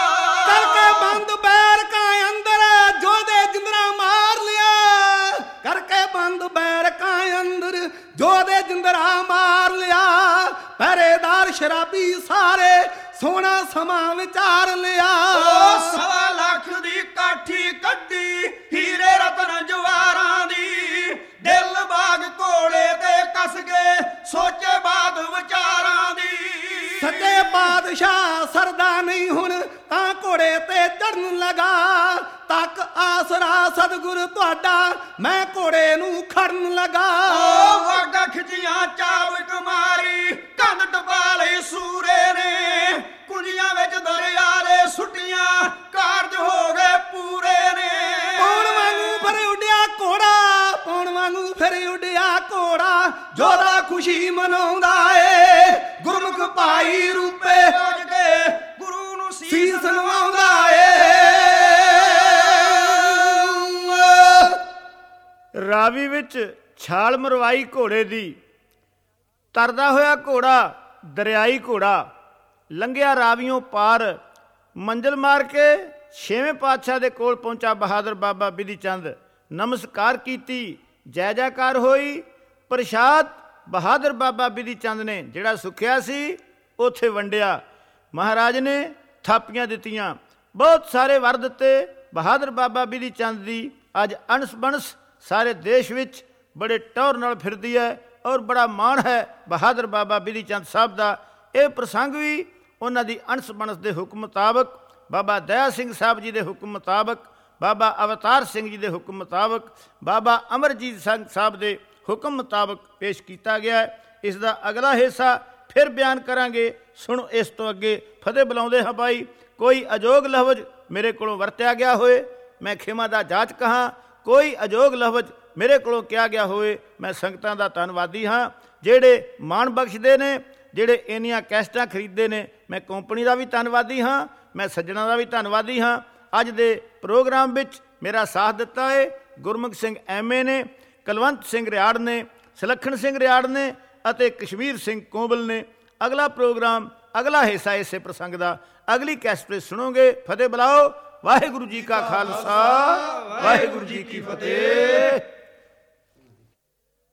ਕਰਕੇ ਬੰਦ ਬੈਰਕਾਂ ਅੰਦਰ ਜੋਦੇ ਜਿੰਦਰਾ ਮਾਰ ਲਿਆ, ਕਰਕੇ ਬੰਦ ਬੈਰਕਾਂ ਅੰਦਰ ਜੋਦੇ ਜਿੰਦਰਾ ਮਾਰ ਲਿਆ, ਪਹਿਰੇਦਾਰ ਸ਼ਰਾਬੀ ਸਾਰੇ ਸੋਹਣਾ ਸਮਾਂ ਵਿਚਾਰ ਲਿਆ। ਉਹ 1.25 ਲੱਖ ਦੀ ਕਾਠੀ ਕੱਢੀ ਹੀਰੇ ਰਤਨ ਜਵਾਰਾਂ ਦੀ, ਦਿਲ ਬਾਗ ਘੋੜੇ ਤੇ ਕੱਸ ਕੇ ਸੋਚੇ ਬਾਤ ਵਿਚਾਰਾਂ ਦੀ। ਸੱਚੇ ਬਾਦਸ਼ਾਹ ਸਰਦਾ ਨਹੀਂ ਹੁਣ ਤਾਂ ਘੋੜੇ ਤੇ ਚੜਨ ਲਗਾ, ਤੱਕ ਆਸਰਾ ਸਤਿਗੁਰ ਤੁਹਾਡਾ ਮੈਂ ਘੋੜੇ ਨੂੰ ਖੜਨ ਲਗਾ। ਉਹ ਵਾਗਾ ਖਿੱਚੀਆਂ ਚਾਬਕ ਮਾਰੀ, ਕੰਧ ਟਪਾ ਲਈ ਸੂਰੇ ਨੇ, ਕੁੰਜੀਆਂ ਵਿੱਚ ਦਰਿਆ ਦੇ ਸੁੱਟੀਆਂ ਕਾਰਜ ਹੋ ਗਏ ਪੂਰੇ ਨੇ। ਪੌਣ ਵਾਂਗੂ ਫਿਰ ਉੱਡਿਆ ਘੋੜਾ, ਪੌਣ ਵਾਂਗੂ ਫਿਰ ਉੱਡਿਆ ਘੋੜਾ, ਜੋਦਾ ਖੁਸ਼ੀ ਮਨਾਉਂਦਾ ਏ, ਗੁਰਮੁਖ ਭਾਈ ਰੂਪੇ ਪੁੱਜ ਕੇ ਗੁਰੂ ਨੂੰ ਸੀਸ ਨਵਾਉਂਦਾ ਏ। ਰਾਵੀ ਵਿੱਚ ਛਾਲ ਮਰਵਾਈ ਘੋੜੇ ਦੀ, ਤਰਦਾ ਹੋਇਆ ਘੋੜਾ ਦਰਿਆਈ ਘੋੜਾ, ਲੰਘਿਆ ਰਾਵੀਓਂ ਪਾਰ, ਮੰਜ਼ਿਲ ਮਾਰ ਕੇ 6ਵੇਂ ਪਾਤਸ਼ਾਹ ਦੇ ਕੋਲ ਪਹੁੰਚਾ ਬਹਾਦਰ ਬਾਬਾ ਬਿਧੀ ਚੰਦ। ਨਮਸਕਾਰ ਕੀਤੀ, ਜੈ ਜੈਕਾਰ ਹੋਈ, ਪ੍ਰਸ਼ਾਦ ਬਹਾਦਰ ਬਾਬਾ ਬਿਧੀ ਚੰਦ ਨੇ ਜਿਹੜਾ ਸੁੱਖਿਆ ਸੀ ਉੱਥੇ ਵੰਡਿਆ। ਮਹਾਰਾਜ ਨੇ ਥਾਪੀਆਂ ਦਿੱਤੀਆਂ, ਬਹੁਤ ਸਾਰੇ ਵਰ ਦਿੱਤੇ। ਬਹਾਦਰ ਬਾਬਾ ਬਿਧੀ ਚੰਦ ਦੀ ਅੱਜ ਅਣਸ ਬਣਸ ਸਾਰੇ ਦੇਸ਼ ਵਿੱਚ ਬੜੇ ਟੌਰ ਨਾਲ ਫਿਰਦੀ ਹੈ ਔਰ ਬੜਾ ਮਾਣ ਹੈ ਬਹਾਦਰ ਬਾਬਾ ਬਿਧੀ ਚੰਦ ਸਾਹਿਬ ਦਾ। ਇਹ ਪ੍ਰਸੰਗ ਵੀ ਉਹਨਾਂ ਦੀ ਅਣਸ ਬਣਸ ਦੇ ਹੁਕਮ ਮੁਤਾਬਕ, ਬਾਬਾ ਦਇਆ ਸਿੰਘ ਸਾਹਿਬ ਜੀ ਦੇ ਹੁਕਮ ਮੁਤਾਬਕ, ਬਾਬਾ ਅਵਤਾਰ ਸਿੰਘ ਜੀ ਦੇ ਹੁਕਮ ਮੁਤਾਬਕ, ਬਾਬਾ ਅਮਰਜੀਤ ਸਿੰਘ ਸਾਹਿਬ ਦੇ ਹੁਕਮ ਮੁਤਾਬਕ ਪੇਸ਼ ਕੀਤਾ ਗਿਆ ਹੈ। ਇਸ ਦਾ ਅਗਲਾ ਹਿੱਸਾ ਫਿਰ ਬਿਆਨ ਕਰਾਂਗੇ। ਸੁਣੋ ਇਸ ਤੋਂ ਅੱਗੇ। ਫਤਿਹ ਬੁਲਾਉਂਦੇ ਹਾਂ ਭਾਈ। ਕੋਈ ਅਜੋਗ ਲਫ਼ਜ਼ ਮੇਰੇ ਕੋਲੋਂ ਵਰਤਿਆ ਗਿਆ ਹੋਏ ਮੈਂ ਖਿਮਾ ਦਾ ਜਾਚਕ ਹਾਂ, ਕੋਈ ਅਜੋਗ ਲਫ਼ਜ਼ ਮੇਰੇ ਕੋਲੋਂ ਕਿਹਾ ਗਿਆ ਹੋਏ ਮੈਂ ਸੰਗਤਾਂ ਦਾ ਧੰਨਵਾਦੀ ਹਾਂ ਜਿਹੜੇ ਮਾਣ ਬਖਸ਼ਦੇ ਨੇ, ਜਿਹੜੇ ਇੰਨੀਆਂ ਕੈਸਟਾਂ ਖਰੀਦਦੇ ਨੇ। ਮੈਂ ਕੰਪਨੀ ਦਾ ਵੀ ਧੰਨਵਾਦੀ ਹਾਂ, ਮੈਂ ਸੱਜਣਾਂ ਦਾ ਵੀ ਧੰਨਵਾਦੀ ਹਾਂ। ਅੱਜ ਦੇ ਪ੍ਰੋਗਰਾਮ ਵਿੱਚ ਮੇਰਾ ਸਾਥ ਦਿੱਤਾ ਹੈ ਗੁਰਮੁਖ ਸਿੰਘ ਐਮਏ ਨੇ, ਕੁਲਵੰਤ ਸਿੰਘ ਰਿਆੜ ਨੇ, ਸੁਲੱਖਣ ਸਿੰਘ ਰਿਆੜ ਨੇ ਅਤੇ ਕਸ਼ਮੀਰ ਸਿੰਘ ਕੋਂਬਲ ਨੇ। ਅਗਲਾ ਪ੍ਰੋਗਰਾਮ, ਅਗਲਾ ਹਿੱਸਾ ਇਸੇ ਪ੍ਰਸੰਗ ਦਾ ਅਗਲੀ ਕੈਸਟ ਸੁਣੋਗੇ। ਫਤਿਹ ਬੁਲਾਓ। ਵਾਹਿਗੁਰੂ ਜੀ ਕਾ ਖਾਲਸਾ, ਵਾਹਿਗੁਰੂ ਜੀ ਕੀ ਫਤਿਹ।